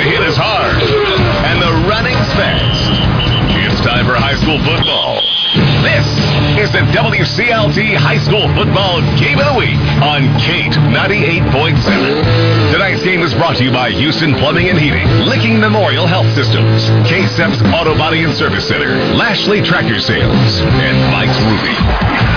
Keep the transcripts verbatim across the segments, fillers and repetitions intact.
hit is hard, and the running's fast. It's time for high school football. This is the W C L T High School Football Game of the Week on Kate ninety-eight point seven. Tonight's game is brought to you by Houston Plumbing and Heating, Licking Memorial Health Systems, K-Seps Auto Body and Service Center, Lashley Tractor Sales, and Mike's Ruby.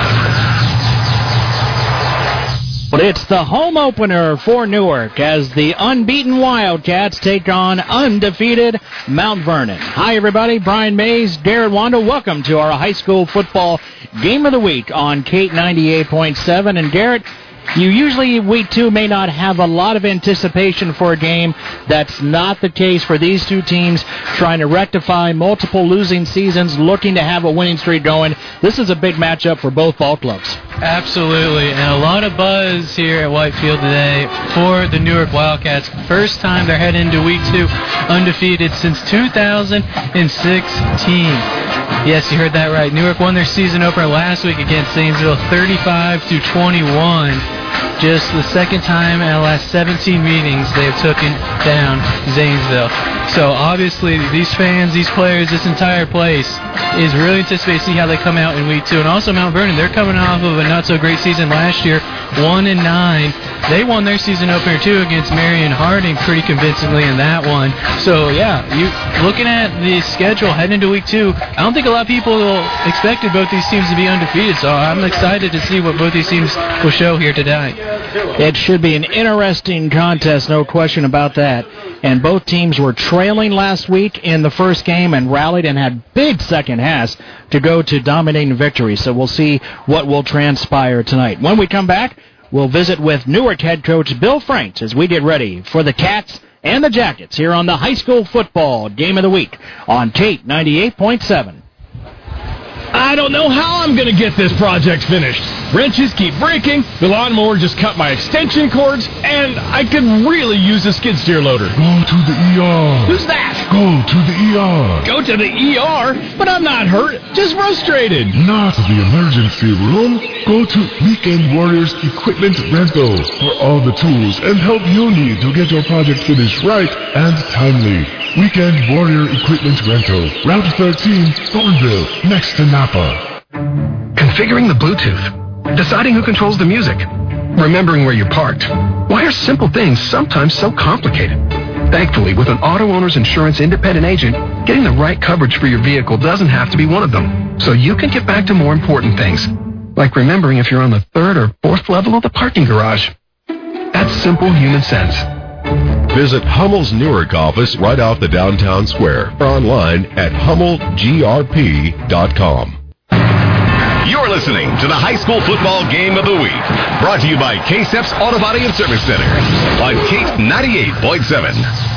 But it's the home opener for Newark as the unbeaten Wildcats take on undefeated Mount Vernon. Hi, everybody. Brian Mays, Garrett Wanda. Welcome to our high school football game of the week on Kate ninety-eight point seven. And, Garrett, you usually, week two, may not have a lot of anticipation for a game. That's not the case for these two teams trying to rectify multiple losing seasons, looking to have a winning streak going. This is a big matchup for both ball clubs. Absolutely, and a lot of buzz here at Whitefield today for the Newark Wildcats. First time they're heading into week two undefeated since two thousand sixteen. Yes, you heard that right. Newark won their season opener last week against Zanesville thirty-five to twenty-one. Just the second time in the last seventeen meetings they have taken down Zanesville. So obviously these fans, these players, this entire place is really anticipating to see how they come out in week two. And also Mount Vernon, they're coming off of a not-so-great season last year, one and nine. They won their season opener, too, against Marion Harding pretty convincingly in that one. So, yeah, you looking at the schedule heading into week two, I don't think a lot of people expected both these teams to be undefeated. So I'm excited to see what both these teams will show here today. It should be an interesting contest, no question about that. And both teams were trailing last week in the first game and rallied and had big second halves to go to dominating victory. So we'll see what will transpire tonight. When we come back, we'll visit with Newark head coach Bill Franks as we get ready for the Cats and the Jackets here on the High School Football Game of the Week on Kate ninety-eight point seven. I don't know how I'm going to get this project finished. Wrenches keep breaking, the lawnmower just cut my extension cords, and I could really use a skid steer loader. Go to the E R. Who's that? Go to the E R. Go to the E R? But I'm not hurt, just frustrated. Not the emergency room. Go to Weekend Warriors Equipment Rental for all the tools and help you need to get your project finished right and timely. Weekend Warrior Equipment Rental, Route thirteen, Thornville, next to Napa. Configuring the Bluetooth, deciding who controls the music, remembering where you parked. Why are simple things sometimes so complicated? Thankfully, with an Auto Owners Insurance independent agent, getting the right coverage for your vehicle doesn't have to be one of them. So you can get back to more important things, like remembering if you're on the third or fourth level of the parking garage. That's simple human sense. Visit Hummel's Newark office right off the downtown square or online at hummel g r p dot com. You're listening to the High School Football Game of the Week, brought to you by K-Seps Auto Body and Service Center on Kate ninety-eight point seven.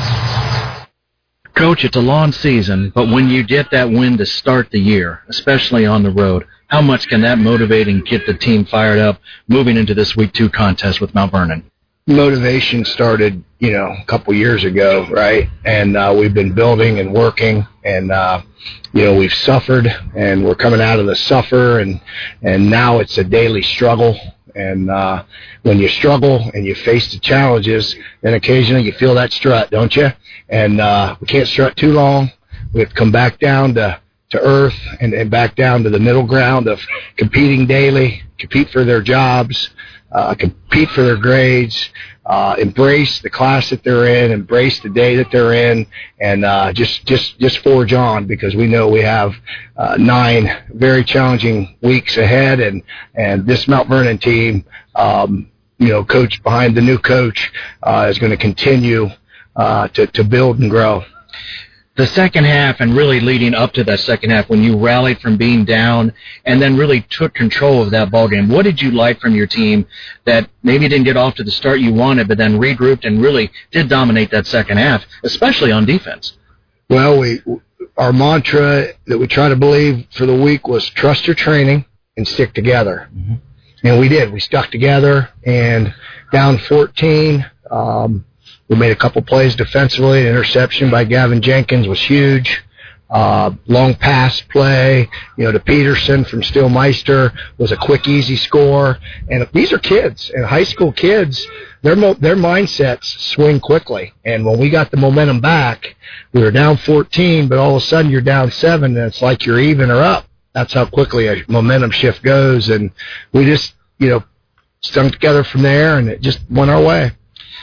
Coach, it's a long season, but when you get that win to start the year, especially on the road, how much can that motivate and get the team fired up moving into this week two contest with Mount Vernon? Motivation started, you know, a couple years ago, right? And uh, we've been building and working, and uh, you know, we've suffered, and we're coming out of the suffer, and and now it's a daily struggle. And uh, when you struggle and you face the challenges, then occasionally you feel that strut, don't you? And uh, we can't strut too long. We have to come back down to to earth and, and back down to the middle ground of competing daily, compete for their jobs. Uh, compete for their grades, uh, embrace the class that they're in, embrace the day that they're in, and uh, just, just, just forge on, because we know we have uh, nine very challenging weeks ahead, and, and this Mount Vernon team, um, you know, coached behind the new coach, uh, is going to continue uh, to, to build and grow. The second half, and really leading up to that second half, when you rallied from being down and then really took control of that ballgame, what did you like from your team that maybe didn't get off to the start you wanted, but then regrouped and really did dominate that second half, especially on defense? Well, we our mantra that we try to believe for the week was trust your training and stick together. Mm-hmm. And we did. We stuck together, and down fourteen, um, we made a couple plays defensively. An interception by Gavin Jenkins was huge. uh, long pass play, you know, to Peterson from Steelmeister was a quick, easy score. And these are kids, and high school kids, their mo- their mindsets swing quickly. And when we got the momentum back, we were down fourteen, but all of a sudden you're down seven, and it's like you're even or up. That's how quickly a momentum shift goes. And we just, you know, stung together from there, and it just went our way.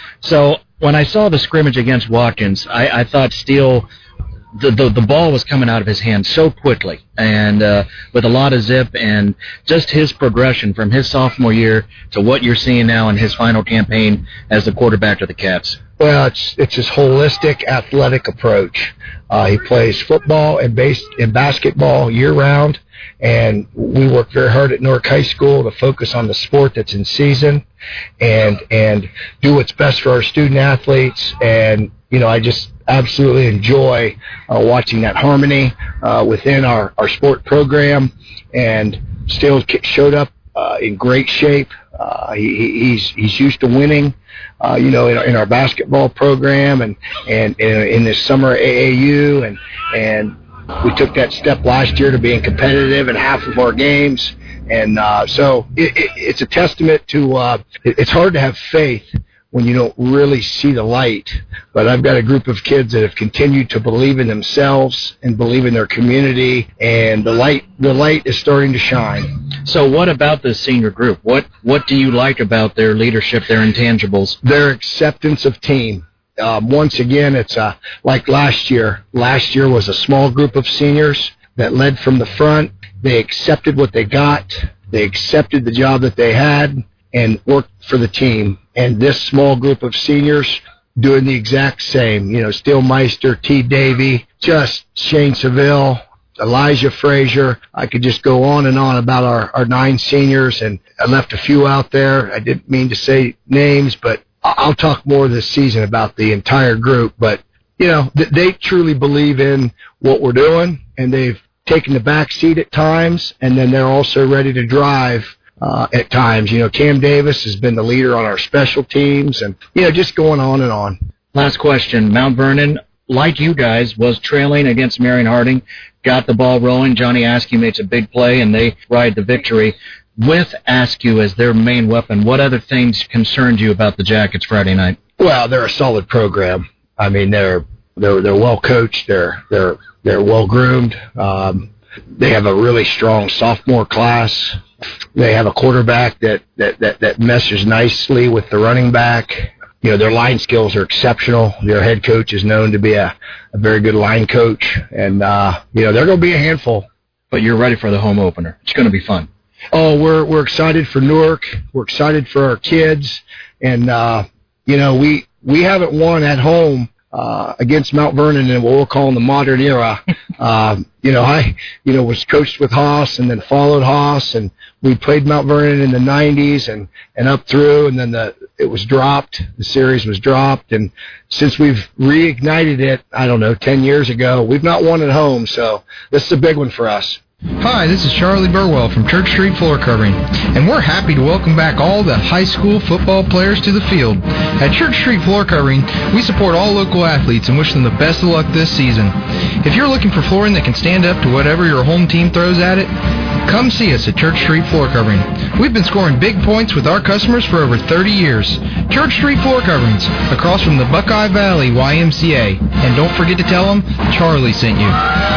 So when I saw the scrimmage against Watkins, I, I thought Steele, the, the the ball was coming out of his hands so quickly and uh, with a lot of zip, and just his progression from his sophomore year to what you're seeing now in his final campaign as the quarterback of the Cats. Well, it's it's his holistic athletic approach. Uh, he plays football and base and basketball year round, and we work very hard at Newark High School to focus on the sport that's in season, and and do what's best for our student athletes. And you know, I just absolutely enjoy uh, watching that harmony uh, within our our sport program. And Steele showed up uh, in great shape. Uh, he, he's he's used to winning. Uh, you know, in, in our basketball program, and, and, and in this summer A A U, and and we took that step last year to being competitive in half of our games, and uh, so it, it, it's a testament to. Uh, it, it's hard to have faith when you don't really see the light, but I've got a group of kids that have continued to believe in themselves and believe in their community, and the light the light is starting to shine. So what about this senior group? What what do you like about their leadership, their intangibles? Their acceptance of team. Um, once again, it's uh, like last year. Last year was a small group of seniors that led from the front. They accepted what they got. They accepted the job that they had and worked for the team. And this small group of seniors doing the exact same. You know, Steelmeister, T. Davey, just Shane Seville, Elijah Frazier. I could just go on and on about our, our nine seniors, and I left a few out there. I didn't mean to say names, but I'll talk more this season about the entire group. But, you know, they truly believe in what we're doing, and they've taken the back seat at times, and then they're also ready to drive uh, at times. You know, Cam Davis has been the leader on our special teams, and, you know, just going on and on. Last question. Mount Vernon, like you guys, was trailing against Marion Harding, got the ball rolling. Johnny Askew makes a big play, and they ride the victory. With Askew as their main weapon, what other things concerned you about the Jackets Friday night? Well, they're a solid program. I mean, they're they're they're well coached. They're they're they're well groomed. Um, they have a really strong sophomore class. They have a quarterback that that that, that meshes nicely with the running back. You know, their line skills are exceptional. Their head coach is known to be a, a very good line coach, and uh, you know, they're going to be a handful. But you're ready for the home opener. It's going to be fun. Oh, we're we're excited for Newark. We're excited for our kids, and uh, you know, we we haven't won at home uh, against Mount Vernon in what we're calling the modern era. um, you know, I you know was coached with Haas and then followed Haas, and we played Mount Vernon in the nineties and and up through, and then the it was dropped. The series was dropped, and since we've reignited it, I don't know, ten years ago, we've not won at home. So this is a big one for us. Hi, this is Charlie Burwell from Church Street Floor Covering, and we're happy to welcome back all the high school football players to the field. At Church Street Floor Covering, we support all local athletes and wish them the best of luck this season. If you're looking for flooring that can stand up to whatever your home team throws at it, come see us at Church Street Floor Covering. We've been scoring big points with our customers for over thirty years. Church Street Floor Coverings, across from the Buckeye Valley Y M C A. And don't forget to tell them Charlie sent you.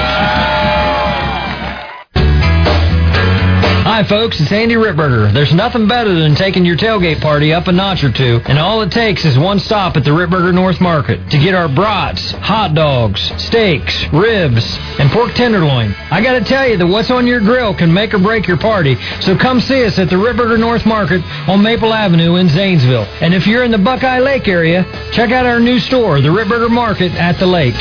Hi folks, it's Andy Ripburger. There's nothing better than taking your tailgate party up a notch or two, and all it takes is one stop at the Ripburger North Market to get our brats, hot dogs, steaks, ribs, and pork tenderloin. I gotta tell you that what's on your grill can make or break your party, so come see us at the Ripburger North Market on Maple Avenue in Zanesville. And if you're in the Buckeye Lake area, check out our new store, the Ripburger Market at the lake.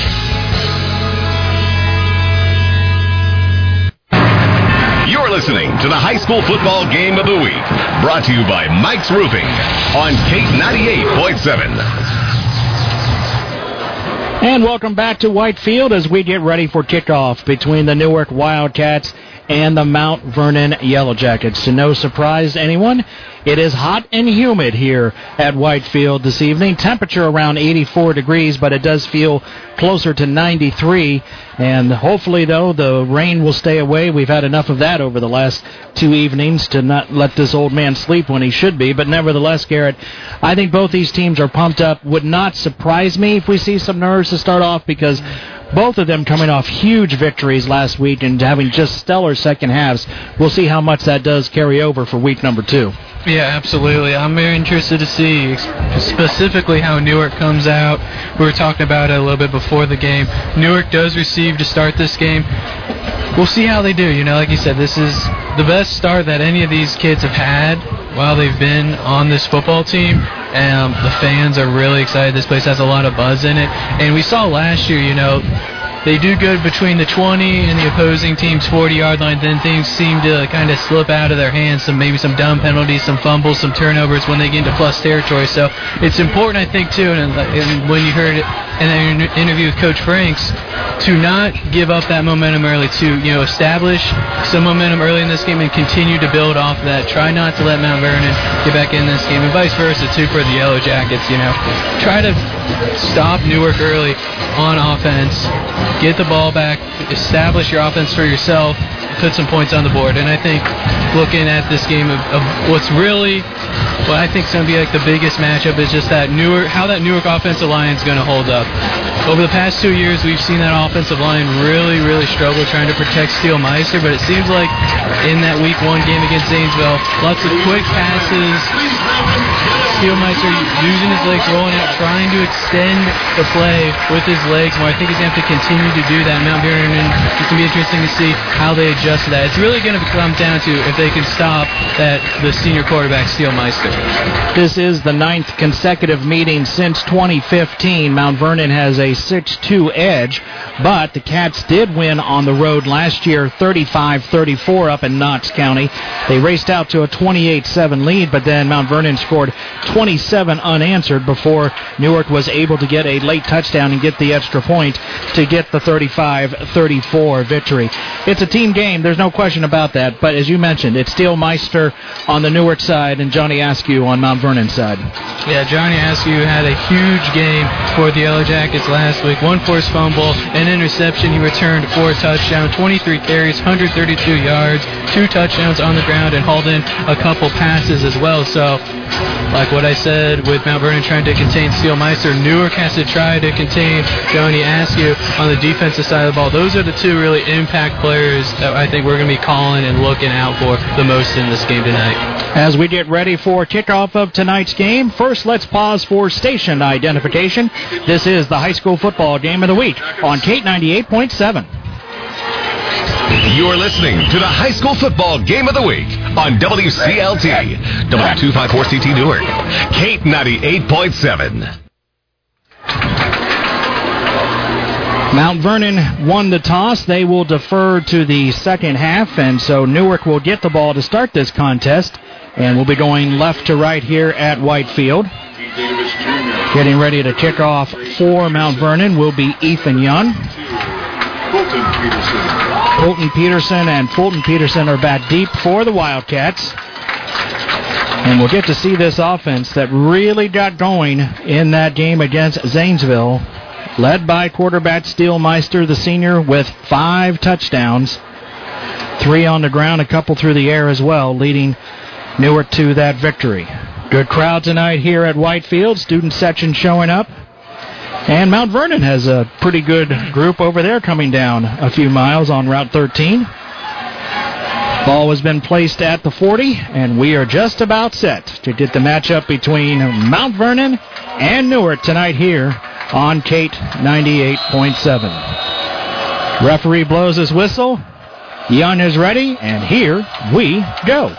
You're listening to the high school football game of the week, brought to you by Mike's Roofing on K ninety-eight point seven. And welcome back to Whitefield as we get ready for kickoff between the Newark Wildcats and the Mount Vernon Yellow Jackets. To no surprise to anyone, it is hot and humid here at Whitefield this evening. Temperature around eighty-four degrees, but it does feel closer to ninety-three. And hopefully, though, the rain will stay away. We've had enough of that over the last two evenings to not let this old man sleep when he should be. But nevertheless, Garrett, I think both these teams are pumped up. Would not surprise me if we see some nerves to start off, because both of them coming off huge victories last week and having just stellar second halves. We'll see how much that does carry over for week number two. Yeah, absolutely. I'm very interested to see specifically how Newark comes out. We were talking about it a little bit before the game. Newark does receive to start this game. We'll see how they do. You know, like you said, this is the best start that any of these kids have had while they've been on this football team. Um, the fans are really excited. This place has a lot of buzz in it. And we saw last year, you know, they do good between the twenty and the opposing team's forty-yard line. Then things seem to kind of slip out of their hands. Some maybe some dumb penalties, some fumbles, some turnovers when they get into plus territory. So it's important, I think, too. And, and when you heard it in an interview with Coach Franks, to not give up that momentum early. To you know establish some momentum early in this game and continue to build off of that. Try not to let Mount Vernon get back in this game, and vice versa too for the Yellow Jackets. You know, try to stop Newark early on offense. Get the ball back, establish your offense for yourself, put some points on the board. And I think looking at this game of, of what's really, what I think is going to be like the biggest matchup is just that Newark, how that Newark offensive line is going to hold up. Over the past two years, we've seen that offensive line really, really struggle trying to protect Steele Meister, but it seems like in that week one game against Zanesville, lots of quick passes, Steele Meister using his legs, rolling out, trying to extend the play with his legs more. I think he's going to have to continue to do that. Mount Vernon, it's going to be interesting to see how they adjust to that. It's really going to come down to if they can stop that the senior quarterback, Steele Meister. This is the ninth consecutive meeting since twenty fifteen. Mount Vernon has a six two edge, but the Cats did win on the road last year, thirty-five thirty-four up in Knox County. They raced out to a twenty-eight seven lead, but then Mount Vernon scored twenty-seven unanswered before Newark was able to get a late touchdown and get the extra point to get the thirty-five thirty-four victory. It's a team game, there's no question about that, but as you mentioned, it's Steele Meister on the Newark side and Johnny Askew on Mount Vernon's side. Yeah, Johnny Askew had a huge game for the Yellow Jackets last week. One forced fumble, an interception. He returned for a touchdown, twenty-three carries, one hundred thirty-two yards, two touchdowns on the ground, and hauled in a couple passes as well. So, like what I said with Mount Vernon trying to contain Steele Meister, Newark has to try to contain Johnny Askew on the defensive side of the ball. Those are the two really impact players that I think we're going to be calling and looking out for the most in this game tonight. As we get ready for kickoff of tonight's game, first let's pause for station identification. This is the high school football game of the week on Kate ninety-eight point seven. You're listening to the high school football game of the week on W C L T, W two fifty-four C T Newark, Kate ninety-eight point seven. Mount Vernon won the toss. They will defer to the second half, and so Newark will get the ball to start this contest, and we'll be going left to right here at Whitefield. Getting ready to kick off for Mount Vernon will be Ethan Young. Fulton Peterson. Fulton Peterson and Fulton Peterson are back deep for the Wildcats. And we'll get to see this offense that really got going in that game against Zanesville, led by quarterback Steele Meister, the senior, with five touchdowns, three on the ground, a couple through the air as well, leading Newark to that victory. Good crowd tonight here at Whitefield, student section showing up. And Mount Vernon has a pretty good group over there coming down a few miles on Route thirteen. Ball has been placed at the forty, and we are just about set to get the matchup between Mount Vernon and Newark tonight here on Kate ninety-eight point seven. Referee blows his whistle. Young is ready, and here we go.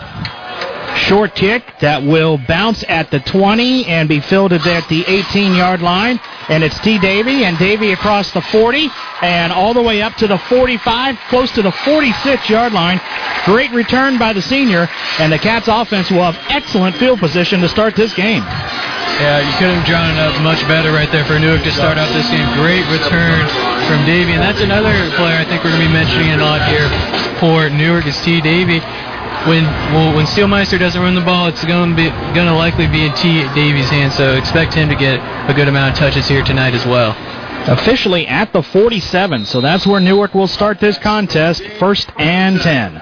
Short kick that will bounce at the twenty and be fielded at the eighteen-yard line. and it's T. Davy, and Davy across the forty, and all the way up to the forty-five, close to the forty-six-yard line. Great return by the senior, and the Cats offense will have excellent field position to start this game. Yeah, you couldn't have drawn it up much better right there for Newark to start out this game. Great return from Davy, and that's another player I think we're going to be mentioning a lot here for Newark is T. Davy. When well, when Steelmeister doesn't run the ball, it's going to be going to likely be in T. Davy's hands, so expect him to get a good amount of touches here tonight as well. Officially at the forty-seven, so that's where Newark will start this contest, first and ten.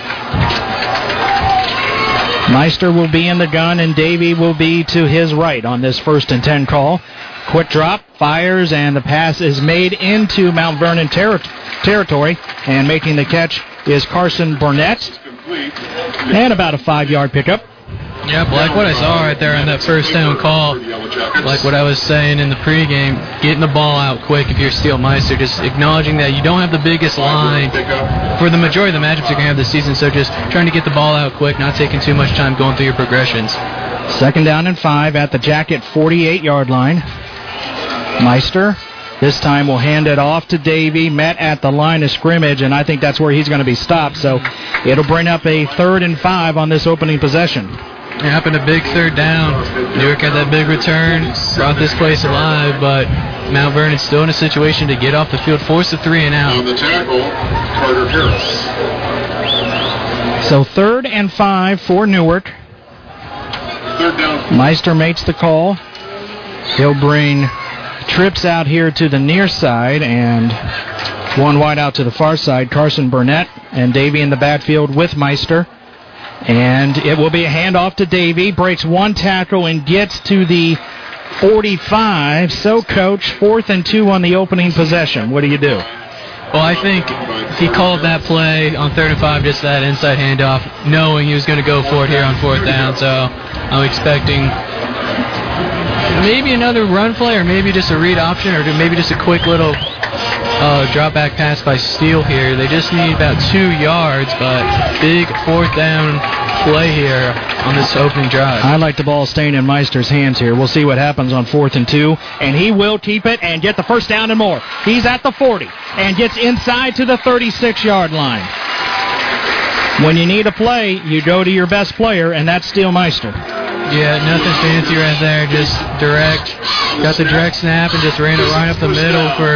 Meister will be in the gun, and Davy will be to his right on this first and ten call. Quick drop, fires, and the pass is made into Mount Vernon ter- territory, and making the catch is Carson Burnett. And about a five-yard pickup. Yep, like what I saw right there on that first down call, like what I was saying in the pregame, getting the ball out quick if you're Steelmeister, just acknowledging that you don't have the biggest line for the majority of the matchups you're going to have this season, so just trying to get the ball out quick, not taking too much time going through your progressions. Second down and five at the Jacket forty-eight-yard line. Meister this time will hand it off to Davy, met at the line of scrimmage, and I think that's where he's going to be stopped, so it'll bring up a third and five on this opening possession. It happened a big third down. Newark had that big return, brought this place alive, but Mount Vernon's still in a situation to get off the field, force a three and out. On the tackle, Carter Harris. So third and five for Newark. Third down. Meister makes the call. He'll bring trips out here to the near side, and one wide out to the far side. Carson Burnett and Davy in the backfield with Meister. And it will be a handoff to Davy. Breaks one tackle and gets to the forty-five. So, Coach, fourth and two on the opening possession. What do you do? Well, I think he called that play on third and five, just that inside handoff, knowing he was going to go for it here on fourth down. So I'm expecting maybe another run play, or maybe just a read option, or maybe just a quick little uh, drop back pass by Steele here. They just need about two yards, but big fourth down play here on this opening drive. I like the ball staying in Meister's hands here. We'll see what happens on fourth and two, and he will keep it and get the first down and more. He's at the forty and gets inside to the thirty-six-yard line. When you need a play, you go to your best player, and that's Steele Meister. Yeah, nothing fancy right there. Just direct. Got the direct snap and just ran it right up the middle for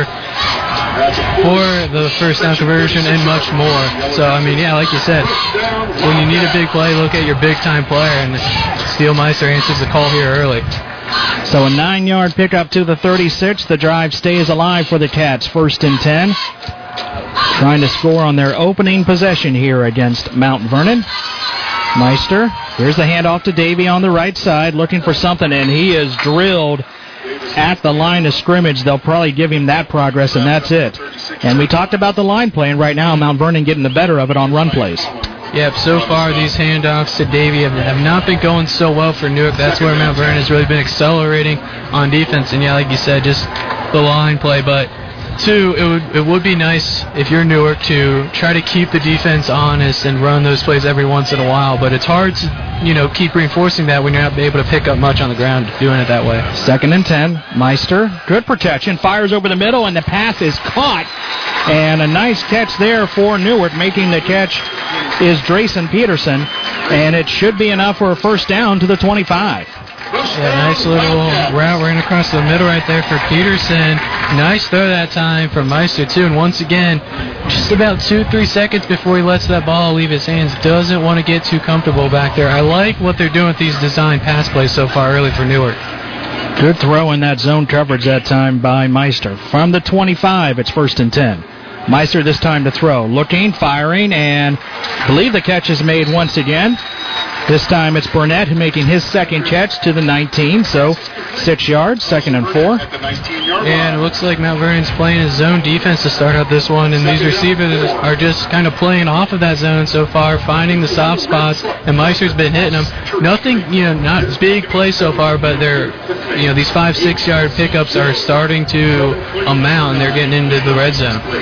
for the first down conversion and much more. So, I mean, yeah, like you said, when you need a big play, look at your big-time player, and Steele Meister answers the call here early. So a nine-yard pickup to the thirty-six. The drive stays alive for the Cats. First and ten. Trying to score on their opening possession here against Mount Vernon. Meister, here's the handoff to Davy on the right side, looking for something, and he is drilled at the line of scrimmage. They'll probably give him that progress, and that's it. And we talked about the line play, and right now Mount Vernon getting the better of it on run plays. Yep, so far these handoffs to Davy have, have not been going so well for Newark. That's where Mount Vernon has really been accelerating on defense. And, yeah, like you said, just the line play. But, two, it would it would be nice if you're Newark to try to keep the defense honest and run those plays every once in a while. But it's hard to, you know, keep reinforcing that when you're not able to pick up much on the ground doing it that way. Second and ten. Meister, good protection, fires over the middle, and the pass is caught. And a nice catch there for Newark. Making the catch is Drayson Peterson, and it should be enough for a first down to the twenty-five. Yeah, nice little route ran across the middle right there for Peterson. Nice throw that time from Meister, too. And once again, just about two, three seconds before he lets that ball leave his hands, doesn't want to get too comfortable back there. I like what they're doing with these design pass plays so far early for Newark. Good throw in that zone coverage that time by Meister. From the twenty-five, it's first and ten. Meister this time to throw. Looking, firing, and I believe the catch is made once again. This time it's Burnett making his second catch to the nineteen, so six yards, second and four. And it looks like Mount Vernon's playing his zone defense to start out this one, and these receivers are just kind of playing off of that zone so far, finding the soft spots, and Meister's been hitting them. Nothing, you know, not big plays so far, but they're, you know, these five, six-yard pickups are starting to amount, and they're getting into the red zone.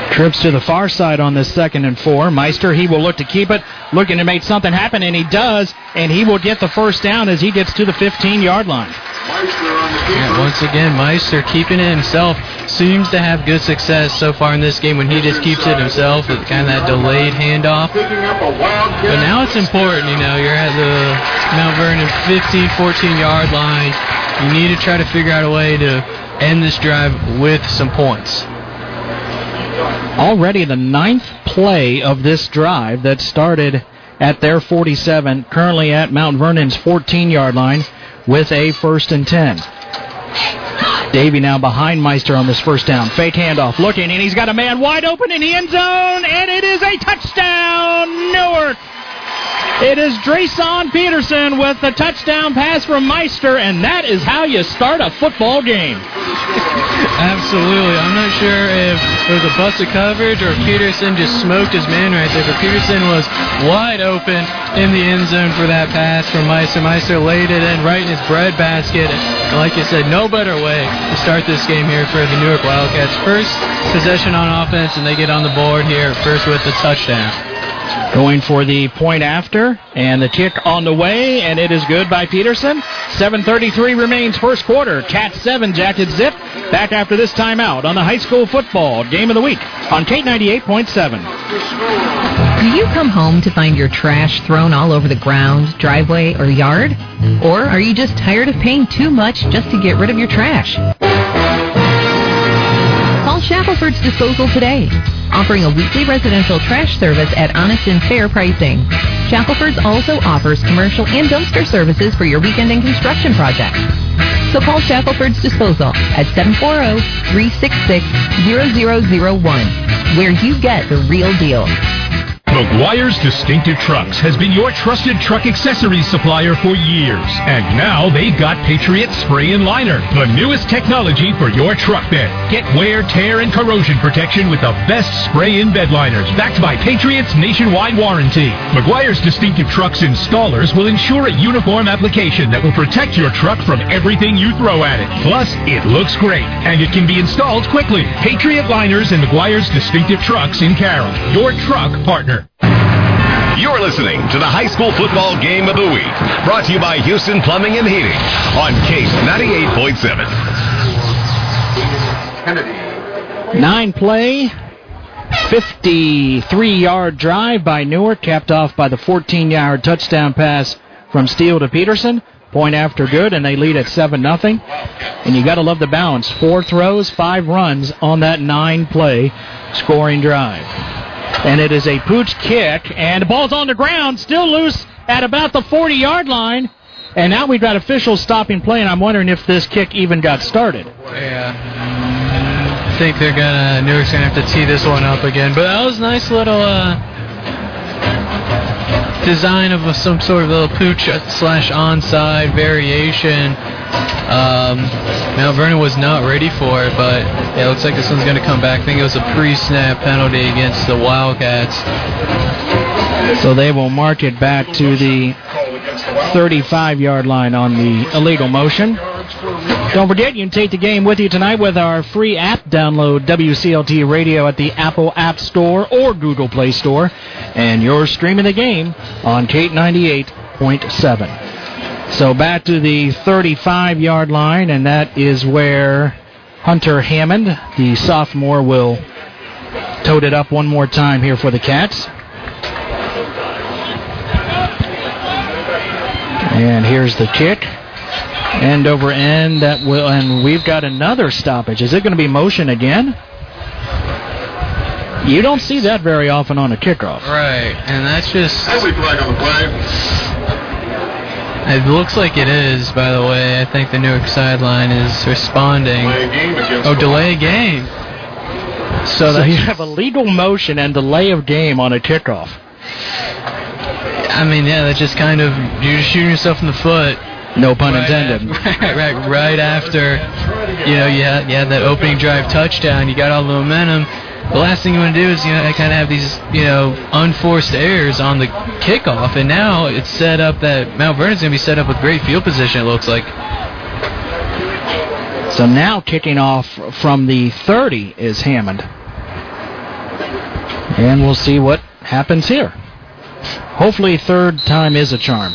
Trips to the far side on this second and four. Meister, he will look to keep it, looking to make something happen, and he does, and he will get the first down as he gets to the fifteen-yard line. Yeah, once again, Meister keeping it himself. Seems to have good success so far in this game when he just keeps it himself with kind of that delayed handoff. But now it's important, you know, you're at the Mount Vernon fifteen, fourteen-yard line. You need to try to figure out a way to end this drive with some points. Already the ninth play of this drive that started at their forty-seven, currently at Mount Vernon's fourteen-yard line with a first and ten. Davey now behind Meister on this first down. Fake handoff, looking, and he's got a man wide open in the end zone, and it is a touchdown, Newark! It is Drayson Peterson with the touchdown pass from Meister, and that is how you start a football game. Absolutely. I'm not sure if it was a busted coverage or if Peterson just smoked his man right there, but Peterson was wide open in the end zone for that pass from Meister. Meister laid it in right in his bread basket. And like you said, no better way to start this game here for the Newark Wildcats. First possession on offense, and they get on the board here first with the touchdown. Going for the point after, and the kick on the way, and it is good by Peterson. seven thirty-three remains first quarter. Cats seven, Jackets zip. Back after this timeout on the high school football game of the week on K ninety-eight point seven. Do you come home to find your trash thrown all over the ground, driveway, or yard? Or are you just tired of paying too much just to get rid of your trash? Call Shackelford's Disposal today, offering a weekly residential trash service at honest and fair pricing. Shackelford's also offers commercial and dumpster services for your weekend and construction projects. So call Shackelford's Disposal at seven four zero, three six six, zero zero zero one, where you get the real deal. McGuire's Distinctive Trucks has been your trusted truck accessories supplier for years. And now they've got Patriot Spray and Liner, the newest technology for your truck bed. Get wear, tear, and corrosion protection with the best spray in bed liners, backed by Patriot's nationwide warranty. McGuire's Distinctive Trucks installers will ensure a uniform application that will protect your truck from everything you throw at it. Plus, it looks great, and it can be installed quickly. Patriot Liners and McGuire's Distinctive Trucks in Carroll, your truck partner. You're listening to the high school football game of the week, brought to you by Houston Plumbing and Heating on K ninety-eight point seven. Nine play, fifty-three-yard drive by Newark, capped off by the fourteen-yard touchdown pass from Steele to Peterson. Point after good, and they lead at seven nothing. And you got to love the balance. Four throws, five runs on that nine-play scoring drive. And it is a Pooch kick, and the ball's on the ground, still loose at about the forty-yard line. And now we've got officials stopping play, and I'm wondering if this kick even got started. Yeah. I think they're gonna, Newark's gonna have to tee this one up again. But that was a nice little uh, design of a, some sort of little Pooch slash onside variation. Um, Mount Vernon was not ready for it, but yeah, it looks like this one's going to come back. I think it was a pre-snap penalty against the Wildcats. So they will mark it back to the thirty-five-yard line on the illegal motion. Don't forget, you can take the game with you tonight with our free app. Download W C L T Radio at the Apple App Store or Google Play Store. And you're streaming the game on K ninety-eight point seven. So back to the thirty-five-yard line, and that is where Hunter Hammond, the sophomore, will tote it up one more time here for the Cats. And here's the kick. End over end, that will, and we've got another stoppage. Is it going to be motion again? You don't see that very often on a kickoff. Right, and that's just... Heavy flag on the play. It looks like it is, by the way. I think the Newark sideline is responding. Delay game against oh, delay game. So, so you have a legal motion and delay of game on a kickoff. I mean, yeah, that's just kind of, you're just shooting yourself in the foot. No pun intended. After, right, right, right after, you know, you had, you had that opening drive touchdown, you got all the momentum. The last thing you want to do is, you know, kind of have these, you know, unforced errors on the kickoff, and now it's set up that Mount Vernon's going to be set up with great field position, it looks like. So now kicking off from the thirty is Hammond. And we'll see what happens here. Hopefully third time is a charm.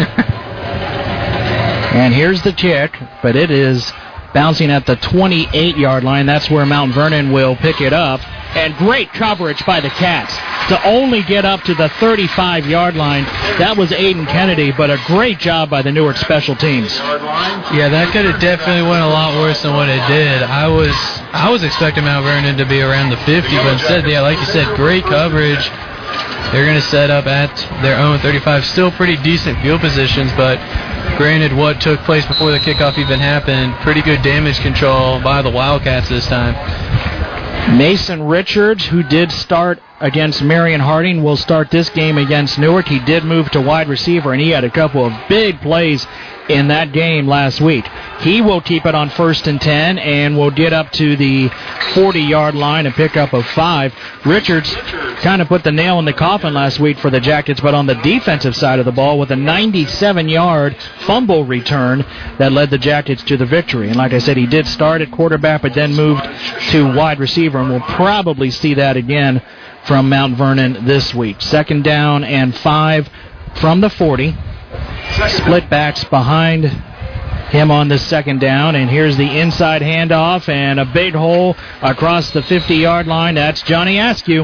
And here's the kick, but it is bouncing at the twenty-eight-yard line. That's where Mount Vernon will pick it up. And great coverage by the Cats to only get up to the thirty-five-yard line. That was Aiden Kennedy, but a great job by the Newark special teams. Yeah, that could have definitely went a lot worse than what it did. I was I was expecting Mount Vernon to be around the fifty, but instead, yeah, like you said, great coverage. They're going to set up at their own thirty-five. Still pretty decent field positions, but granted what took place before the kickoff even happened, pretty good damage control by the Wildcats this time. Mason Richards, who did start against Marion Harding, will start this game against Newark. He did move to wide receiver, and he had a couple of big plays in that game last week. He will keep it on first and ten and will get up to the forty-yard line and pick up a five. Richards kind of put the nail in the coffin last week for the Jackets, but on the defensive side of the ball with a ninety-seven-yard fumble return that led the Jackets to the victory. And like I said, he did start at quarterback but then moved to wide receiver, and we'll probably see that again from Mount Vernon this week. Second down and five from the forty. Split backs behind him on the second down, and here's the inside handoff and a big hole across the fifty-yard line. That's Johnny Askew.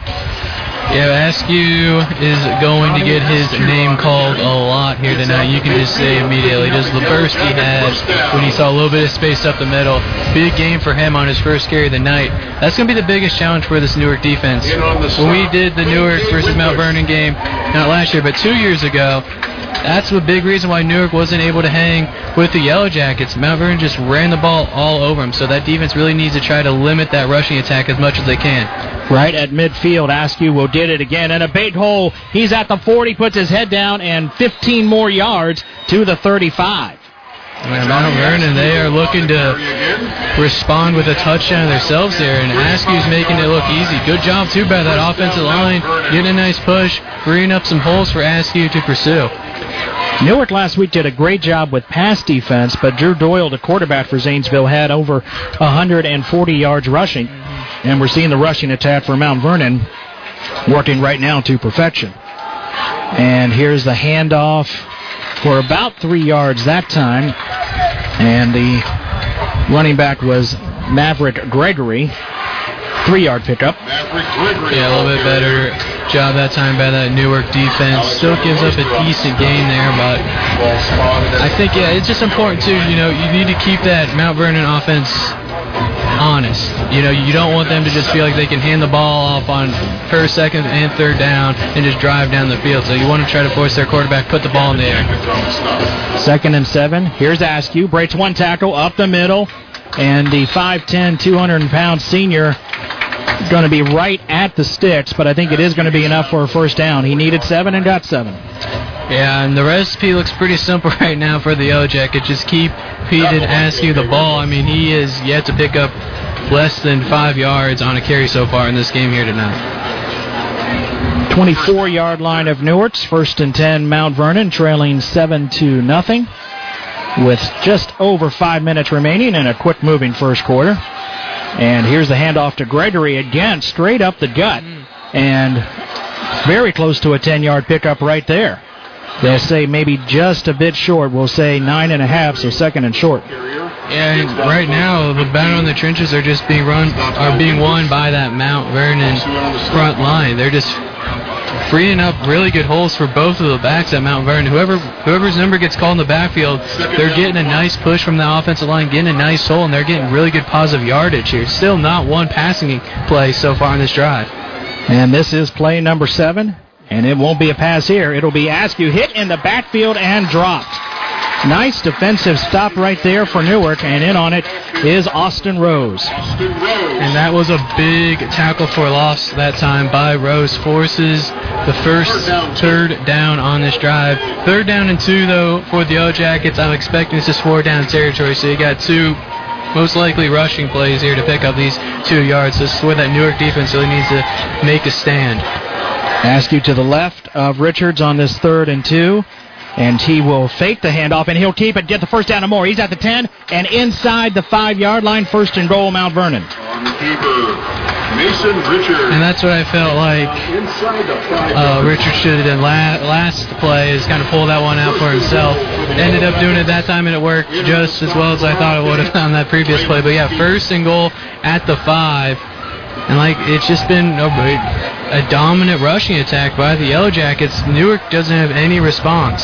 Yeah, Askew is going to get his name called a lot here tonight. You can just say immediately, just the burst he had when he saw a little bit of space up the middle. Big game for him on his first carry of the night. That's going to be the biggest challenge for this Newark defense. When we did the Newark versus Mount Vernon game, not last year, but two years ago, that's a big reason why Newark wasn't able to hang with the Yellow Jackets. Mount Vernon just ran the ball all over them, so that defense really needs to try to limit that rushing attack as much as they can. Right at midfield, Askew will get it again, and a big hole. He's at the forty, puts his head down, and fifteen more yards to the thirty-five. And Mount Vernon, they are looking to respond with a touchdown themselves there, and Askew's making it look easy. Good job, too, by that offensive line. Getting a nice push, freeing up some holes for Askew to pursue. Newark last week did a great job with pass defense, but Drew Doyle, the quarterback for Zanesville, had over one hundred forty yards rushing. And we're seeing the rushing attack for Mount Vernon working right now to perfection. And here's the handoff for about three yards that time. And the running back was Maverick Gregory. Three-yard pickup. Yeah, a little bit better job that time by that Newark defense. Still gives up a decent gain there, but I think, yeah, it's just important, too. You know, you need to keep that Mount Vernon offense honest. You know, you don't want them to just feel like they can hand the ball off on first, second, and third down and just drive down the field. So you want to try to force their quarterback, put the ball in the air. Second and seven. Here's Askew. Breaks one tackle up the middle. And the five ten, two hundred pound senior going to be right at the sticks, but I think it is going to be enough for a first down. He needed seven and got seven. Yeah, and the recipe looks pretty simple right now for the Yellow Jackets. Just keep Peyton Askew the ball. I mean, he is yet to pick up less than five yards on a carry so far in this game here tonight. twenty-four-yard line of Newark's first and ten. Mount Vernon trailing seven to nothing with just over five minutes remaining in a quick-moving first quarter. And here's the handoff to Gregory again, straight up the gut, and very close to a ten-yard pickup right there. They'll say maybe just a bit short. We'll say nine and a half, so second and short. Yeah, and right now the battle in the trenches are just being run, are being won by that Mount Vernon front line. They're just freeing up really good holes for both of the backs at Mount Vernon. Whoever whoever's number gets called in the backfield, they're getting a nice push from the offensive line, getting a nice hole, and they're getting really good positive yardage here. Still not one passing play so far in this drive. And this is play number seven. And it won't be a pass here. It'll be Askew hit in the backfield and dropped. Nice defensive stop right there for Newark, and in on it is Austin Rose. And that was a big tackle for loss that time by Rose. Forces the first third down on this drive. Third down and two, though, for the Yellow Jackets. I'm expecting this is four down territory, so you got two most likely rushing plays here to pick up these two yards. This is where that Newark defense really needs to make a stand. Askew to the left of Richards on this third and two. And he will fake the handoff, and he'll keep it, get the first down and more. He's at the ten, and inside the five-yard line, first and goal, Mount Vernon. Mason Richards. And that's what I felt like uh, Richard should have done la- last play, is kind of pull that one out for himself. Ended up doing it that time, and it worked just as well as I thought it would have on that previous play. But, yeah, first and goal at the five. And, like, it's just been a, a dominant rushing attack by the Yellow Jackets. Newark doesn't have any response.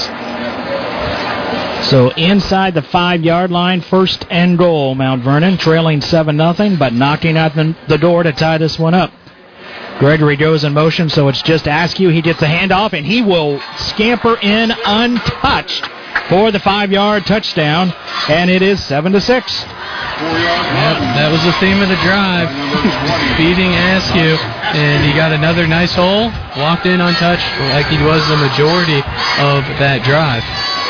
So inside the five-yard line, first and goal, Mount Vernon, trailing seven nothing, but knocking out the, the door to tie this one up. Gregory goes in motion, so it's just Askew. He gets the handoff, and he will scamper in untouched for the five-yard touchdown, and it is seven to six. Yep, that was the theme of the drive, beating Askew, and he got another nice hole, walked in untouched like he was the majority of that drive.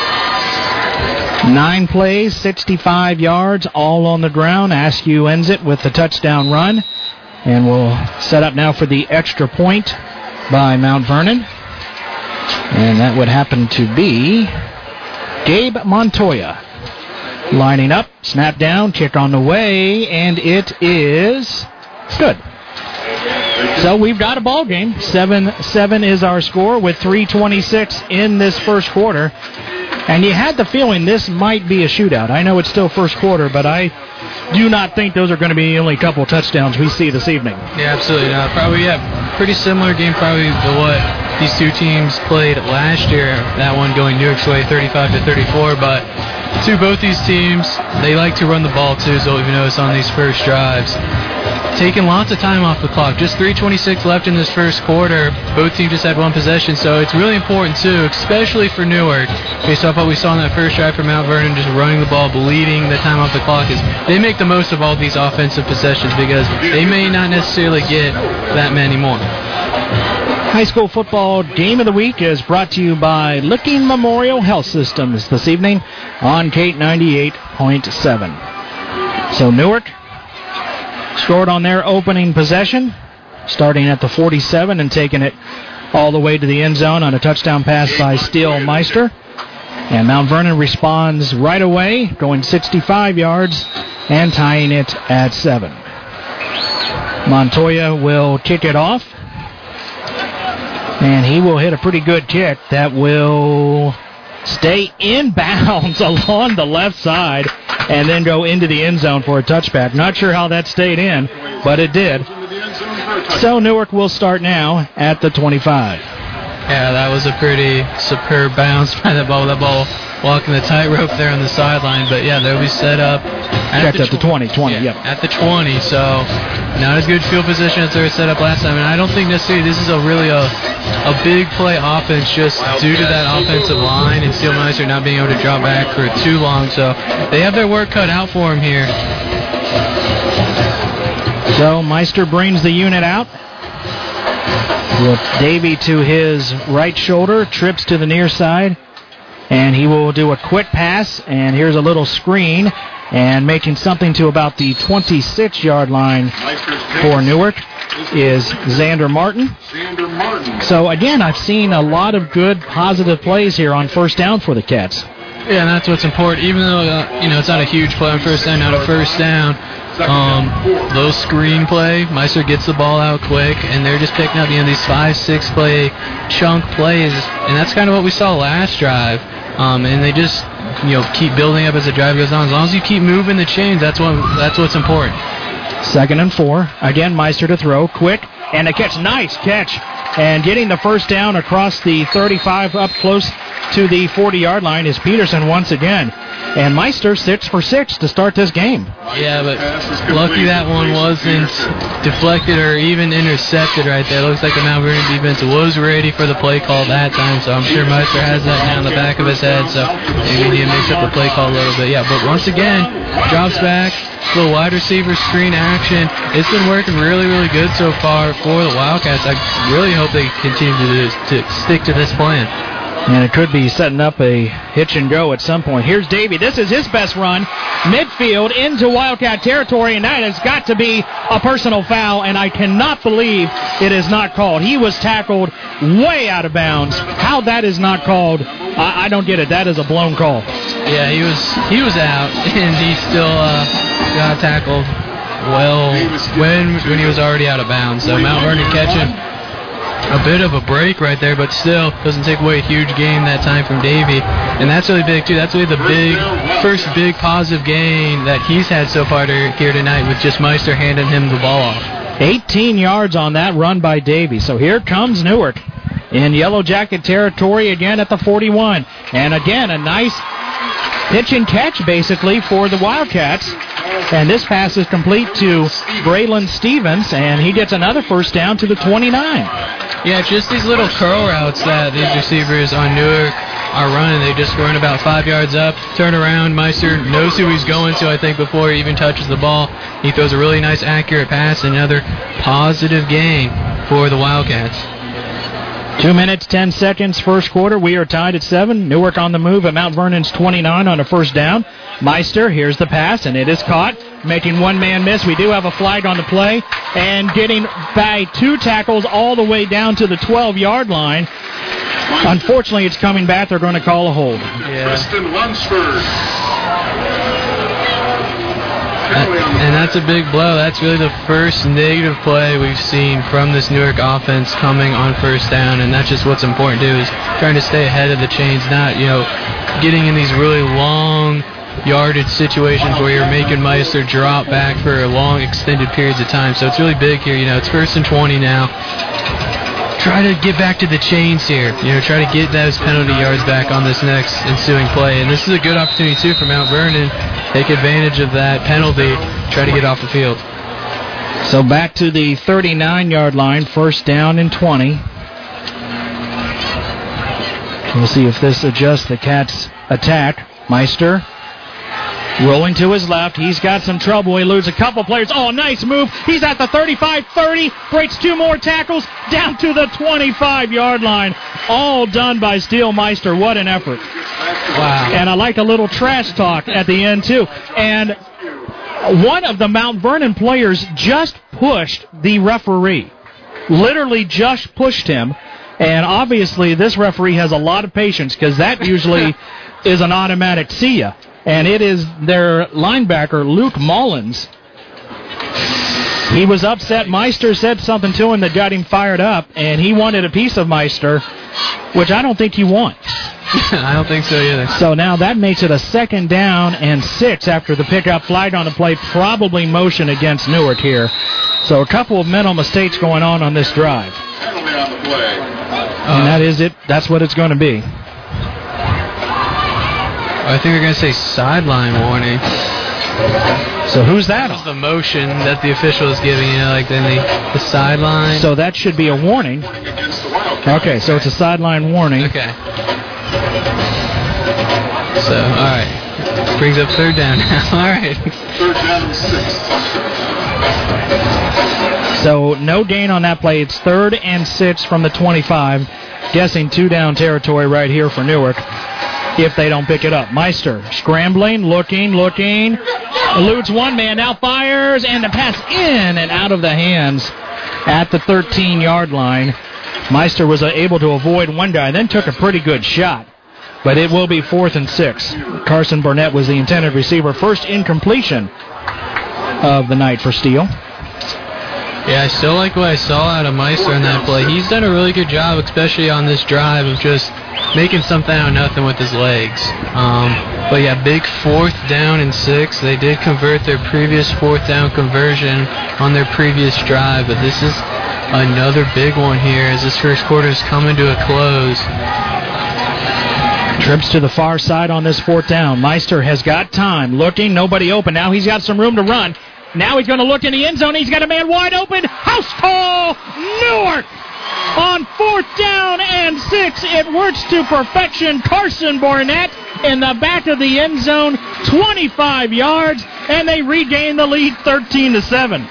Nine plays, sixty-five yards, all on the ground. Askew ends it with the touchdown run, and we'll set up now for the extra point by Mount Vernon, and that would happen to be Gabe Montoya. Lining up, snap down, kick on the way, and it is good. So we've got a ball game. seven seven is our score with three twenty-six in this first quarter. And you had the feeling this might be a shootout. I know it's still first quarter, but I do not think those are going to be the only couple touchdowns we see this evening. Yeah, absolutely not. Probably, yeah, pretty similar game probably to what these two teams played last year. That one going Newark's way, thirty-five to thirty-four. But to both these teams, they like to run the ball too, so we've noticed on these first drives. Taking lots of time off the clock. Just three twenty-six left in this first quarter. Both teams just had one possession, so it's really important too, especially for Newark, based off what we saw in that first drive for Mount Vernon, just running the ball, bleeding the time off the clock, is they make the most of all these offensive possessions because they may not necessarily get that many more. High school football game of the week is brought to you by Licking Memorial Health Systems this evening on Kate ninety-eight point seven. So Newark scored on their opening possession, starting at the forty-seven and taking it all the way to the end zone on a touchdown pass by Steele Meister. And Mount Vernon responds right away, going sixty-five yards and tying it at seven. Montoya will kick it off, and he will hit a pretty good kick that will stay in bounds along the left side and then go into the end zone for a touchback. Not sure how that stayed in, but it did. So Newark will start now at the twenty-five. Yeah, that was a pretty superb bounce by the ball. That ball walking the tightrope there on the sideline. But, yeah, they'll be set up. At the, at the twenty, twenty, yeah, yep. At the twenty, so not as good field position as they were set up last time. And I don't think necessarily this is a really a, a big play offense just due to that offensive line and Steele Meister not being able to drop back for too long. So they have their work cut out for them here. So Meister brings the unit out. With Davey to his right shoulder, trips to the near side, and he will do a quick pass, and here's a little screen, and making something to about the twenty-six-yard line for Newark is Xander Martin. Xander Martin. So, again, I've seen a lot of good, positive plays here on first down for the Cats. Yeah, and that's what's important. Even though, uh, you know, it's not a huge play on first down, not a first down, Um, little screen play, Meister gets the ball out quick, and they're just picking up, you know, these five, six play chunk plays, and that's kind of what we saw last drive. Um, and they just, you know, keep building up as the drive goes on. As long as you keep moving the chains, that's what that's what's important. Second and four. Again, Meister to throw, quick, and a catch. Nice catch, and getting the first down across the thirty-five up close to the forty-yard line is Peterson once again. And Meister six for six to start this game. Yeah, but lucky that one wasn't deflected or even intercepted right there. It looks like the Mount Vernon defense was ready for the play call that time, so I'm sure Meister has that now in the back of his head, so maybe we need to mix up the play call a little bit. Yeah, but once again, drops back, little wide receiver screen action. It's been working really, really good so far for the Wildcats. I really hope they continue to, to stick to this plan. And it could be setting up a hitch and go at some point. Here's Davey. This is his best run. Midfield into Wildcat territory, and that has got to be a personal foul, and I cannot believe it is not called. He was tackled way out of bounds. How that is not called, I, I don't get it. That is a blown call. Yeah, he was he was out, and he still uh, got tackled well when when he was already out of bounds. So Mount Vernon catching a bit of a break right there, but still doesn't take away a huge gain that time from Davey. And that's really big, too. That's really the big first big positive gain that he's had so far to, here tonight with just Meister handing him the ball off. eighteen yards on that run by Davey. So here comes Newark in Yellow Jacket territory again at the forty-one. And again, a nice pitch and catch, basically, for the Wildcats. And this pass is complete to Braylon Stevens, and he gets another first down to the twenty-nine. Yeah, just these little curl routes that these receivers on Newark are running. They just run about five yards up, turn around. Meister knows who he's going to, I think, before he even touches the ball. He throws a really nice, accurate pass, another positive gain for the Wildcats. Two minutes, ten seconds, first quarter. We are tied at seven. Newark on the move at Mount Vernon's twenty-nine on a first down. Meister, here's the pass, and it is caught, making one man miss. We do have a flag on the play, and getting by two tackles all the way down to the twelve-yard line. Unfortunately, it's coming back. They're going to call a hold. Yeah. Preston Lunsford. And that's a big blow. That's really the first negative play we've seen from this Newark offense coming on first down, and that's just what's important to do, is trying to stay ahead of the chains, not, you know, getting in these really long yardage situations where you're making Meister drop back for long extended periods of time. So it's really big here. You know, it's first and twenty now. Try to get back to the chains here. You know, try to get those penalty yards back on this next ensuing play. And this is a good opportunity, too, for Mount Vernon. Take advantage of that penalty. Try to get off the field. So back to the thirty-nine-yard line, first down and twenty. We'll see if this adjusts the Cats' attack. Meister rolling to his left. He's got some trouble. He loses a couple players. Oh, nice move. He's at the thirty-five thirty. Breaks two more tackles down to the twenty-five-yard line. All done by Steele Meister. What an effort. Wow. And I like a little trash talk at the end, too. And one of the Mount Vernon players just pushed the referee. Literally just pushed him. And obviously this referee has a lot of patience, because that usually is an automatic see ya. And it is their linebacker, Luke Mullins. He was upset. Meister said something to him that got him fired up, and he wanted a piece of Meister, which I don't think he wants. I don't think so either. So now that makes it a second down and six after the pickup. Flag on the play, probably motion against Newark here. So a couple of mental mistakes going on on this drive. Penalty on the play. And that is it. That's what it's going to be. I think they're going to say sideline warning. So who's that That was the motion that the official is giving, you know, like then the, the sideline. So that should be a warning. Okay, so it's a sideline warning. Okay. So, all right. Brings up third down now. All right. Third down and six. So no gain on that play. It's third and six from the twenty-five. Guessing two down territory right here for Newark if they don't pick it up. Meister scrambling, looking, looking. Eludes one man, now fires, and the pass in and out of the hands at the thirteen-yard line. Meister was able to avoid one guy, then took a pretty good shot. But it will be fourth and six. Carson Burnett was the intended receiver. First incompletion of the night for Steele. Yeah, I still like what I saw out of Meister in that play. He's done a really good job, especially on this drive, of just making something out of nothing with his legs. Um, but yeah, big fourth down and six. They did convert their previous fourth down conversion on their previous drive, but this is another big one here as this first quarter is coming to a close. Trips to the far side on this fourth down. Meister has got time. Looking, nobody open. Now he's got some room to run. Now he's going to look in the end zone. He's got a man wide open. House call, Newark! On fourth down and six, it works to perfection. Carson Barnett in the back of the end zone, twenty-five yards, and they regain the lead thirteen to seven.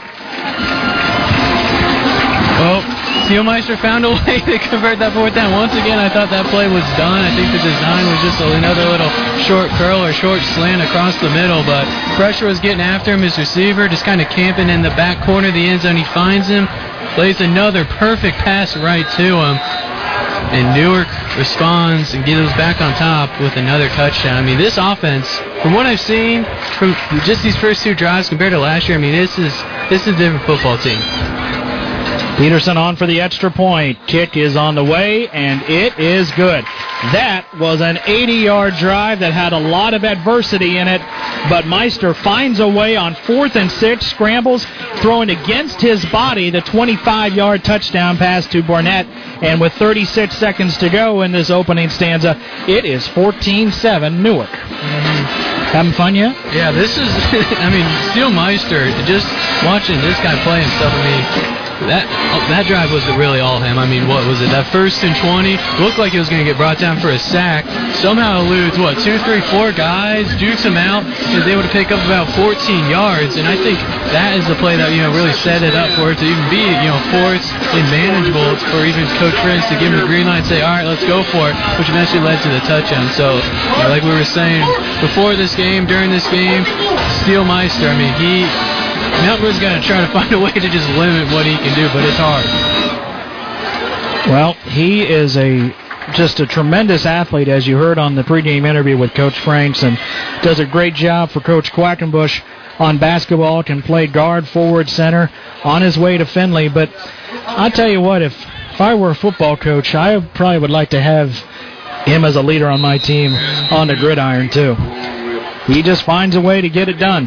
Well, Steelmeister found a way to convert that fourth down. Once again, I thought that play was done. I think the design was just another little short curl or short slant across the middle, but pressure was getting after him. His receiver just kind of camping in the back corner of the end zone. He finds him, plays another perfect pass right to him. and Newark responds and goes back on top with another touchdown. I mean, this offense, from what I've seen, from just these first two drives compared to last year, I mean, this is this is a different football team. Peterson on for the extra point. Kick is on the way, and it is good. That was an eighty-yard drive that had a lot of adversity in it, but Meister finds a way on fourth and six, scrambles, throwing against his body the twenty-five-yard touchdown pass to Barnett, and with thirty-six seconds to go in this opening stanza, it is fourteen seven Newark. Mm-hmm. Having fun yet? Yeah, this is, I mean, Steele Meister, just watching this guy play himself, I mean, That that drive was really all him. I mean, what was it? That first and twenty looked like it was going to get brought down for a sack. Somehow eludes, what, two, three, four guys, dukes him out, is able to pick up about fourteen yards. And I think that is the play that, you know, really set it up for it to even be, you know, fourth and manageable for even Coach Prince to give him the green light and say, all right, let's go for it, which eventually led to the touchdown. So, you know, like we were saying before this game, during this game, Steele Meister, I mean, he... Mount Vernon's going to try to find a way to just limit what he can do, but it's hard. Well, he is a just a tremendous athlete, as you heard on the pregame interview with Coach Franks, and does a great job for Coach Quackenbush on basketball, can play guard, forward, center, on his way to Findlay. But I'll tell you what, if, if I were a football coach, I probably would like to have him as a leader on my team on the gridiron, too. He just finds a way to get it done.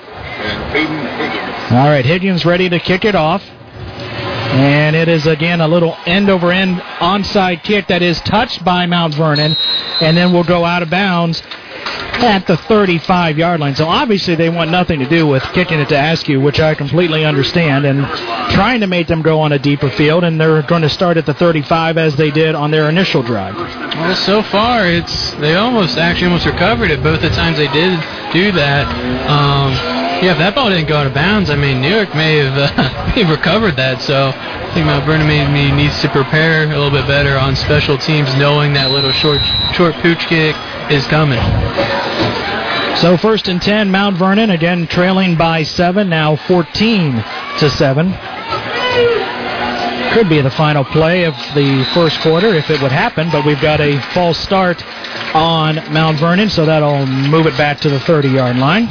All right, Higgins ready to kick it off. And it is, again, a little end-over-end onside kick that is touched by Mount Vernon, and then will go out of bounds at the thirty-five-yard line. So obviously they want nothing to do with kicking it to Askew, which I completely understand, and trying to make them go on a deeper field, and they're going to start at the thirty-five as they did on their initial drive. Well, so far, it's they almost actually almost recovered it both the times they did do that. Um, yeah, if that ball didn't go out of bounds, I mean, Newark may have, uh, may have recovered that, so I think Mount Vernon maybe needs to prepare a little bit better on special teams, knowing that little short short pooch kick is coming. So first and ten, Mount Vernon, again trailing by seven, now fourteen to seven. Could be the final play of the first quarter if it would happen, but we've got a false start on Mount Vernon, so that'll move it back to the thirty-yard line.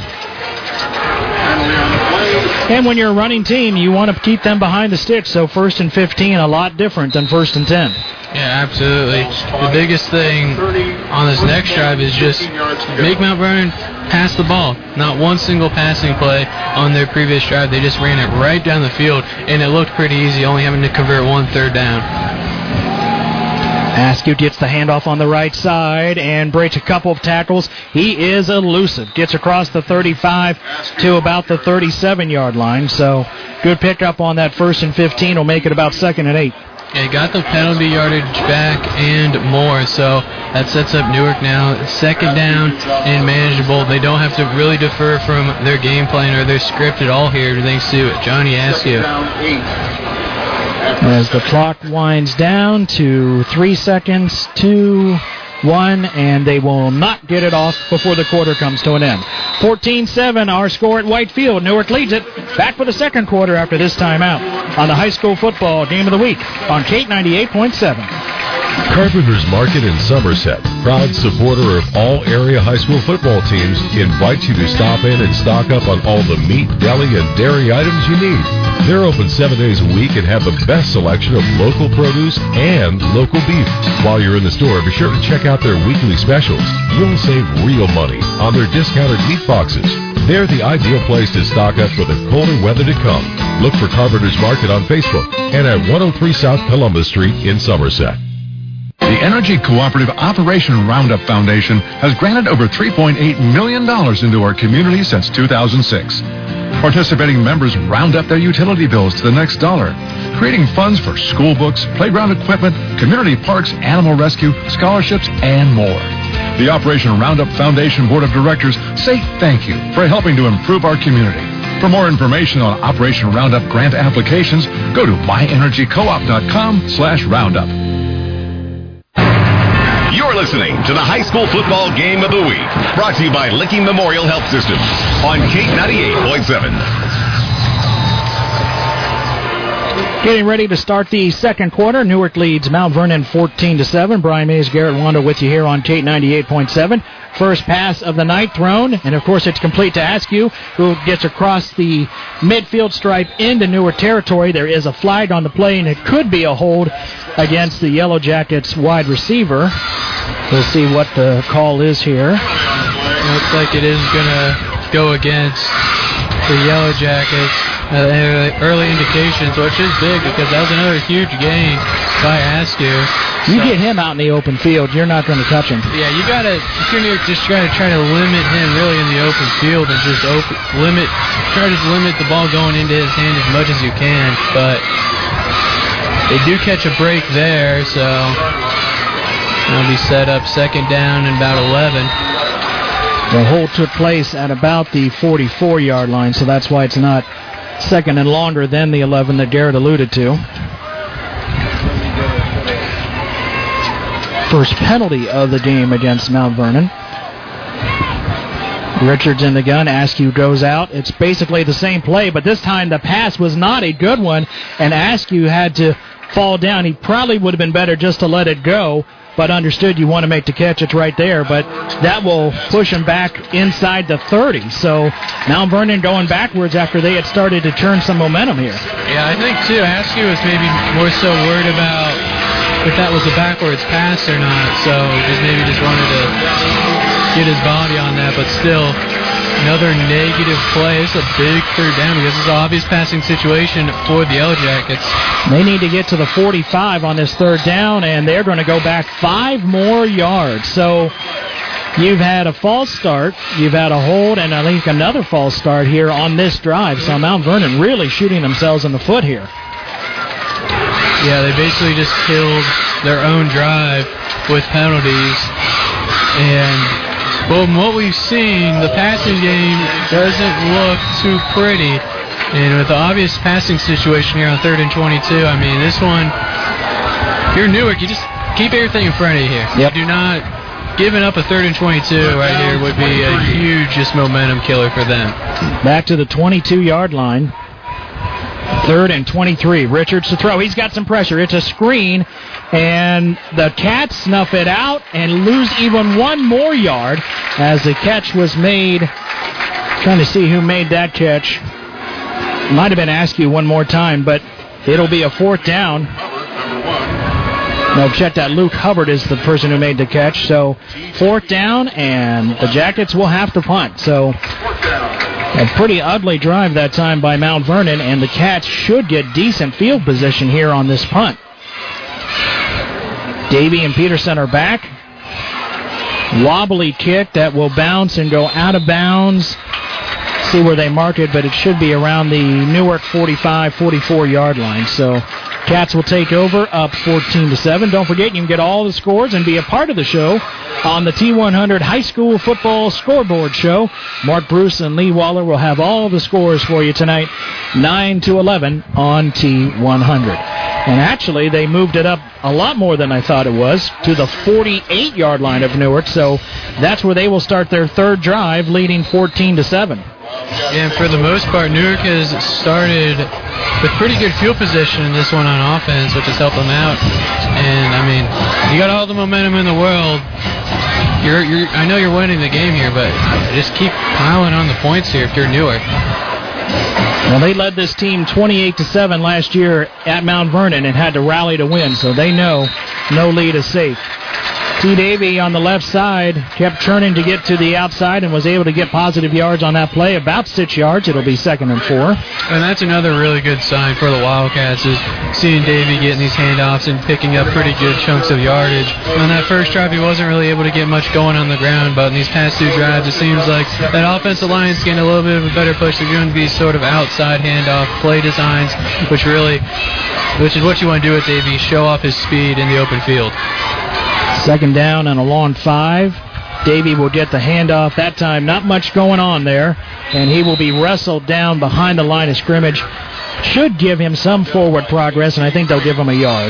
And when you're a running team, you want to keep them behind the sticks, so first and fifteen, a lot different than first and ten. Yeah, absolutely. The biggest thing on this next drive is just make Mount Vernon pass the ball. Not one single passing play on their previous drive. They just ran it right down the field, and it looked pretty easy, only having to convert one third down. Askew gets the handoff on the right side and breaks a couple of tackles. He is elusive. Gets across the thirty-five to about the thirty-seven-yard line. So good pickup on that first and fifteen. Will make it about second and eight. Yeah, got the penalty yardage back and more, so that sets up Newark now. Second down and manageable. They don't have to really defer from their game plan or their script at all here, thanks to Johnny Askew. As the clock winds down to three seconds, two, one, and they will not get it off before the quarter comes to an end. fourteen seven, our score at Whitefield. Newark leads it. Back for the second quarter after this timeout on the high school football game of the week on K ninety-eight point seven. Carpenter's Market in Somerset, proud supporter of all area high school football teams, invites you to stop in and stock up on all the meat, deli, and dairy items you need. They're open seven days a week and have the best selection of local produce and local beef. While you're in the store, be sure to check out their weekly specials. You'll save real money on their discounted meat boxes. They're the ideal place to stock up for the colder weather to come. Look for Carpenter's Market on Facebook and at one oh three South Columbus Street in Somerset. The Energy Cooperative Operation Roundup Foundation has granted over three point eight million dollars into our community since two thousand six. Participating members round up their utility bills to the next dollar, creating funds for school books, playground equipment, community parks, animal rescue, scholarships, and more. The Operation Roundup Foundation Board of Directors say thank you for helping to improve our community. For more information on Operation Roundup grant applications, go to my energy co op dot com slash roundup. You're listening to the high school football game of the week, brought to you by Licking Memorial Health Systems on K ninety-eight point seven. Getting ready to start the second quarter. Newark leads Mount Vernon fourteen to seven. Brian Mays, Garrett Wanda with you here on Kate ninety-eight point seven. First pass of the night thrown, and of course it's complete to Askew, who gets across the midfield stripe into Newark territory. There is a flag on the play, and it could be a hold against the Yellow Jackets wide receiver. We'll see what the call is here. Looks like it is going to go against the Yellow Jackets. Uh, early indications, which is big because that was another huge gain by Askew. You so, get him out in the open field, you're not going to touch him. Yeah, you got to you're just trying to try to limit him really in the open field and just open, limit, try to limit the ball going into his hand as much as you can. But they do catch a break there, so it'll be set up second down and about eleven. The hold took place at about the forty-four-yard line, so that's why it's not second and longer than the eleven that Garrett alluded to. First penalty of the game against Mount Vernon. Richards in the gun. Askew goes out. It's basically the same play, but this time the pass was not a good one, and Askew had to fall down. He probably would have been better just to let it go, but understood you want to make the catch. It's right there, but that will push him back inside the thirty. So Mount Vernon going backwards after they had started to turn some momentum here. Yeah, I think, too, Askew was maybe more so worried about if that was a backwards pass or not, so just maybe just wanted to get his body on that, but still another negative play. It's a big third down because it's an obvious passing situation for the Yellow Jackets. They need to get to the forty-five on this third down, and they're going to go back five more yards. So you've had a false start, you've had a hold, and I think another false start here on this drive. So Mount Vernon really shooting themselves in the foot here. Yeah, they basically just killed their own drive with penalties. And from what we've seen, the passing game doesn't look too pretty. And with the obvious passing situation here on third and twenty-two, I mean, this one, if you're Newark, you just keep everything in front of you here. Yep. You do not, giving up a third and twenty-two right here would be a huge just momentum killer for them. Back to the twenty-two-yard line. Third and twenty-three. Richards to throw. He's got some pressure. It's a screen, and the Cats snuff it out and lose even one more yard as the catch was made. Trying to see who made that catch. Might have been Askew one more time, but it'll be a fourth down. No, check that. Luke Hubbard is the person who made the catch. So fourth down, and the Jackets will have to punt. So a pretty ugly drive that time by Mount Vernon, and the Cats should get decent field position here on this punt. Davey and Peterson are back. Wobbly kick that will bounce and go out of bounds. See where they mark it, but it should be around the Newark forty-five, forty-four-yard line. So Cats will take over, up fourteen to seven. Don't forget, you can get all the scores and be a part of the show on the T one hundred High School Football Scoreboard Show. Mark Bruce and Lee Waller will have all the scores for you tonight, nine to eleven on T one hundred. And actually, they moved it up a lot more than I thought it was, to the forty-eight yard line of Newark. So that's where they will start their third drive, leading fourteen to seven. Yeah, and for the most part, Newark has started with pretty good field position in this one on offense, which has helped them out. And, I mean, you got all the momentum in the world. You're, you're, I know you're winning the game here, but just keep piling on the points here if you're Newark. Well, they led this team twenty-eight to seven last year at Mount Vernon and had to rally to win, so they know no lead is safe. T. Davey on the left side kept churning to get to the outside and was able to get positive yards on that play, about six yards. It'll be second and four. And that's another really good sign for the Wildcats, is seeing Davey getting these handoffs and picking up pretty good chunks of yardage. On that first drive, he wasn't really able to get much going on the ground, but in these past two drives, it seems like that offensive line's getting a little bit of a better push. They're doing these sort of outside handoff play designs, which really, which is what you want to do with Davey, show off his speed in the open field. Second down and a long five. Davey will get the handoff. That time, not much going on there, and he will be wrestled down behind the line of scrimmage. Should give him some forward progress, and I think they'll give him a yard.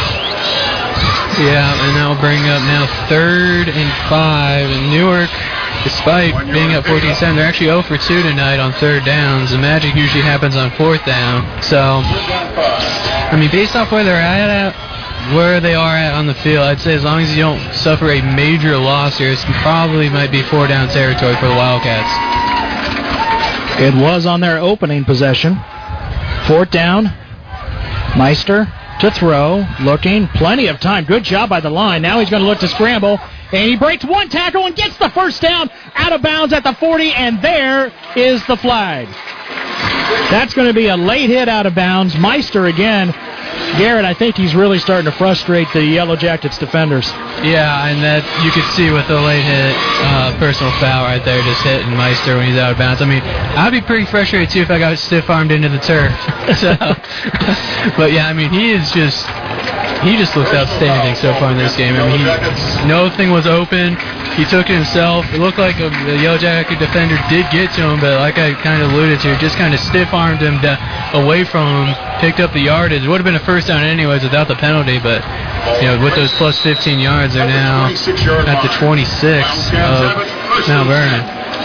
Yeah, and that'll bring up now third and five. And Newark despite being up fourteen seven, they're actually zero for two tonight on third downs. The magic usually happens on fourth down. So, I mean, based off where they're at, where they are at on the field, I'd say as long as you don't suffer a major loss here, it probably might be four down territory for the Wildcats. It was on their opening possession. Fourth down. Meister to throw, looking, plenty of time. Good job by the line. Now he's going to look to scramble, and he breaks one tackle and gets the first down out of bounds at the forty, and there is the flag. That's going to be a late hit out of bounds. Meister again. Garrett, I think he's really starting to frustrate the Yellow Jackets defenders. Yeah, and that you could see with the late hit, uh, personal foul right there, just hitting Meister when he's out of bounds. I mean, I'd be pretty frustrated too if I got stiff-armed into the turf. so, but yeah, I mean, he is just, he just looks outstanding so far in this game. I mean, he, nothing was open. He took it himself. It looked like a, the Yellow Jacket defender did get to him, but like I kind of alluded to, just kind of stiff-armed him to, away from him, picked up the yardage. Would have been a first down anyways without the penalty, but you know, with those plus fifteen yards, they're now at the twenty-six of Mount Vernon.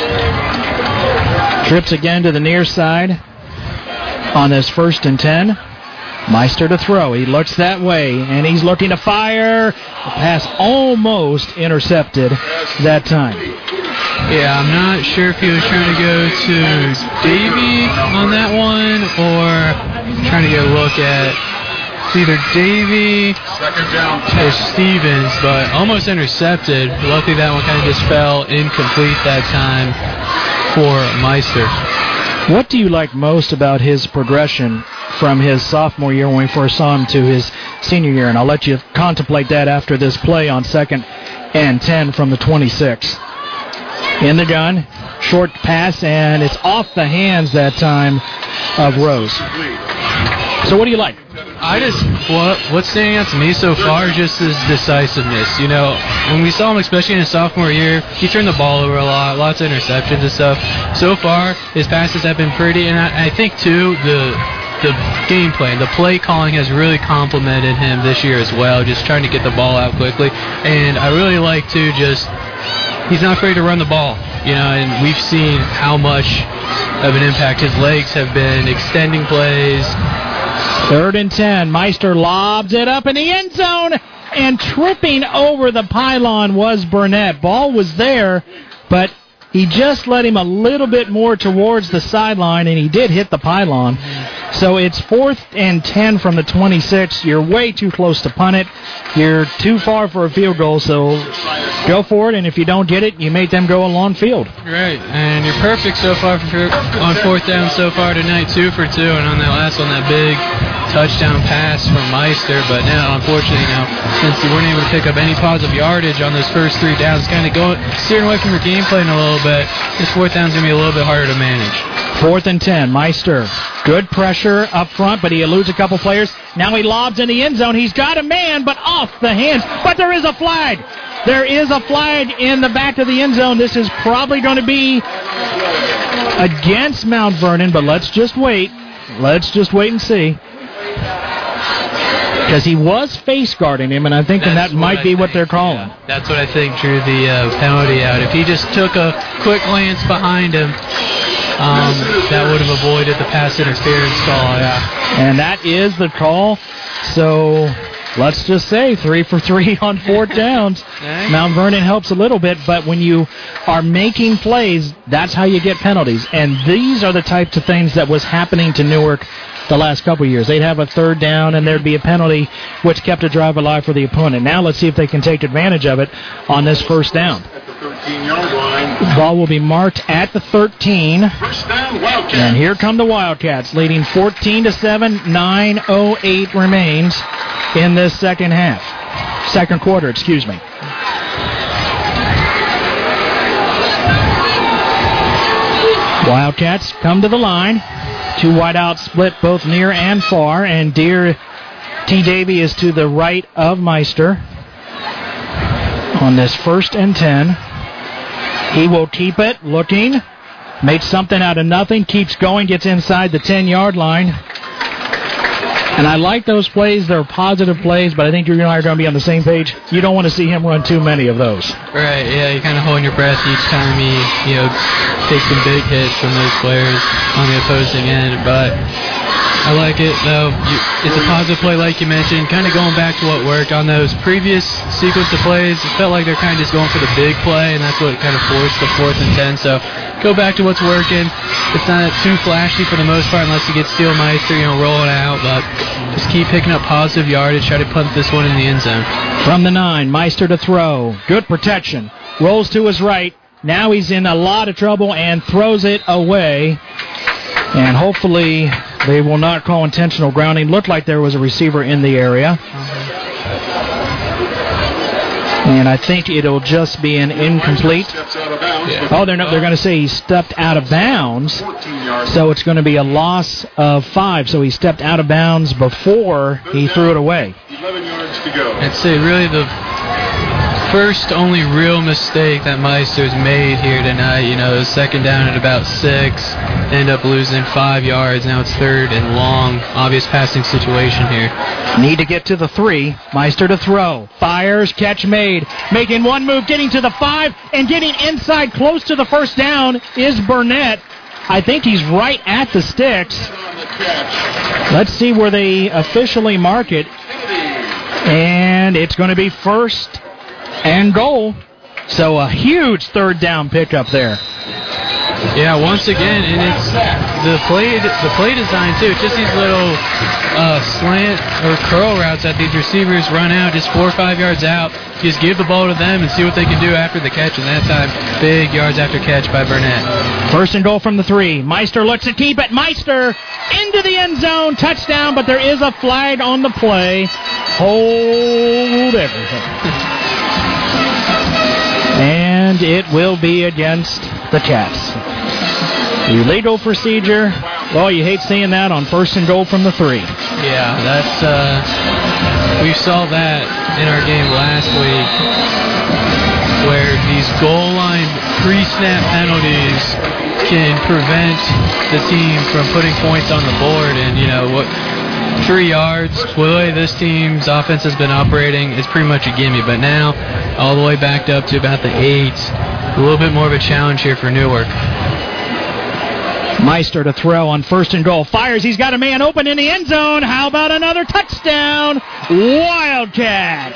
Trips again to the near side on this first and ten. Meister to throw. He looks that way, and he's looking to fire. The pass almost intercepted that time. Yeah, I'm not sure if he was trying to go to Davey on that one or trying to get a look at either Davey or Stevens, but almost intercepted. Luckily, that one kind of just fell incomplete that time for Meister. What do you like most about his progression from his sophomore year when we first saw him to his senior year? And I'll let you contemplate that after this play on second and ten from the twenty-six. In the gun, short pass, and it's off the hands that time of Rose. So what do you like? I just, what, what's standing out to me so far is just his decisiveness. You know, when we saw him, especially in his sophomore year, he turned the ball over a lot, lots of interceptions and stuff. So far, his passes have been pretty, and I, I think, too, the the game plan, the play calling has really complimented him this year as well, just trying to get the ball out quickly. And I really like, too, just he's not afraid to run the ball, you know, and we've seen how much of an impact his legs have been extending plays. Third and ten. Meister lobs it up in the end zone, and tripping over the pylon was Burnett. Ball was there, but he just let him a little bit more towards the sideline, and he did hit the pylon. So it's fourth and ten from the twenty-six. You're way too close to punt it. You're too far for a field goal, so go for it, and if you don't get it, you make them go a long field. Right, and you're perfect so far for, on fourth down so far tonight, two for two, and on that last one, that big touchdown pass from Meister. But now, unfortunately, now, since you weren't able to pick up any positive yardage on those first three downs, kind of going steering away from your game plan a little bit, this fourth down's going to be a little bit harder to manage. Fourth and ten, Meister. Good pressure up front, but he eludes a couple players. Now he lobs in the end zone. He's got a man, but off the hands. But there is a flag. There is a flag in the back of the end zone. This is probably going to be against Mount Vernon, but let's just wait. Let's just wait and see. Because he was face guarding him, and I think that, that might be what they're calling. Yeah, that's what I think drew the uh, penalty out. If he just took a quick glance behind him, um, that would have avoided the pass interference call. Yeah. And that is the call. So let's just say three for three on fourth downs. Mount Vernon helps a little bit, but when you are making plays, that's how you get penalties. And these are the types of things that was happening to Newark the last couple of years. They'd have a third down, and there'd be a penalty, which kept a drive alive for the opponent. Now let's see if they can take advantage of it on this first down. The ball will be marked at the thirteen. And here come the Wildcats, leading fourteen to seven. nine oh eight remains in this second half. Second quarter, excuse me. Wildcats come to the line. Two wideouts split both near and far, and Deer T. Davey is to the right of Meister on this first and ten. He will keep it, looking, makes something out of nothing, keeps going, gets inside the ten-yard line. And I like those plays. They're positive plays, but I think you and I are going to be on the same page. You don't want to see him run too many of those. Right, yeah, you're kind of holding your breath each time he, you know, takes some big hits from those players on the opposing end. But I like it, though. You, it's a positive play, like you mentioned. Kind of going back to what worked on those previous sequence of plays. It felt like they're kind of just going for the big play, and that's what kind of forced the fourth and ten. So go back to what's working. It's not too flashy for the most part unless you get Steelmeister, you know, rolling out. But just keep picking up positive yardage. Try to punt this one in the end zone. From the nine, Meister to throw. Good protection. Rolls to his right. Now he's in a lot of trouble and throws it away. And hopefully they will not call intentional grounding. Looked like there was a receiver in the area. And I think it'll just be an incomplete. Yeah. Oh, they're, no, they're going to say he stepped out of bounds. So it's going to be a loss of five. So he stepped out of bounds before he threw it away. eleven yards to go. I'd say really the first only real mistake that Meister's made here tonight. You know, second down at about six, end up losing five yards. Now it's third and long. Obvious passing situation here. Need to get to the three. Meister to throw. Fires, catch made. Making one move, getting to the five, and getting inside close to the first down is Burnett. I think he's right at the sticks. Let's see where they officially mark it. And it's going to be first and goal. So a huge third down pickup there. Yeah, once again, and it's the play the play design too. Just these little uh, slant or curl routes that these receivers run out, just four or five yards out. Just give the ball to them and see what they can do after the catch. And that time, big yards after catch by Burnett. First and goal from the three. Meister looks to keep it. Meister into the end zone, touchdown. But there is a flag on the play. Hold everything. And it will be against the Cats. Illegal procedure. Well, you hate seeing that on first and goal from the three. Yeah, that's uh, we saw that in our game last week, where these goal line pre-snap penalties can prevent the team from putting points on the board. And you know what? Three yards. The way this team's offense has been operating is pretty much a gimme. But now, all the way backed up to about the eight. A little bit more of a challenge here for Newark. Meister to throw on first and goal. Fires. He's got a man open in the end zone. How about another touchdown? Wildcats.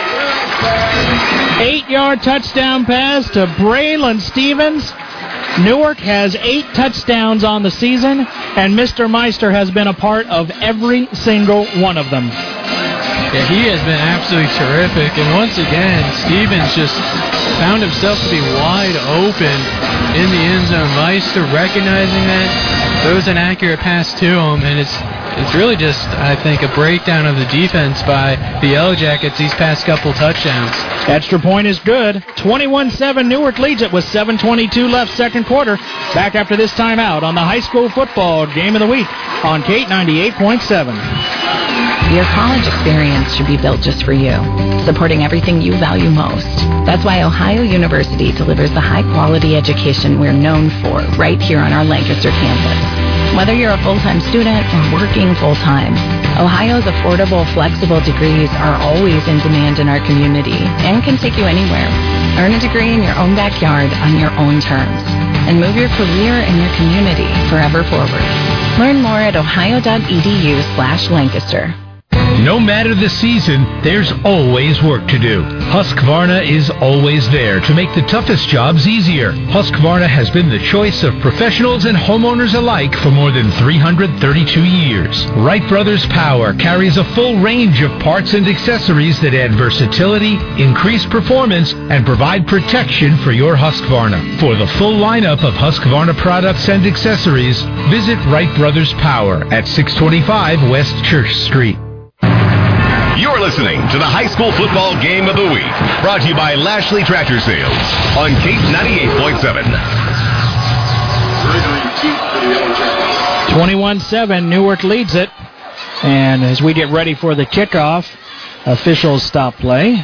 Eight-yard touchdown pass to Braylon Stevens. Newark has eight touchdowns on the season, and Mister Meister has been a part of every single one of them. Yeah, he has been absolutely terrific. And once again, Stevens just found himself to be wide open in the end zone. Meister recognizing that, throws an accurate pass to him, and it's it's really just, I think, a breakdown of the defense by the Yellow Jackets these past couple touchdowns. Extra point is good. twenty-one seven Newark leads it with seven twenty-two left second quarter. Back after this timeout on the high school football game of the week on Kate ninety-eight point seven. Your college experience should be built just for you, supporting everything you value most. That's why Ohio University delivers the high-quality education we're known for right here on our Lancaster campus. Whether you're a full-time student or working full-time, Ohio's affordable, flexible degrees are always in demand in our community and can take you anywhere. Earn a degree in your own backyard on your own terms and move your career and your community forever forward. Learn more at ohio.edu slash Lancaster. No matter the season, there's always work to do. Husqvarna is always there to make the toughest jobs easier. Husqvarna has been the choice of professionals and homeowners alike for more than three hundred thirty-two years. Wright Brothers Power carries a full range of parts and accessories that add versatility, increase performance, and provide protection for your Husqvarna. For the full lineup of Husqvarna products and accessories, visit Wright Brothers Power at six twenty-five West Church Street. You're listening to the high school football game of the week, brought to you by Lashley Tractor Sales on Kate ninety-eight point seven. twenty-one seven, Newark leads it. And as we get ready for the kickoff, officials stop play.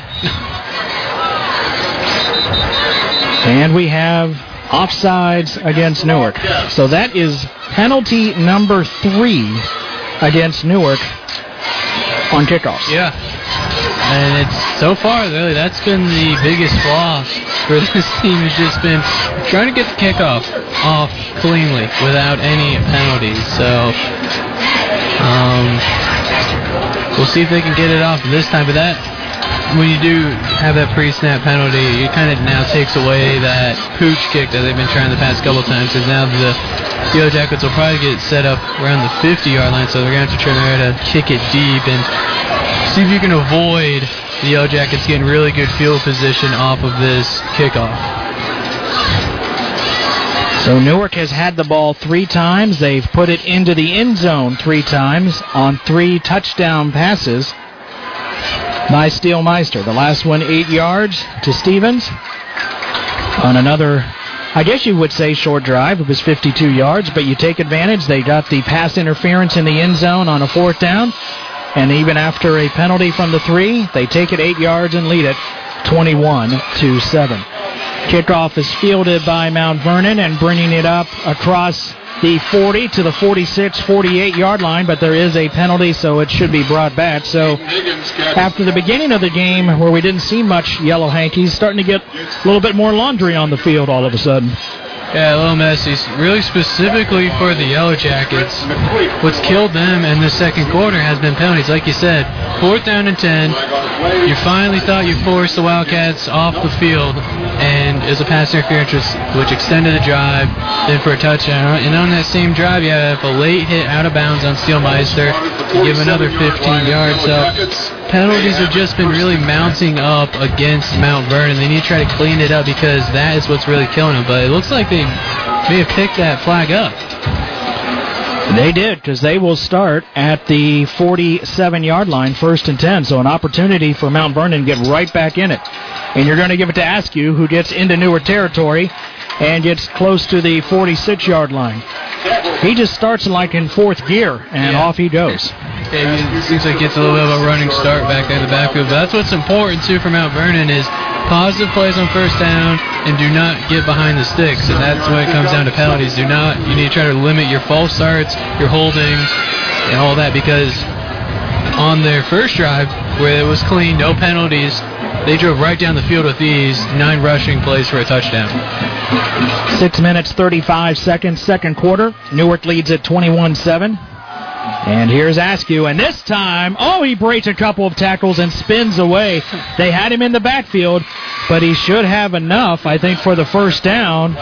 And we have offsides against Newark. So that is penalty number three against Newark on kickoffs. Yeah. And it's so far, really, that's been the biggest flaw for this team. Has just been trying to get the kickoff off cleanly without any penalties. So um, we'll see if they can get it off this time. But that, when you do have that pre-snap penalty, it kind of now takes away that pooch kick that they've been trying the past couple times. Because now the Yellow Jackets will probably get set up around the fifty-yard line, so they're going to have to try to kick it deep and see if you can avoid the Yellow Jackets getting really good field position off of this kickoff. So Newark has had the ball three times. They've put it into the end zone three times on three touchdown passes by Steelmeister. The last one eight yards to Stevens on another, I guess you would say, short drive. It was fifty-two yards, but you take advantage. They got the pass interference in the end zone on a fourth down. And even after a penalty from the three, they take it eight yards and lead it twenty-one to seven. Kickoff is fielded by Mount Vernon and bringing it up across the forty to the forty-six, forty-eight yard line, but there is a penalty, so it should be brought back. So after the beginning of the game where we didn't see much Yellow Hankies, starting to get a little bit more laundry on the field all of a sudden. Yeah, a little messy. Really specifically for the Yellow Jackets, what's killed them in the second quarter has been penalties. Like you said, fourth down and ten. You finally thought you forced the Wildcats off the field, and it was a pass interference which extended the drive, then for a touchdown. And on that same drive, you have a late hit out of bounds on Steelmeister to give another fifteen yards. So penalties have just been really mounting up against Mount Vernon. They need to try to clean it up because that is what's really killing them. But it looks like they may have picked that flag up. They did, because they will start at the forty-seven yard line, first and ten. So an opportunity for Mount Vernon to get right back in it. And you're going to give it to Askew, who gets into Newark territory and gets close to the forty-six yard line. He just starts like in fourth gear, and yeah. off he goes. Yeah, it seems like he gets a little bit of a running start back there in the backfield. But that's what's important, too, for Mount Vernon is positive plays on first down and do not get behind the sticks. And that's when it comes down to penalties. Do not, you need to try to limit your false starts, your holdings, and all that, because on their first drive, where it was clean, no penalties, they drove right down the field with these nine rushing plays for a touchdown. Six minutes, thirty-five seconds, second quarter. Newark leads at twenty-one seven. And here's Askew, and this time, oh, he breaks a couple of tackles and spins away. They had him in the backfield, but he should have enough, I think, for the first down.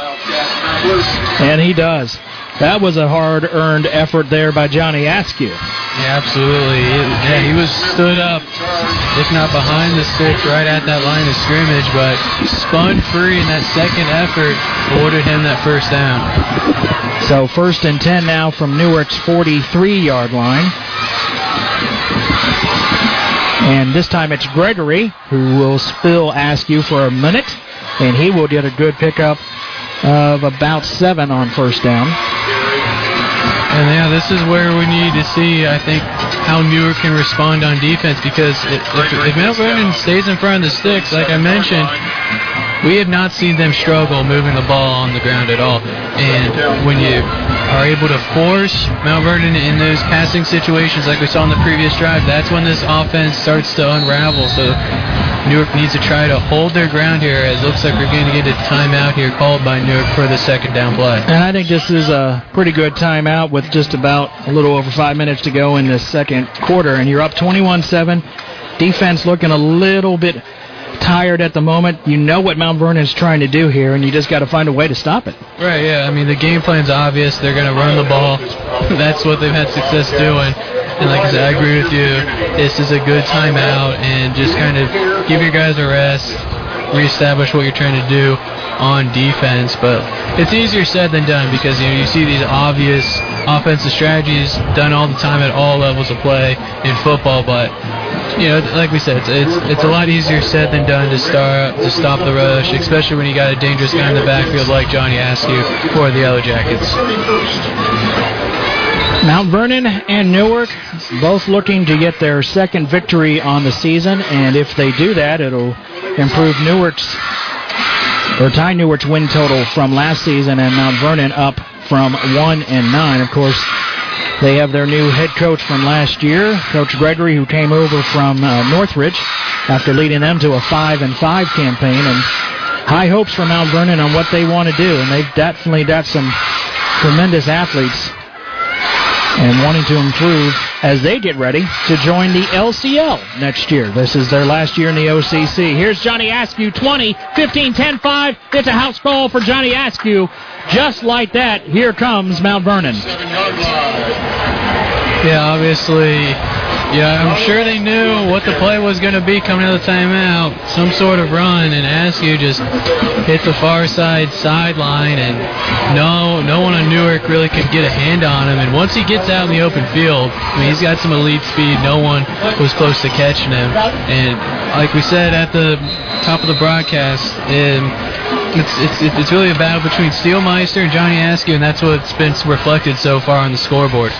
And he does. That was a hard-earned effort there by Johnny Askew. Yeah, absolutely. Yeah, he was stood up, if not behind the sticks, right at that line of scrimmage, but spun free in that second effort, awarded him that first down. So first and ten now from Newark's forty-three yard line. And this time it's Gregory who will spill Askew for a minute, and he will get a good pickup of about seven on first down. And yeah, this is where we need to see, I think, how Newark can respond on defense, because if, if, if Mount Vernon stays in front of the sticks, like I mentioned, we have not seen them struggle moving the ball on the ground at all. And when you are able to force Mount Vernon in those passing situations like we saw in the previous drive, that's when this offense starts to unravel. So Newark needs to try to hold their ground here, as it looks like we're going to get a timeout here called by Newark for the second down play. And I think this is a pretty good timeout with just about a little over five minutes to go in the second quarter. And you're up twenty-one seven. Defense looking a little bit tired at the moment. You know what Mount Vernon is trying to do here, and you just got to find a way to stop it. Right, yeah. I mean, the game plan's obvious. They're going to run the ball. That's what they've had success doing. And like I said, I agree with you. This is a good timeout, and just kind of give your guys a rest, reestablish what you're trying to do on defense. But it's easier said than done, because you know you see these obvious offensive strategies done all the time at all levels of play in football. But you know, like we said, it's it's, it's a lot easier said than done to start to stop the rush, especially when you got a dangerous guy in the backfield like Johnny Askew for the Yellow Jackets. Mount Vernon and Newark both looking to get their second victory on the season, and if they do that, it'll improve Newark's, or tie Newark's win total from last season, and Mount Vernon up from one and nine. Of course, They have their new head coach from last year, Coach Gregory, who came over from uh, Northridge after leading them to a five and five campaign, and high hopes for Mount Vernon on what they want to do, and they've definitely got some tremendous athletes and wanting to improve as they get ready to join the L C L next year. This is their last year in the O C C. Here's Johnny Askew, twenty, fifteen, ten, five. It's a house call for Johnny Askew. Just like that, here comes Mount Vernon. Yeah, obviously, yeah, I'm sure they knew what the play was going to be coming out of the timeout. Some sort of run, and Askew just hit the far side sideline, and no no one on Newark really could get a hand on him. And once he gets out in the open field, I mean, he's got some elite speed. No one was close to catching him. And like we said at the top of the broadcast, um, it's, it's, it's really a battle between Steelmeister and Johnny Askew, and that's what's been reflected so far on the scoreboard.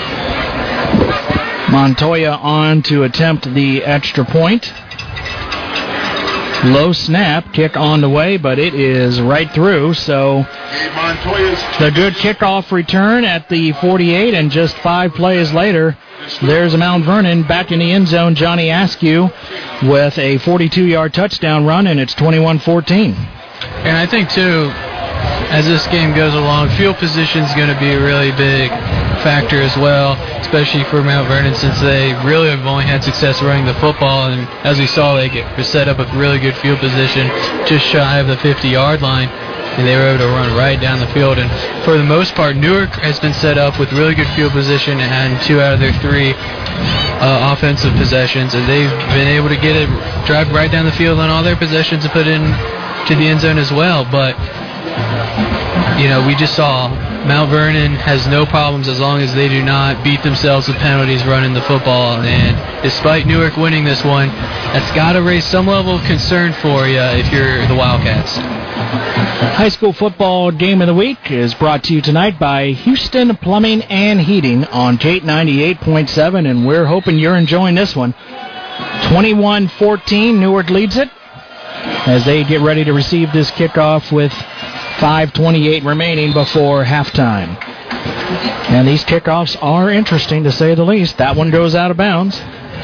Montoya on to attempt the extra point. Low snap, kick on the way, but it is right through. So the good kickoff return at the forty-eight, and just five plays later, there's Mount Vernon back in the end zone. Johnny Askew with a forty-two-yard touchdown run, and it's twenty-one fourteen. And I think, too, as this game goes along, field position is going to be a really big factor as well, especially for Mount Vernon, since they really have only had success running the football. And as we saw, they get set up with really good field position just shy of the fifty-yard line, and they were able to run right down the field. And for the most part, Newark has been set up with really good field position and two out of their three uh, offensive possessions, and they've been able to get it, drive right down the field on all their possessions and put it in to the end zone as well. But you know, we just saw Mount Vernon has no problems as long as they do not beat themselves with penalties running the football. And despite Newark winning this one, that's got to raise some level of concern for you if you're the Wildcats. High school football game of the week is brought to you tonight by Houston Plumbing and Heating on Kate ninety-eight point seven, and we're hoping you're enjoying this one. twenty-one fourteen, Newark leads it as they get ready to receive this kickoff with five twenty-eight remaining before halftime. And these kickoffs are interesting, to say the least. That one goes out of bounds.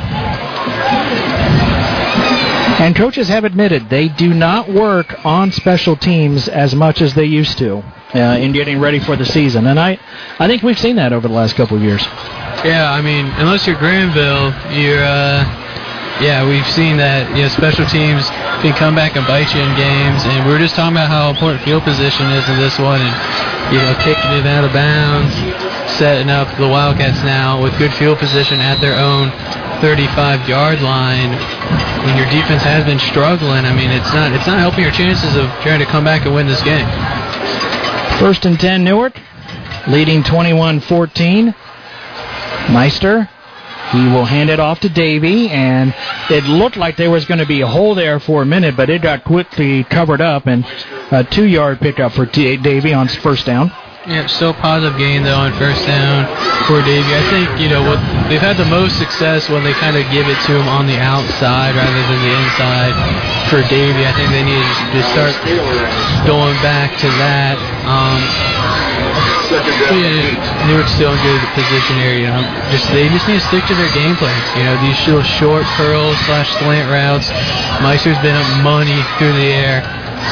And coaches have admitted they do not work on special teams as much as they used to uh, in getting ready for the season. And I, I think we've seen that over the last couple of years. Yeah, I mean, unless you're Granville, you're... Uh Yeah, we've seen that, you know, special teams can come back and bite you in games, and we were just talking about how important field position is in this one, and, you know, kicking it out of bounds, setting up the Wildcats now with good field position at their own thirty-five-yard line. When your defense has been struggling, I mean, it's not it's not helping your chances of trying to come back and win this game. First and ten, Newark, leading twenty-one fourteen. Meister. He will hand it off to Davey, and it looked like there was going to be a hole there for a minute, but it got quickly covered up, and a two-yard pickup for T- Davey on first down. Yeah, still positive gain, though, on first down for Davey. I think, you know, what they've had the most success when they kind of give it to him on the outside rather than the inside for Davey. I think they need to start going back to that. Um, Yeah, Newark's still in good position here. You know, just they just need to stick to their game plans. You know, these little short curls slash slant routes. Meister's been up money through the air.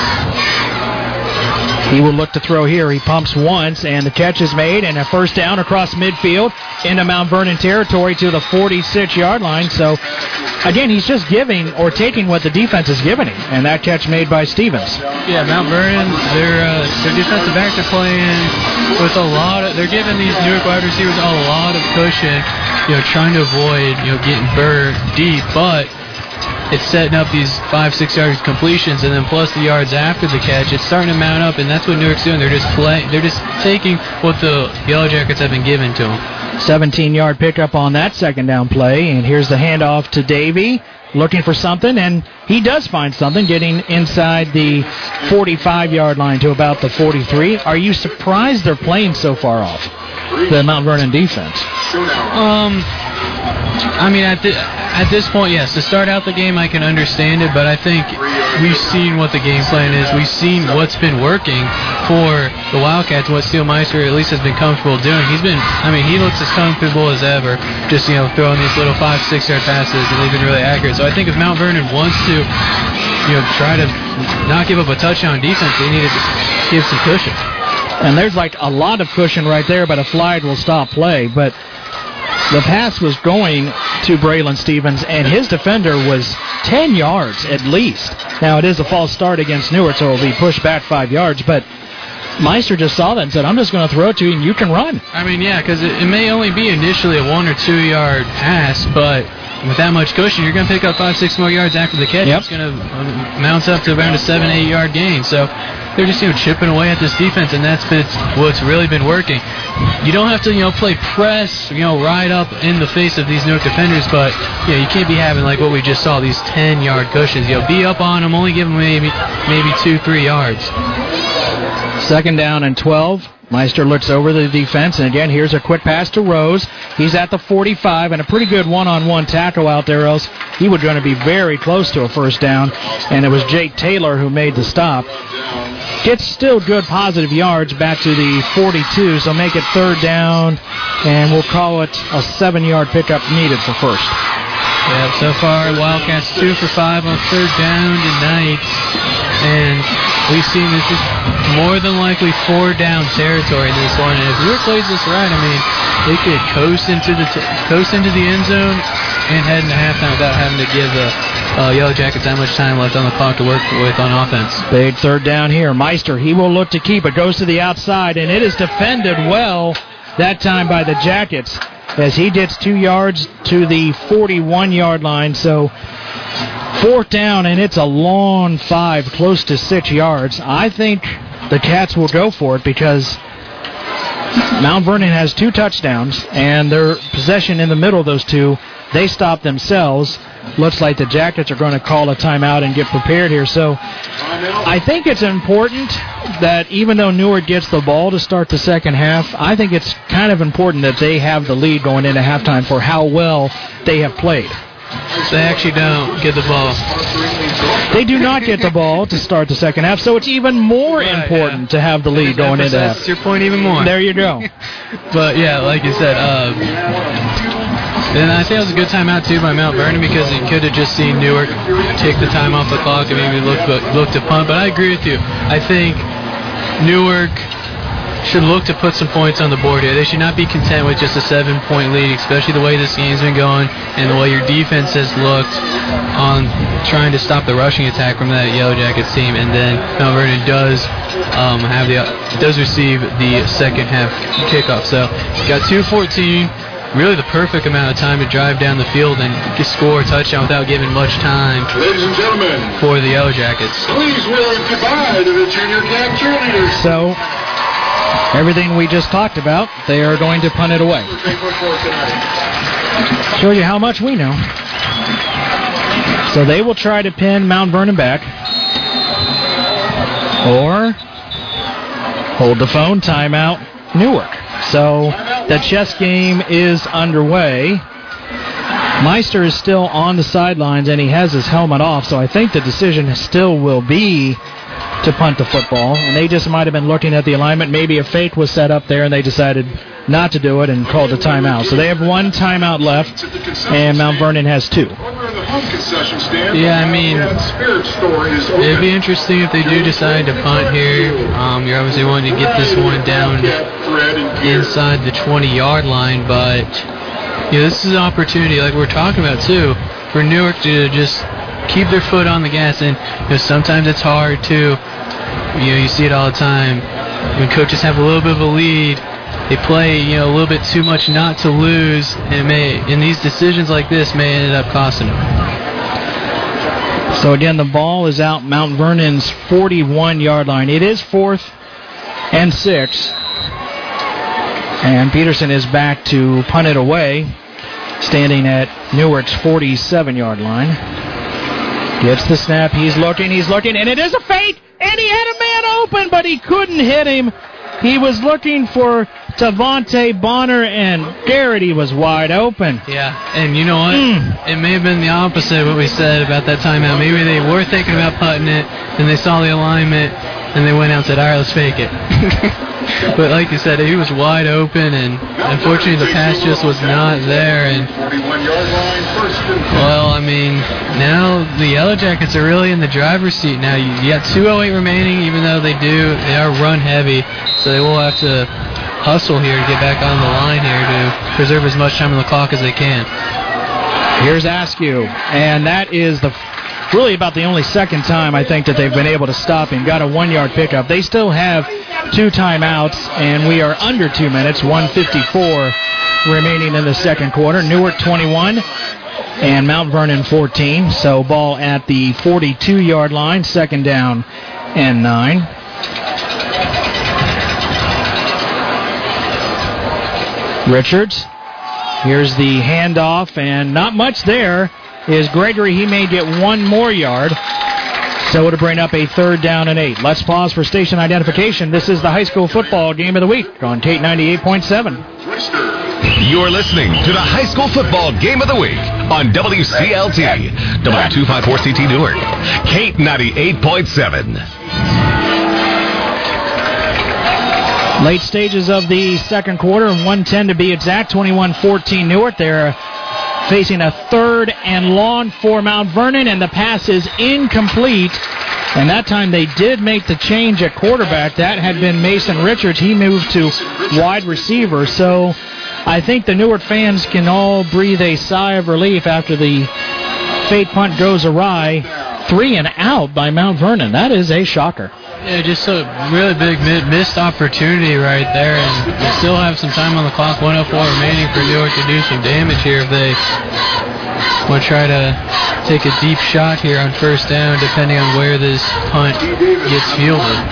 He will look to throw here. He pumps once, and the catch is made, and a first down across midfield into Mount Vernon territory to the forty-six-yard line. So, again, he's just giving or taking what the defense is giving him, and that catch made by Stevens. Yeah, Mount Vernon, their uh, their defensive backs are playing with a lot of, they're giving these Newark wide receivers a lot of cushion, you know, trying to avoid, you know, getting burned deep, but it's setting up these five, six yard completions, and then plus the yards after the catch. It's starting to mount up, and that's what Newark's doing. They're just playing. They're just taking what the Yellow Jackets have been given to them. seventeen-yard pickup on that second down play, and here's the handoff to Davey, looking for something, and he does find something, getting inside the forty-five-yard line to about the forty-three. Are you surprised they're playing so far off, the Mount Vernon defense? Um, I mean, at the, at this point, yes. To start out the game, I can understand it, but I think we've seen what the game plan is. We've seen what's been working for the Wildcats, what Steele Meister at least has been comfortable doing. He's been, I mean, he looks as comfortable as ever, just, you know, throwing these little five, six-yard passes, and they've been really accurate. So I think if Mount Vernon wants to, you know, try to not give up a touchdown defense, they need to give some cushion. And there's like a lot of cushion right there, but a flag will stop play. But the pass was going to Braylon Stevens, and his defender was ten yards at least. Now, it is a false start against Newark, so it will be pushed back five yards. But Meister just saw that and said, I'm just going to throw it to you, and you can run. I mean, yeah, because it, it may only be initially a one- or two-yard pass, but with that much cushion, you're going to pick up five, six more yards after the catch. Yep. It's going to um, mount up to around a seven, eight-yard gain. So they're just, you know, chipping away at this defense, and that's been what's really been working. You don't have to, you know, play press, you know, right up in the face of these Newark defenders, but, you know, you can't be having like what we just saw, these ten-yard cushions. You know, be up on them, only give them maybe, maybe two, three yards. Second down and twelve. Meister looks over the defense, and again, here's a quick pass to Rose. He's at the forty-five, and a pretty good one-on-one tackle out there, else he was going to be very close to a first down, and it was Jake Taylor who made the stop. Gets still good positive yards back to the forty-two, so make it third down, and we'll call it a seven-yard pickup needed for first. Yeah, so far, Wildcats two for five on third down tonight, and we've seen this is more than likely four down territory in this one. And if Newark plays this right, I mean, they could coast into the t- coast into the end zone and head into halftime without having to give the uh, Yellow Jackets that much time left on the clock to work with on offense. Big third down here. Meister, he will look to keep it. Goes to the outside, and it is defended well that time by the Jackets as he gets two yards to the forty-one-yard line. So fourth down, and it's a long five, close to six yards. I think the Cats will go for it because Mount Vernon has two touchdowns, and their possession in the middle of those two, they stop themselves. Looks like the Jackets are going to call a timeout and get prepared here. So I think it's important that even though Newark gets the ball to start the second half, I think it's kind of important that they have the lead going into halftime for how well they have played. They actually don't get the ball. They do not get the ball to start the second half, so it's even more right, important yeah. to have the lead going into half. That's your point even more. There you go. But, yeah, like you said, uh, and I think it was a good timeout, too, by Mount Vernon because you could have just seen Newark take the time off the clock and maybe look, look to punt. But I agree with you. I think Newark should look to put some points on the board here. They should not be content with just a seven-point lead, especially the way this game's been going and the way your defense has looked on trying to stop the rushing attack from that Yellow Jackets team. And then Mount Vernon does um, have the does receive the second half kickoff. So got two fourteen, really the perfect amount of time to drive down the field and just score a touchdown without giving much time. Ladies and gentlemen, for the Yellow Jackets. Please wave goodbye to the junior camp cheerleaders. So everything we just talked about, they are going to punt it away. Shows you how much we know. So they will try to pin Mount Vernon back. Or hold the phone, timeout, Newark. So the chess game is underway. Meister is still on the sidelines, and he has his helmet off, so I think the decision still will be to punt the football, and they just might have been looking at the alignment. Maybe a fake was set up there, and they decided not to do it and called a timeout. So they have one timeout left, and Mount Vernon has two. Yeah, I mean, it'd be interesting if they do decide to punt here. Um, you're obviously wanting to get this one down inside the twenty-yard line, but you know, this is an opportunity, like we're talking about too, for Newark to just keep their foot on the gas. And you know, sometimes it's hard to, you know, you see it all the time when coaches have a little bit of a lead, they play, you know, a little bit too much not to lose, and it may, and these decisions like this may end up costing them. So again, the ball is out Mount Vernon's forty-one-yard line. It is fourth and six, and Peterson is back to punt it away, standing at Newark's forty-seven-yard line. Gets the snap. He's looking. He's looking. And it is a fake. And he had a man open, but he couldn't hit him. He was looking for Tavante Bonner, and Garrity was wide open. Yeah, and you know what? Mm. It may have been the opposite of what we said about that timeout. Maybe they were thinking about putting it, and they saw the alignment, and they went out and said, all right, let's fake it. But like you said, he was wide open, and unfortunately the pass just was not there. And well, I mean, now the Yellow Jackets are really in the driver's seat now. You, you got two oh eight remaining, even though they do, they are run heavy, so they will have to hustle here to get back on the line here to preserve as much time on the clock as they can. Here's Askew, and that is the really about the only second time I think that they've been able to stop him. Got a one-yard pickup. They still have two timeouts, and we are under two minutes, one fifty-four remaining in the second quarter. Newark twenty-one and Mount Vernon fourteen. So ball at the forty-two-yard line, second down and nine. Richards. Here's the handoff, and not much there is Gregory. He may get one more yard. So it'll bring up a third down and eight. Let's pause for station identification. This is the high school football game of the week on Kate ninety-eight point seven. You're listening to the high school football game of the week on W C L T, W two fifty-four C T Newark, Kate ninety-eight point seven. Late stages of the second quarter, one ten to be exact, twenty-one fourteen Newark. They're facing a third and long for Mount Vernon, and the pass is incomplete. And that time they did make the change at quarterback. That had been Mason Richards. He moved to wide receiver. So I think the Newark fans can all breathe a sigh of relief after the fake punt goes awry. Three and out by Mount Vernon. That is a shocker. Yeah, just a really big missed opportunity right there, and they still have some time on the clock, one oh four remaining for Newark to do some damage here if they want to try to take a deep shot here on first down, depending on where this punt gets fielded.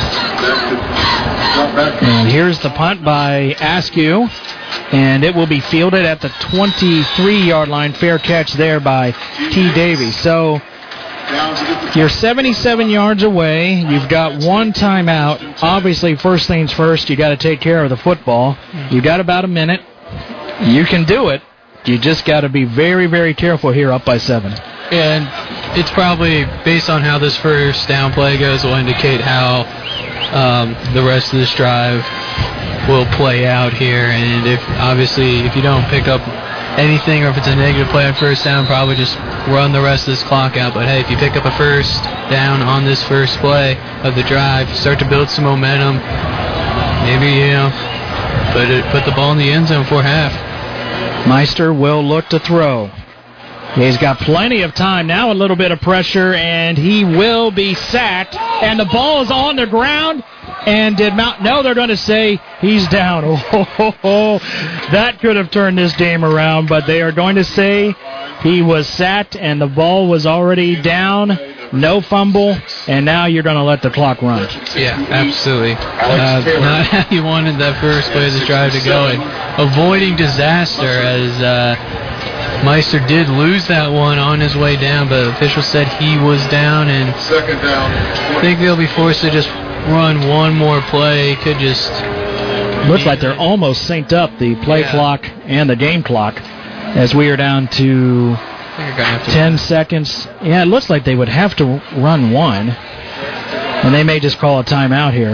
And here's the punt by Askew, and it will be fielded at the twenty-three-yard line. Fair catch there by T. Davies. So you're seventy-seven yards away. You've got one timeout. Obviously, first things first, you got to take care of the football. You got about a minute. You can do it. You just got to be very, very careful here up by seven. And it's probably, based on how this first down play goes, will indicate how um, the rest of this drive will play out here. And if obviously, if you don't pick up anything, or if it's a negative play on first down, probably just run the rest of this clock out. But hey, if you pick up a first down on this first play of the drive, start to build some momentum, maybe, you know, put it, put the ball in the end zone for half. Meister will look to throw. He's got plenty of time now, a little bit of pressure, and he will be sacked. And the ball is on the ground. And did Mount... No, they're going to say he's down. Oh, ho, ho, ho. That could have turned this game around, but they are going to say he was sacked and the ball was already down. No fumble, and now you're going to let the clock run. Yeah, absolutely. Uh, not how you wanted that first play of the drive to go, and avoiding disaster as uh, Meister did lose that one on his way down, but officials said he was down, and second down. I think they'll be forced to just run one more play. Could just... Looks like they're almost synced up, the play yeah. clock and the game clock, as we are down to... Ten seconds. Yeah, it looks like they would have to run one. And they may just call a timeout here.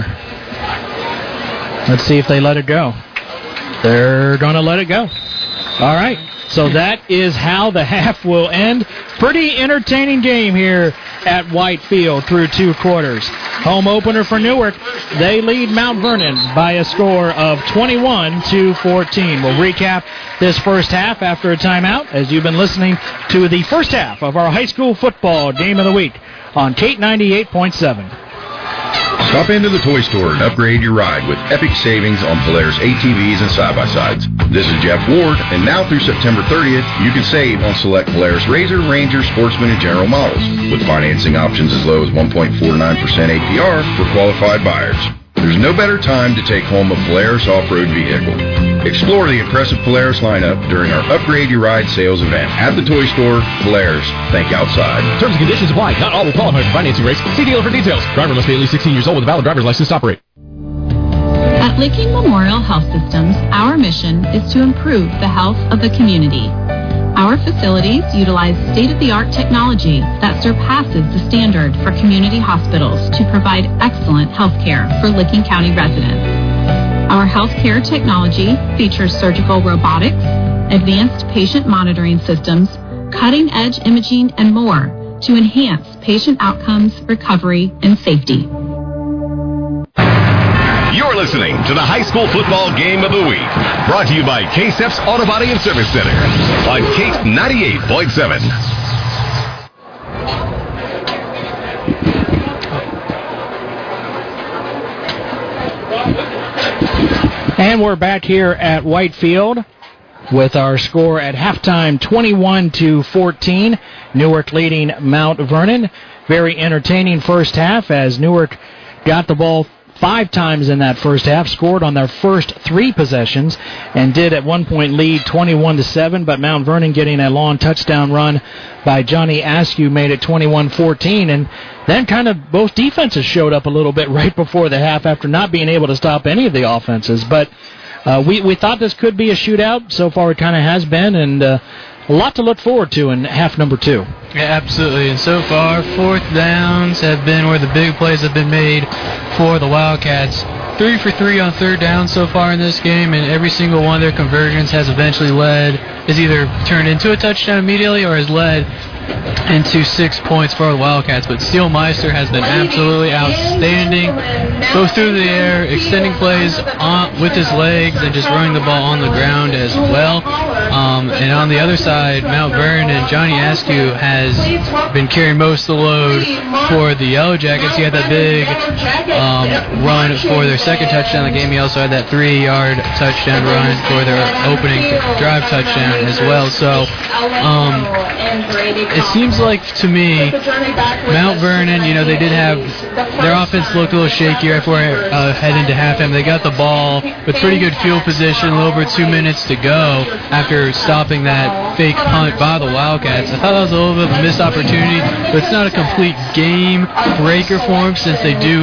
Let's see if they let it go. They're going to let it go. All right. So that is how the half will end. Pretty entertaining game here at White Field through two quarters. Home opener for Newark. They lead Mount Vernon by a score of twenty-one to fourteen. We'll recap this first half after a timeout as you've been listening to the first half of our high school football game of the week on Kate ninety-eight point seven. Stop into the toy store and upgrade your ride with epic savings on Polaris A T Vs and side-by-sides. This is Jeff Ward, and now through September thirtieth, you can save on select Polaris RZR, Ranger, Sportsman, and General models, with financing options as low as one point four nine percent A P R for qualified buyers. There's no better time to take home a Polaris off-road vehicle. Explore the impressive Polaris lineup during our Upgrade Your Ride sales event at the toy store. Polaris, think outside. Terms and conditions apply. Not all will qualify for financing rates. See dealer for details. Driver must be at least sixteen years old with a valid driver's license to operate. At Licking Memorial Health Systems, our mission is to improve the health of the community. Our facilities utilize state-of-the-art technology that surpasses the standard for community hospitals to provide excellent health care for Licking County residents. Our healthcare technology features surgical robotics, advanced patient monitoring systems, cutting-edge imaging, and more to enhance patient outcomes, recovery, and safety. You're listening to the High School Football Game of the Week, brought to you by K-Steps Auto Body and Service Center on K ninety-eight point seven. And we're back here at Whitefield with our score at halftime, twenty-one to fourteen. Newark leading Mount Vernon. Very entertaining first half as Newark got the ball five times in that first half, scored on their first three possessions, and did at one point lead twenty-one to seven, but Mount Vernon getting a long touchdown run by Johnny Askew made it twenty-one fourteen, and then kind of both defenses showed up a little bit right before the half after not being able to stop any of the offenses, but uh, we, we thought this could be a shootout. So far it kind of has been, and uh, a lot to look forward to in half number two. Yeah, absolutely. And so far, fourth downs have been where the big plays have been made for the Wildcats. Three for three on third down so far in this game, and every single one of their conversions has eventually led, is either turned into a touchdown immediately or has led into six points for the Wildcats. But Steele Meister has been absolutely outstanding. Goes through the air, extending plays on, with his legs, and just running the ball on the ground as well. Um, and on the other side, Mount Vernon and Johnny Askew has been carrying most of the load for the Yellow Jackets. He had that big um, run for their second touchdown of the game. He also had that three-yard touchdown run for their opening drive touchdown as well. So um, it seems like to me, Mount Vernon, you know, they did have their offense looked a little shaky right before uh, head into halftime. They got the ball with pretty good field position, a little over two minutes to go after stopping that fake punt by the Wildcats. I thought that was a little bit of a missed opportunity, but it's not a complete game breaker for them since they do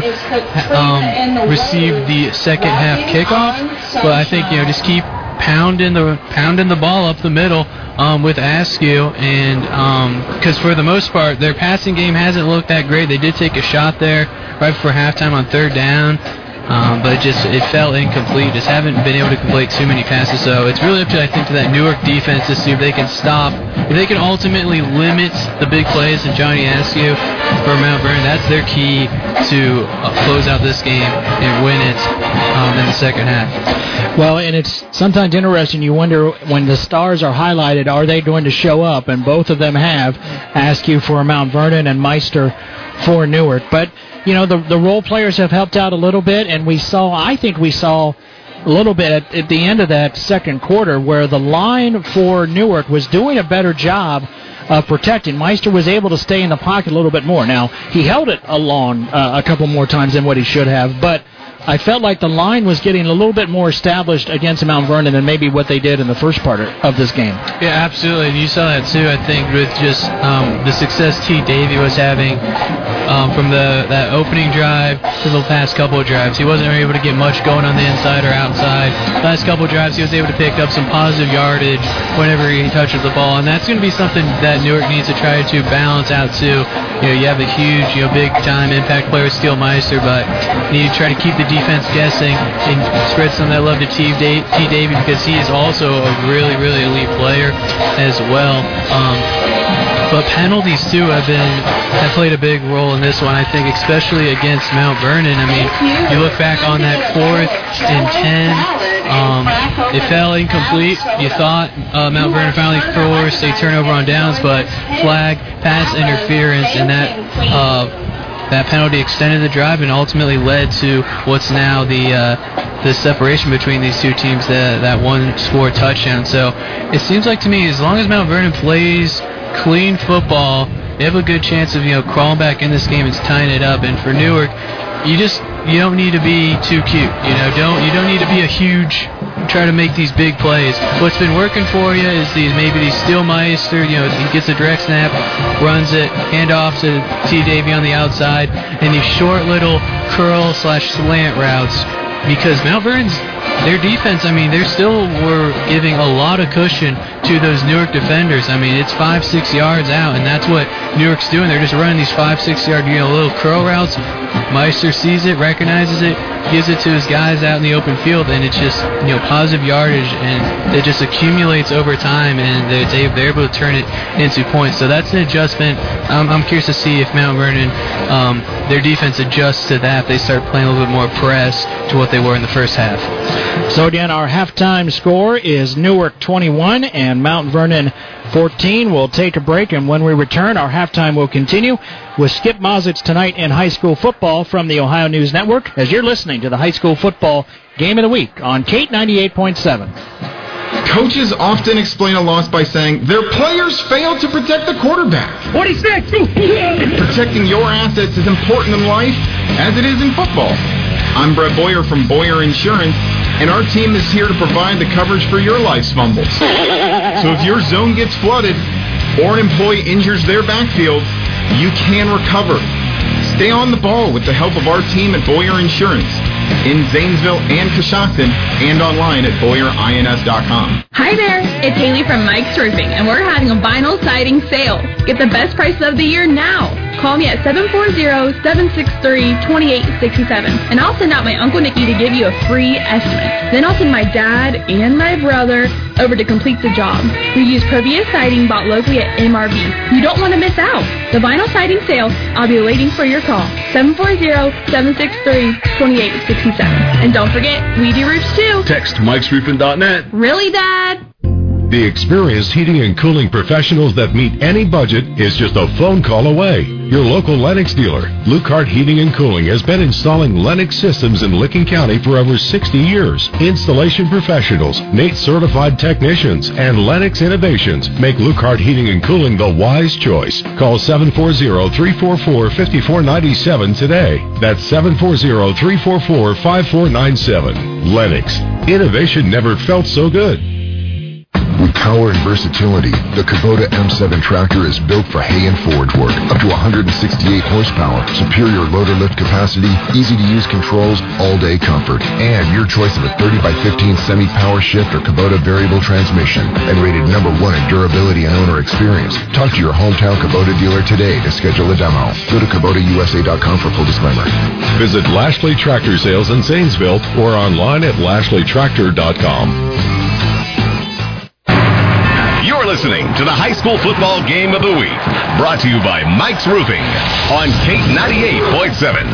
um, receive the second half kickoff. But I think, you know, just keep pounding the pounding the ball up the middle um, with Askew, and because um, for the most part their passing game hasn't looked that great. They did take a shot there right before halftime on third down, um, but it just it fell incomplete. Just haven't been able to complete too many passes. So it's really up to I think to that Newark defense to see if they can stop, if they can ultimately limit the big plays and Johnny Askew for Mount Vernon. That's their key to uh, close out this game and win it um, in the second half. Well, and it's sometimes interesting. You wonder when the stars are highlighted, are they going to show up? And both of them have. Askew for Mount Vernon and Meister for Newark. But, you know, the the role players have helped out a little bit, and we saw, I think we saw a little bit at, at the end of that second quarter where the line for Newark was doing a better job of protecting. Meister was able to stay in the pocket a little bit more. Now, he held it along uh, a couple more times than what he should have, but I felt like the line was getting a little bit more established against Mount Vernon than maybe what they did in the first part of this game. Yeah, absolutely. And you saw that too, I think, with just um, the success T. Davey was having um, from the that opening drive to the past couple of drives. He wasn't able to get much going on the inside or outside. Last couple of drives, he was able to pick up some positive yardage whenever he touches the ball, and that's going to be something that Newark needs to try to balance out too. You know, you have a huge, you know, big-time impact player, Steele Meister, but you need to try to keep the defense guessing and spread some of that love to T. Da- T. Davey because he is also a really, really elite player as well. Um, but penalties too have been have played a big role in this one. I think, especially against Mount Vernon. I mean, you look back on that fourth and ten. Um, it fell incomplete. You thought uh, Mount Vernon finally forced a turnover on downs, but flag, pass interference, and that. Uh, That penalty extended the drive and ultimately led to what's now the uh, the separation between these two teams, that that one score touchdown. So it seems like to me, as long as Mount Vernon plays clean football, they have a good chance of you know crawling back in this game and tying it up. And for Newark, you just you don't need to be too cute. You know, don't you don't need to be a huge. Try to make these big plays. What's been working for you is these maybe these Steele Meister, you know, he gets a direct snap, runs it, hand off to T. Davey on the outside, and these short little curl slash slant routes because Mount Vernon's, their defense, I mean, they still were giving a lot of cushion to those Newark defenders. I mean, it's five, six yards out, and that's what Newark's doing. They're just running these five, six yard, you know, little curl routes. Meister sees it, recognizes it, gives it to his guys out in the open field, and it's just, you know, positive yardage, and it just accumulates over time, and they're, they're able to turn it into points. So that's an adjustment. Um, I'm curious to see if Mount Vernon, um, their defense adjusts to that. They start playing a little bit more press to what they were in the first half. So again, our halftime score is Newark twenty-one and Mount Vernon fourteen. We'll take a break, and when we return, our halftime will continue with Skip Mozitz tonight in high school football from the Ohio News Network, as you're listening to the high school football game of the week on Kate ninety-eight point seven. Coaches often explain a loss by saying their players failed to protect the quarterback. forty-six! Protecting your assets is important in life as it is in football. I'm Brett Boyer from Boyer Insurance, and our team is here to provide the coverage for your life's fumbles. So if your zone gets flooded or an employee injures their backfield, you can recover. Stay on the ball with the help of our team at Boyer Insurance in Zanesville and Coshocton, and online at boyer ins dot com. Hi there, it's Haley from Mike's Roofing, and we're having a vinyl siding sale. Get the best price of the year now. Call me at seven four zero, seven six three, two eight six seven, and I'll send out my Uncle Nicky to give you a free estimate. Then I'll send my dad and my brother over to complete the job. We use Provia siding bought locally at M R V. You don't want to miss out. The vinyl siding sale, I'll be waiting for your call. seven four zero, seven six three, two eight six seven. And don't forget, we do roofs too. Text mikes roofing dot net. Really, Dad? The experienced heating and cooling professionals that meet any budget is just a phone call away. Your local Lennox dealer, Lucart Heating and Cooling, has been installing Lennox systems in Licking County for over sixty years. Installation professionals, N A T E certified technicians, and Lennox Innovations make Lucart Heating and Cooling the wise choice. Call seven four zero, three four four, five four nine seven today. That's seven four zero, three four four, five four nine seven. Lennox. Innovation never felt so good. With power and versatility, the Kubota M seven tractor is built for hay and forage work. Up to one hundred sixty-eight horsepower, superior loader lift capacity, easy-to-use controls, all-day comfort, and your choice of a thirty by fifteen semi-power shift or Kubota variable transmission, and rated number one in durability and owner experience. Talk to your hometown Kubota dealer today to schedule a demo. Go to Kubota U S A dot com for full disclaimer. Visit Lashley Tractor Sales in Zanesville or online at lashley tractor dot com. You're listening to the high school football game of the week, brought to you by Mike's Roofing on Kate ninety-eight point seven.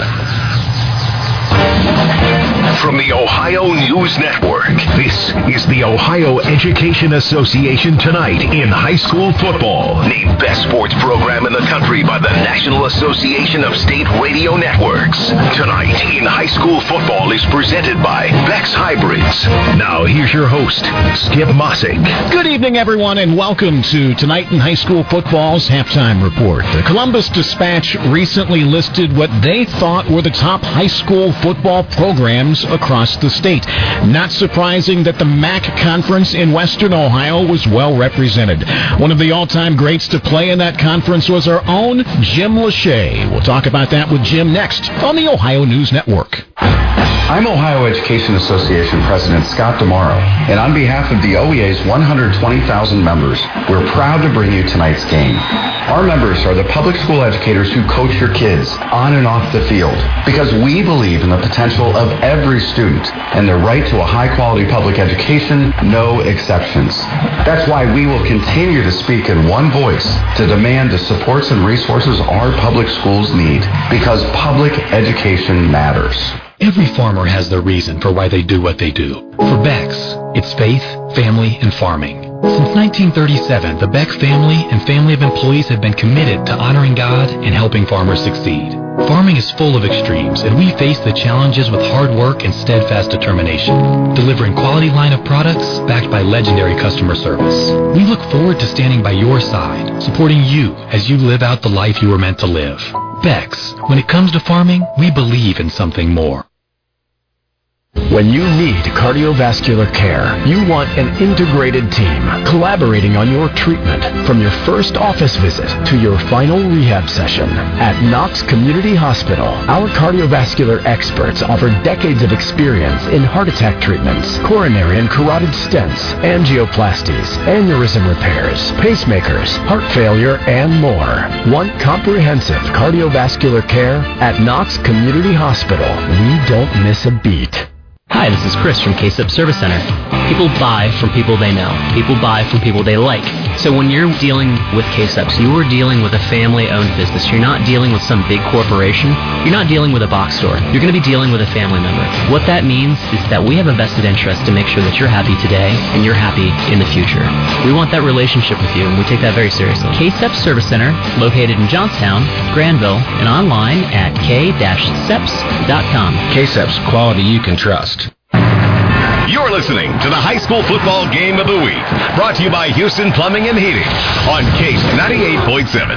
From the Ohio News Network, this is the Ohio Education Association Tonight in High School Football. Named Best Sports Program in the Country by the National Association of State Radio Networks. Tonight in High School Football is presented by Beck's Hybrids. Now here's your host, Skip Mossick. Good evening, everyone, and welcome to Tonight in High School Football's Halftime Report. The Columbus Dispatch recently listed what they thought were the top high school football programs across the state. Not surprising that the M A C conference in Western Ohio was well represented. One of the all-time greats to play in that conference was our own Jim Lachey. We'll talk about that with Jim next on the Ohio News Network. I'm Ohio Education Association President Scott DeMauro, and on behalf of the O E A's one hundred twenty thousand members, we're proud to bring you tonight's game. Our members are the public school educators who coach your kids on and off the field, because we believe in the potential of every student and their right to a high-quality public education, no exceptions. That's why we will continue to speak in one voice to demand the supports and resources our public schools need, because public education matters. Every farmer has their reason for why they do what they do. For Beck's, it's faith, family, and farming. Since nineteen thirty-seven, the Beck family and family of employees have been committed to honoring God and helping farmers succeed. Farming is full of extremes, and we face the challenges with hard work and steadfast determination, delivering quality line of products backed by legendary customer service. We look forward to standing by your side, supporting you as you live out the life you were meant to live. Beck's, when it comes to farming, we believe in something more. When you need cardiovascular care, you want an integrated team collaborating on your treatment from your first office visit to your final rehab session. At Knox Community Hospital, our cardiovascular experts offer decades of experience in heart attack treatments, coronary and carotid stents, angioplasties, aneurysm repairs, pacemakers, heart failure, and more. Want comprehensive cardiovascular care? At Knox Community Hospital, we don't miss a beat. Hi, this is Chris from K-Sub Service Center. People buy from people they know. People buy from people they like. So when you're dealing with K-Subs, you are dealing with a family-owned business. You're not dealing with some big corporation. You're not dealing with a box store. You're going to be dealing with a family member. What that means is that we have a vested interest to make sure that you're happy today and you're happy in the future. We want that relationship with you, and we take that very seriously. K-Seps Service Center, located in Johnstown, Granville, and online at k dash seps dot com. K-Seps, quality you can trust. You're listening to the High School Football Game of the Week, brought to you by Houston Plumbing and Heating on K ninety-eight point seven.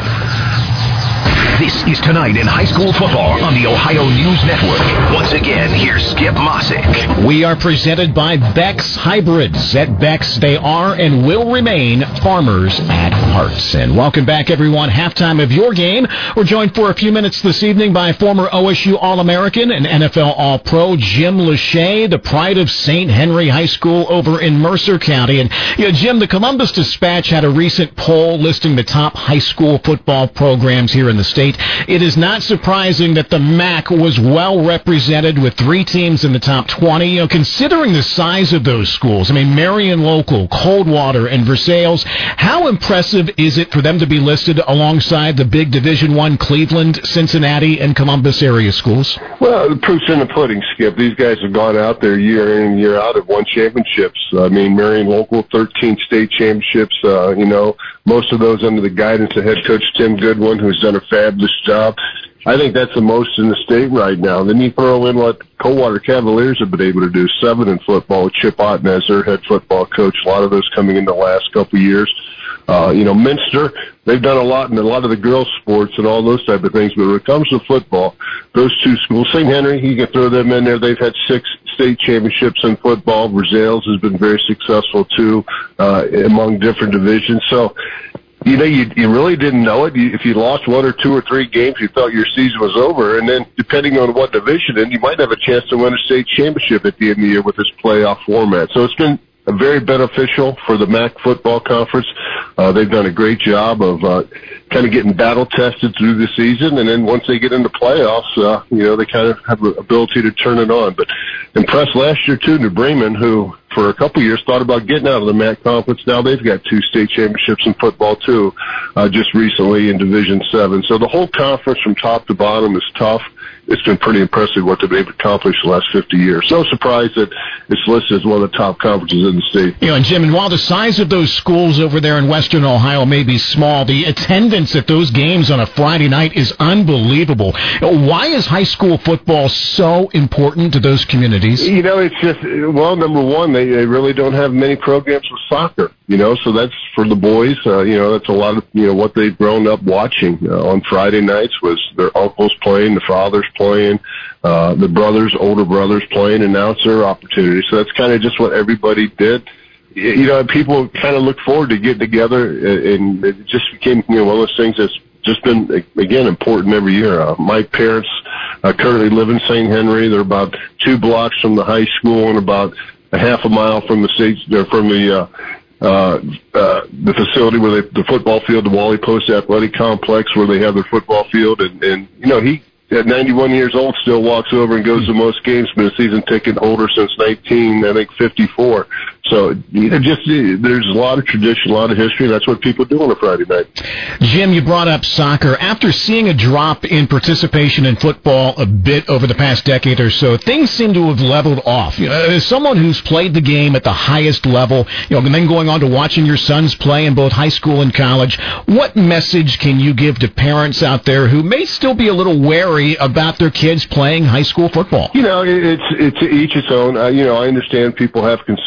This is Tonight in High School Football on the Ohio News Network. Once again, here's Skip Mossick. We are presented by Beck's Hybrids. At Beck's, they are and will remain farmers at heart. And welcome back, everyone. Halftime of your game. We're joined for a few minutes this evening by former O S U All-American and N F L All-Pro Jim Lachey, the pride of Saint Henry High School over in Mercer County. And, you know, Jim, the Columbus Dispatch had a recent poll listing the top high school football programs here in the state. It is not surprising that the M A C was well represented with three teams in the top twenty. You know, considering the size of those schools, I mean, Marion Local, Coldwater, and Versailles, how impressive is it for them to be listed alongside the big Division One Cleveland, Cincinnati, and Columbus area schools? Well, the proof's in the pudding, Skip. These guys have gone out there year in and year out and won championships. I mean, Marion Local, thirteen state championships, uh, you know, most of those under the guidance of head coach Tim Goodwin, who's done a fabulous job. I think that's the most in the state right now. Then you throw in what Coldwater Cavaliers have been able to do, seven in football with Chip Otten as their head football coach. A lot of those coming in the last couple of years. Uh, you know, Minster, they've done a lot in a lot of the girls' sports and all those type of things. But when it comes to football, those two schools, Saint Henry, you can throw them in there. They've had six state championships in football. Versailles has been very successful, too, uh, among different divisions. So, you know, you, you really didn't know it. You, if you lost one or two or three games, you thought your season was over. And then, depending on what division, then you might have a chance to win a state championship at the end of the year with this playoff format. So it's been very beneficial for the M A C football conference. Uh, they've done a great job of uh, kind of getting battle tested through the season, and then once they get into playoffs, uh, you know, they kind of have the ability to turn it on. But impressed last year, too, New Bremen, who for a couple of years thought about getting out of the M A C conference. Now they've got two state championships in football, too, uh, just recently in Division seven. So the whole conference from top to bottom is tough. It's been pretty impressive what they've been able to accomplish the last fifty years. So surprised that it's listed as one of the top conferences in the state. You know, and Jim, and while the size of those schools over there in Western Ohio may be small, the attendance at those games on a Friday night is unbelievable. Why is high school football so important to those communities? You know, it's just, well, number one, they, they really don't have many programs with soccer, you know, so that's for the boys. Uh, you know, that's a lot of, you know, what they've grown up watching uh, on Friday nights was their uncles playing, the fathers playing, uh, the brothers, older brothers playing, and now it's their opportunity. So that's kind of just what everybody did. You know, people kind of look forward to getting together, and it just became, you know, one of those things that's just been, again, important every year. Uh, my parents uh, currently live in Saint Henry. They're about two blocks from the high school and about a half a mile from the state, or from the uh, uh, uh, the facility where they, the football field, the Wally Post Athletic Complex, where they have their football field. And, and you know, he, at ninety-one years old, still walks over and goes to most games, been a season ticket holder since nineteen, I think, fifty-four. So, you know, just there's a lot of tradition, a lot of history. That's what people do on a Friday night. Jim, you brought up soccer. After seeing a drop in participation in football a bit over the past decade or so, things seem to have leveled off. You know, as someone who's played the game at the highest level, you know, and then going on to watching your sons play in both high school and college, what message can you give to parents out there who may still be a little wary about their kids playing high school football? You know, it's it's each its own. Uh, you know, I understand people have concerns.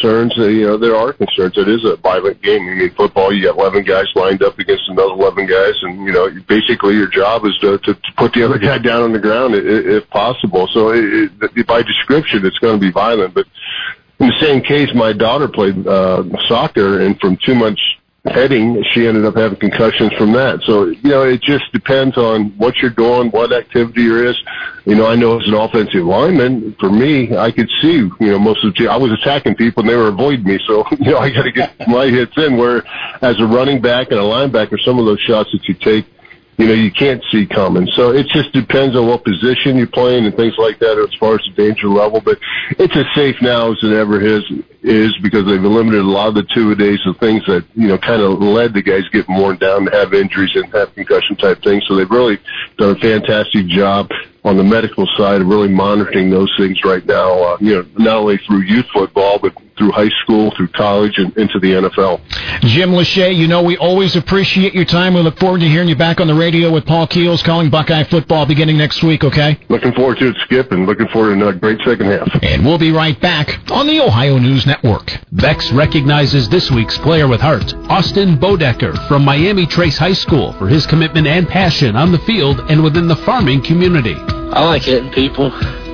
uh, you know, there are concerns. It is a violent game. I mean, football, you got eleven guys lined up against another eleven guys, and, you know, basically your job is to, to, to put the other guy down on the ground if, if possible. So it, it, by description, it's going to be violent. But in the same case, my daughter played uh, soccer, and from too much heading, she ended up having concussions from that. So, you know, it just depends on what you're doing, what activity there is. You know, I know as an offensive lineman, for me, I could see, you know, most of the, I was attacking people and they were avoiding me. So, you know, I got to get my hits in, where as a running back and a linebacker, some of those shots that you take, you know, you can't see coming. So it just depends on what position you're playing and things like that as far as the danger level. But it's as safe now as it ever is, is because they've eliminated a lot of the two-a-days of things that, you know, kind of led the guys getting worn down to have injuries and have concussion-type things. So they've really done a fantastic job on the medical side of really monitoring those things right now, uh, you know, not only through youth football, but through high school, through college, and into the N F L. Jim Lachey, you know we always appreciate your time. We look forward to hearing you back on the radio with Paul Keels calling Buckeye football beginning next week, okay? Looking forward to it, Skip, and looking forward to a great second half. And we'll be right back on the Ohio News Network. Bex recognizes this week's player with heart, Austin Bodecker from Miami Trace High School, for his commitment and passion on the field and within the farming community. I like hitting people.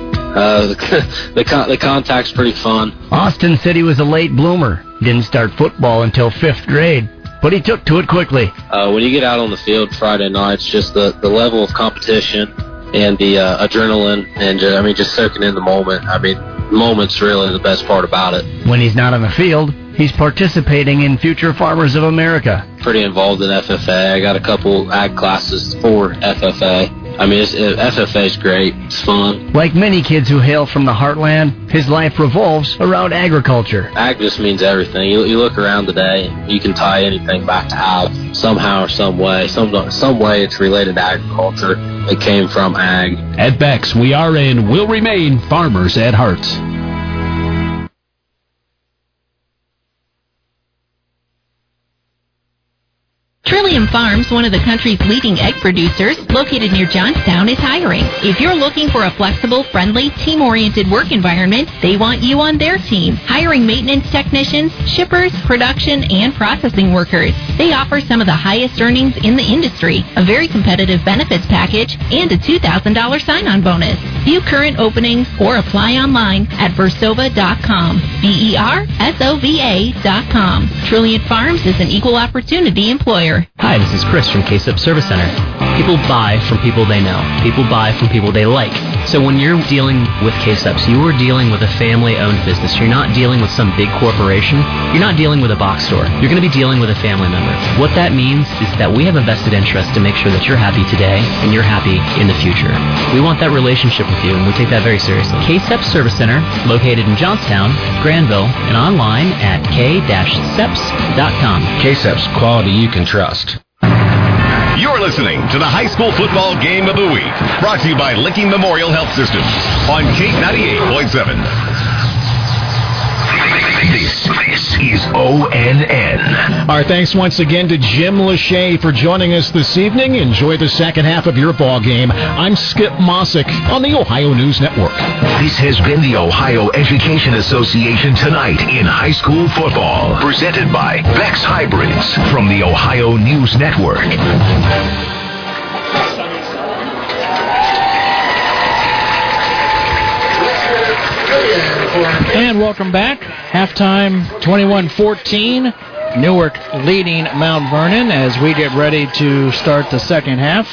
Uh, the, the, con- the contact's pretty fun. Austin said he was a late bloomer. Didn't start football until fifth grade, but he took to it quickly. Uh, when you get out on the field Friday nights, just the, the level of competition and the uh, adrenaline, and just, I mean, just soaking in the moment. I mean, the moment's really the best part about it. When he's not on the field, he's participating in Future Farmers of America. Pretty involved in F F A. I got a couple ag classes for F F A. I mean, it's, it, F F A is great. It's fun. Like many kids who hail from the heartland, his life revolves around agriculture. Ag just means everything. You, you look around today, you can tie anything back to ag somehow or some way. Some some way it's related to agriculture. It came from ag. At Bex, we are and will remain farmers at heart. Trillium Farms, one of the country's leading egg producers, located near Johnstown, is hiring. If you're looking for a flexible, friendly, team-oriented work environment, they want you on their team. Hiring maintenance technicians, shippers, production, and processing workers. They offer some of the highest earnings in the industry, a very competitive benefits package, and a two thousand dollars sign-on bonus. View current openings or apply online at versova dot com. B E R S O V A dot com. Trillium Farms is an equal opportunity employer. Hi, this is Chris from K-Sub Service Center. People buy from people they know. People buy from people they like. So when you're dealing with K-Subs, you are dealing with a family-owned business. You're not dealing with some big corporation. You're not dealing with a box store. You're going to be dealing with a family member. What that means is that we have a vested interest to make sure that you're happy today and you're happy in the future. We want that relationship with you, and we take that very seriously. K-Sub Service Center, located in Johnstown, Granville, and online at k dash seps dot com. K-Seps, quality you can trust. You're listening to the High School Football Game of the Week, brought to you by Licking Memorial Health Systems on K ninety-eight point seven. This, this is O N N. Our thanks once again to Jim Lachey for joining us this evening. Enjoy the second half of your ball game. I'm Skip Mossick on the Ohio News Network. This has been the Ohio Education Association Tonight in High School Football, presented by Bex Hybrids from the Ohio News Network. And welcome back. Halftime twenty-one fourteen. Newark leading Mount Vernon as we get ready to start the second half.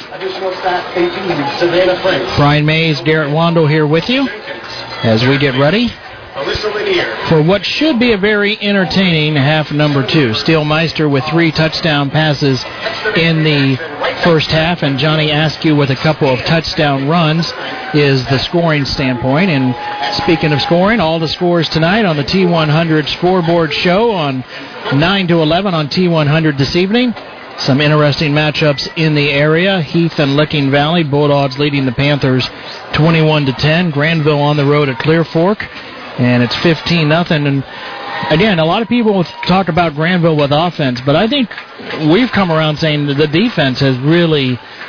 Brian Mays, Garrett Wando here with you as we get ready for what should be a very entertaining half number two. Steele Meister with three touchdown passes in the first half, and Johnny Askew with a couple of touchdown runs is the scoring standpoint. And speaking of scoring, all the scores tonight on the T one hundred scoreboard show on nine to eleven on T one hundred this evening. Some interesting matchups in the area. Heath and Licking Valley, Bulldogs leading the Panthers twenty-one to ten. Granville on the road at Clear Fork, and it's fifteen nothing. And again, a lot of people talk about Granville with offense, but I think we've come around saying that the defense has really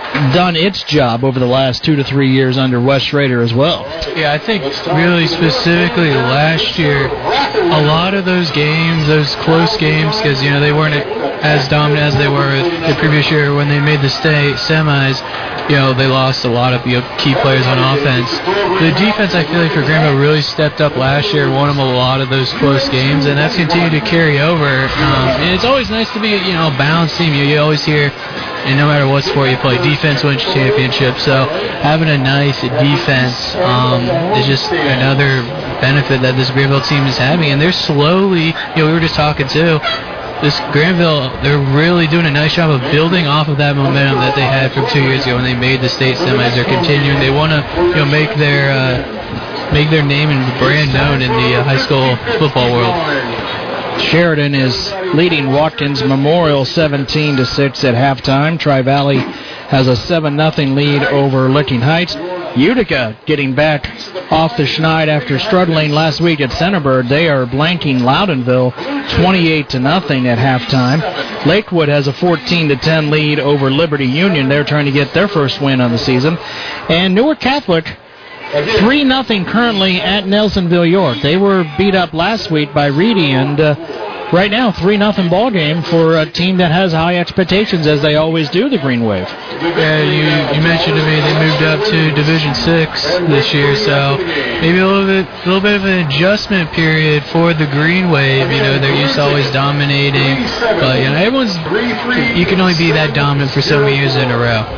done its job over the last two to three years under Wes Schrader as well. Yeah, I think really specifically last year, a lot of those games, those close games, because, you know, they weren't as dominant as they were the previous year when they made the state semis. You know, they lost a lot of you know, key players on offense. The defense, I feel like, for Granville really stepped up last year and won them a lot of those close games, and that's continued to carry over. Um, and it's always nice to be, you know, a balanced team. You, you always hear, and no matter what sport you play, defense wins championships. So having a nice defense um, is just another benefit that this Granville team is having. And they're slowly, you know, we were just talking too, this Granville, they're really doing a nice job of building off of that momentum that they had from two years ago when they made the state semis. They're continuing. They want to, you know, make their uh, make their name and brand known in the uh, high school football world. Sheridan is leading Watkins Memorial seventeen to six at halftime. Tri-Valley has a seven nothing lead over Licking Heights. Utica getting back off the schneid after struggling last week at Centerbird. They are blanking Loudonville twenty-eight to nothing at halftime. Lakewood has a fourteen to ten lead over Liberty Union. They're trying to get their first win on the season. And Newark Catholic three nothing currently at Nelsonville York. They were beat up last week by Reedy, and uh, right now three nothing ball game for a team that has high expectations, as they always do, the Green Wave. Yeah, you, you mentioned to me they moved up to Division Six this year, so maybe a little bit a little bit of an adjustment period for the Green Wave. You know, they're used to always dominating, but you know, everyone's you can only be that dominant for so many years in a row.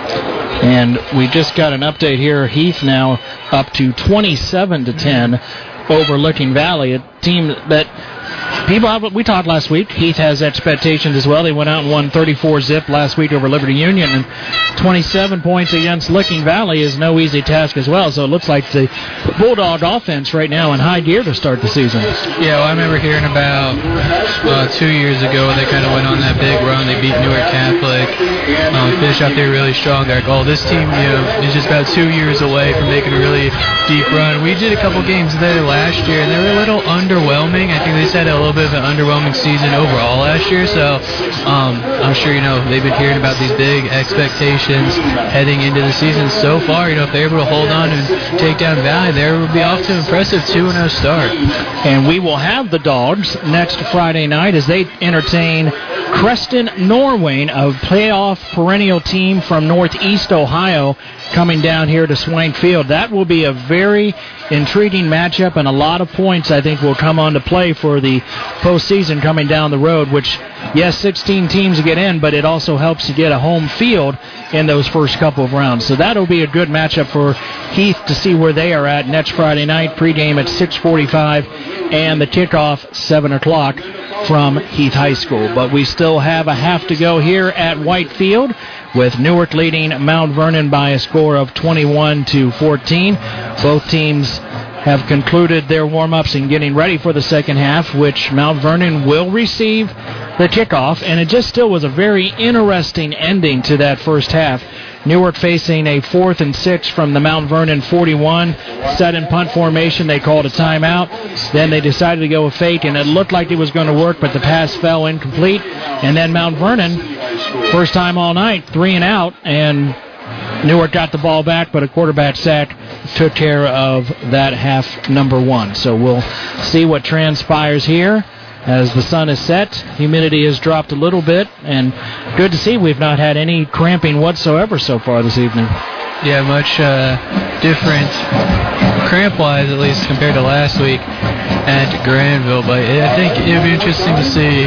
And we just got an update here. Heath now up to twenty-seven to ten over Licking Valley, a team that people have, we talked last week. Heath has expectations as well. They went out and won thirty-four zip last week over Liberty Union, and twenty-seven points against Licking Valley is no easy task as well. So it looks like the Bulldog offense right now in high gear to start the season. Yeah, well, I remember hearing about uh, two years ago when they kind of went on that big run. They beat Newark Catholic, um, finished out there really strong. Their goal. This team, you know, is just about two years away from making a really deep run. We did a couple games there last year, and they were a little underwhelming. I think they just had a little bit of an underwhelming season overall last year. So um, I'm sure, you know, they've been hearing about these big expectations heading into the season. So far, you know, if they're able to hold on and take down Valley, they will be off to an impressive two and oh start. And we will have the Dogs next Friday night as they entertain Creston Norwayne, a playoff perennial team from Northeast Ohio, coming down here to Swain Field. That will be a very intriguing matchup, and a lot of points, I think, will come on to play for the postseason coming down the road, which, yes, sixteen teams get in, but it also helps to get a home field in those first couple of rounds. So that'll be a good matchup for Heath to see where they are at next Friday night. Pregame at six forty-five and the kickoff seven o'clock from Heath High School. But we still have a half to go here at White Field, with Newark leading Mount Vernon by a score of twenty-one to fourteen. Both teams have concluded their warm-ups and getting ready for the second half, which Mount Vernon will receive the kickoff. And it just still was a very interesting ending to that first half. Newark facing a fourth and six from the Mount Vernon forty-one. Set in punt formation, they called a timeout. Then they decided to go with fake, and it looked like it was going to work, but the pass fell incomplete. And then Mount Vernon, first time all night, three and out, and Newark got the ball back, but a quarterback sack took care of that half number one. So we'll see what transpires here as the sun is set. Humidity has dropped a little bit, and good to see we've not had any cramping whatsoever so far this evening. Yeah, much uh, different, cramp-wise at least, compared to last week at Granville. But I think it'll be interesting to see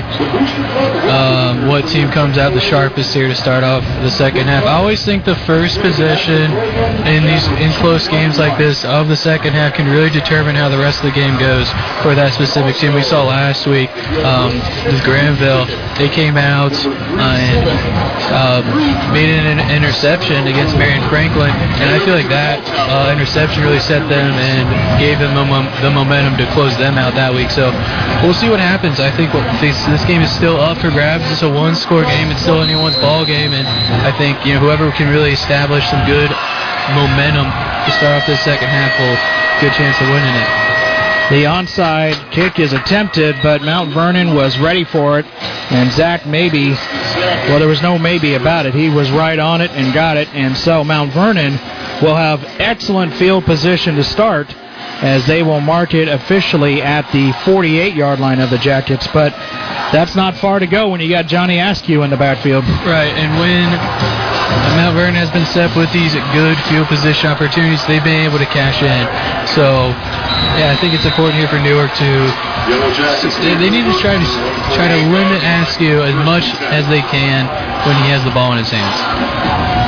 um, what team comes out the sharpest here to start off the second half. I always think the first possession in these in close games like this of the second half can really determine how the rest of the game goes for that specific team. We saw last week um, with Granville, they came out uh, and uh, made an interception against Marion Franklin, and I feel like that uh, interception really set them and gave them the momentum to close them out that week. So we'll see what happens. I think this, this game is still up for grabs. It's a one-score game. It's still anyone's ball game, and I think, you know, whoever can really establish some good momentum to start off this second half will have a good chance of winning it. The onside kick is attempted, but Mount Vernon was ready for it, and Zach Mabey Well, there was no maybe about it. He was right on it and got it, and so Mount Vernon will have excellent field position to start as they will mark it officially at the forty-eight-yard line of the Jackets, but that's not far to go when you got Johnny Askew in the backfield. Right, and when Mount Vernon has been set with these good field position opportunities, they've been able to cash in. So, yeah, I think it's important here for Newark to, they need to try to try to limit Askew as much as they can when he has the ball in his hands.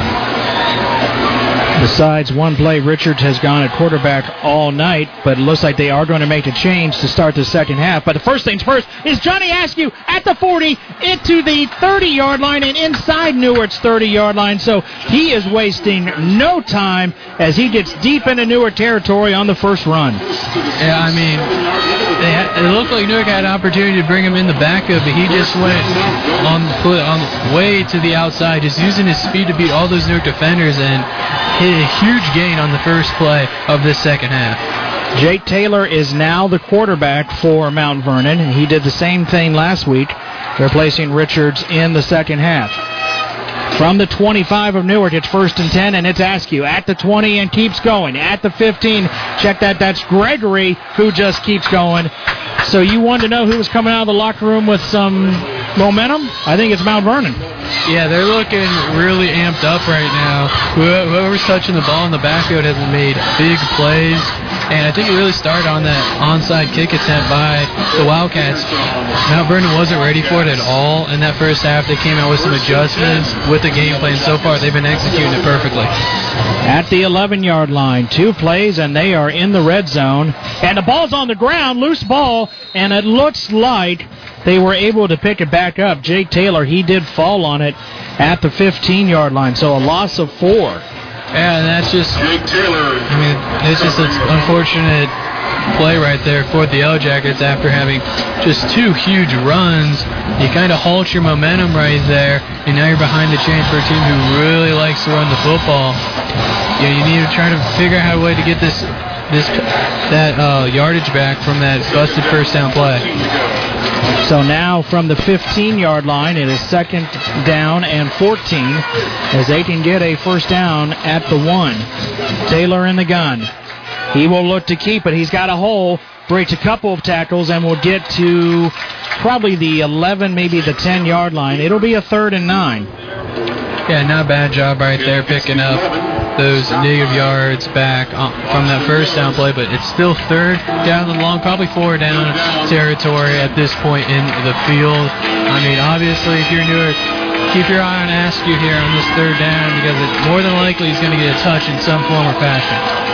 Besides one play, Richards has gone at quarterback all night, but it looks like they are going to make a change to start the second half. But the first things first is Johnny Askew at the forty, into the thirty-yard line and inside Newark's thirty-yard line. So he is wasting no time as he gets deep into Newark territory on the first run. Yeah, I mean, they had, it looked like Newark had an opportunity to bring him in the backup, but he just went on, put on way to the outside, just using his speed to beat all those Newark defenders and hit a huge gain on the first play of this second half. Jake Taylor is now the quarterback for Mount Vernon. He did the same thing last week, replacing Richards in the second half. From the twenty-five of Newark, it's first and ten, and it's Askew at the twenty and keeps going. At the fifteen, check that, that's Gregory who just keeps going. So you wanted to know who was coming out of the locker room with some momentum? I think it's Mount Vernon. Yeah, they're looking really amped up right now. Whoever's touching the ball in the backfield has made big plays, and I think it really started on that onside kick attempt by the Wildcats. Mount Vernon wasn't ready for it at all in that first half. They came out with some adjustments with the game plan. So far, they've been executing it perfectly. At the eleven-yard line, two plays, and they are in the red zone. And the ball's on the ground, loose ball, and it looks like they were able to pick it back up. Jake Taylor, he did fall on it at the fifteen-yard line, so a loss of four. Yeah, and that's just, Jake Taylor. I mean, it's just an unfortunate play right there for the Yellow Jackets after having just two huge runs. You kind of halt your momentum right there, and now you're behind the chains for a team who really likes to run the football. You know, you need to try to figure out a way to get this this that uh, yardage back from that busted first down play. So now from the fifteen-yard line, it is second down and fourteen as they can get a first down at the one. Taylor in the gun. He will look to keep it. He's got a hole, breaks a couple of tackles, and will get to probably the eleven, maybe the ten-yard line. It'll be a third and nine. Yeah, not a bad job right there picking up those negative yards back from that first down play, but it's still third down the long, probably four down territory at this point in the field. I mean, obviously, if you're Newark, keep your eye on Askew here on this third down because it's more than likely he's going to get a touch in some form or fashion.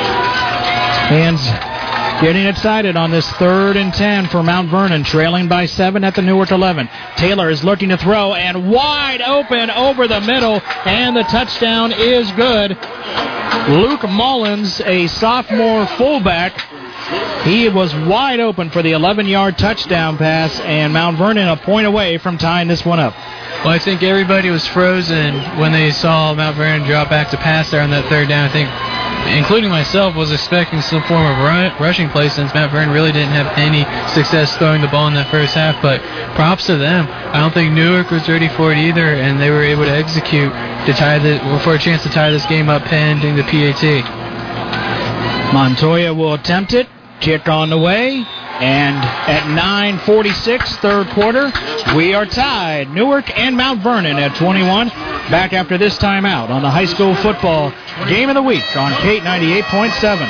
Hands getting excited on this third and ten for Mount Vernon, trailing by seven at the Newark eleven. Taylor is looking to throw, and wide open over the middle, and the touchdown is good. Luke Mullins, a sophomore fullback, he was wide open for the eleven-yard touchdown pass, and Mount Vernon a point away from tying this one up. Well, I think everybody was frozen when they saw Mount Vernon drop back to pass there on that third down. I think, including myself, was expecting some form of run, rushing play since Mount Vernon really didn't have any success throwing the ball in that first half. But props to them. I don't think Newark was ready for it either, and they were able to execute to tie the for a chance to tie this game up pending the P A T. Montoya will attempt it. Kick on the way. And at nine forty-six, third quarter, we are tied. Newark and Mount Vernon at twenty-one. Back after this timeout on the high school football game of the week on K ninety-eight point seven.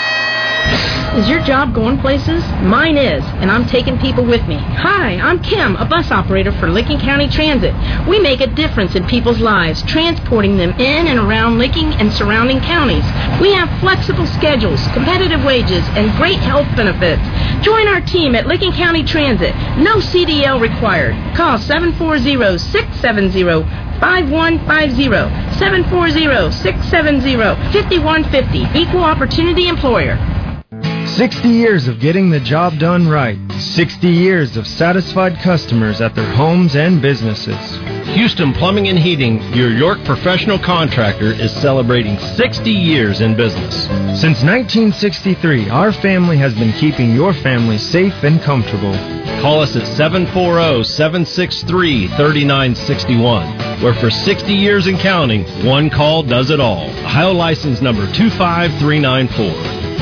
Is your job going places? Mine is, and I'm taking people with me. Hi, I'm Kim, a bus operator for Licking County Transit. We make a difference in people's lives, transporting them in and around Licking and surrounding counties. We have flexible schedules, competitive wages, and great health benefits. Join our team at Licking County Transit. No C D L required. Call seven four zero, six seven zero, five one five zero, seven four zero, six seven zero, five one five zero. Equal Opportunity Employer. sixty years of getting the job done right. sixty years of satisfied customers at their homes and businesses. Houston Plumbing and Heating, your York professional contractor, is celebrating sixty years in business. Since nineteen sixty-three, our family has been keeping your family safe and comfortable. Call us at seven four zero, seven six three, three nine six one, where for sixty years and counting, one call does it all. Ohio license number two five three nine four.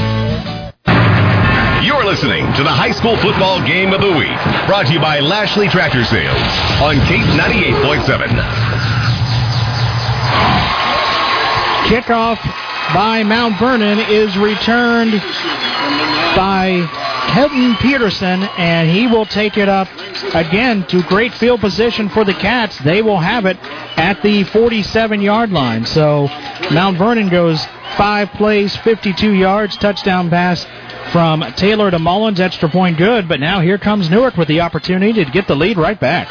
You're listening to the high school football game of the week, brought to you by Lashley Tractor Sales on Cape ninety-eight point seven. Kickoff by Mount Vernon is returned by Kelton Peterson, and he will take it up again to great field position for the Cats. They will have it at the forty-seven-yard line. So Mount Vernon goes five plays, fifty-two yards, touchdown pass from Taylor to Mullins, extra point good, but now here comes Newark with the opportunity to get the lead right back.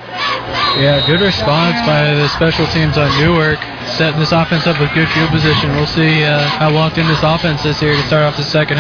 Yeah, good response by the special teams on Newark, setting this offense up with good field position. We'll see uh, how locked in this offense is here to start off the second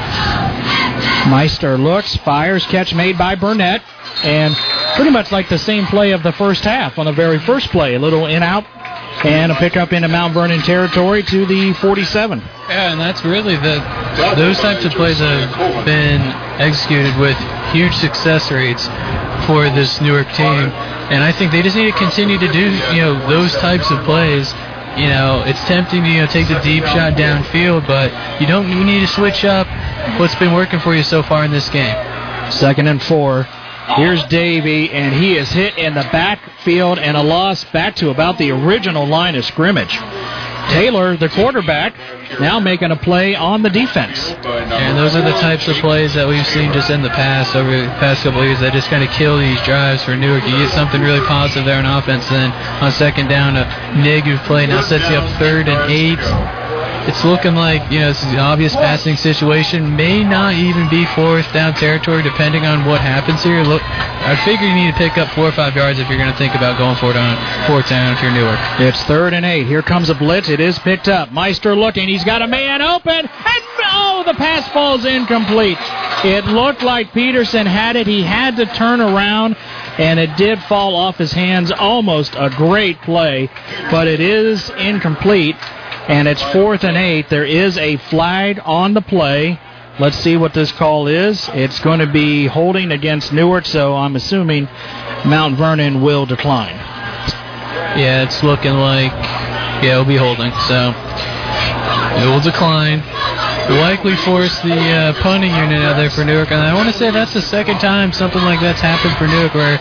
half. Meister looks, fires, catch made by Burnett, and pretty much like the same play of the first half on the very first play, a little in-out, and a pickup into Mount Vernon territory to the forty-seven. Yeah, and that's really the those types of plays have been executed with huge success rates for this Newark team, and I think they just need to continue to do you know those types of plays. You know, it's tempting to you know take the deep shot downfield, but you don't you need to switch up what's been working for you so far in this game. Second and four. Here's Davey, and he is hit in the backfield and a loss back to about the original line of scrimmage. Taylor, the quarterback, now making a play on the defense. And those are the types of plays that we've seen just in the past, over the past couple of years, that just kind of kill these drives for Newark. You get something really positive there on offense, then on second down, a negative play now sets you up third and eight. It's looking like, you know, this is an obvious passing situation. May not even be fourth down territory, depending on what happens here. Look, I figure you need to pick up four or five yards if you're going to think about going for it on fourth down if you're Newark. It's third and eight. Here comes a blitz. It is picked up. Meister looking. He's got a man open. And, oh, the pass falls incomplete. It looked like Peterson had it. He had to turn around, and it did fall off his hands. Almost a great play, but it is incomplete. And it's fourth and eight. There is a flag on the play. Let's see what this call is. It's going to be holding against Newark, so I'm assuming Mount Vernon will decline. Yeah, it's looking like, yeah, it'll be holding. So it will decline. Likely force the uh, punting unit out there for Newark. And I want to say that's the second time something like that's happened for Newark, where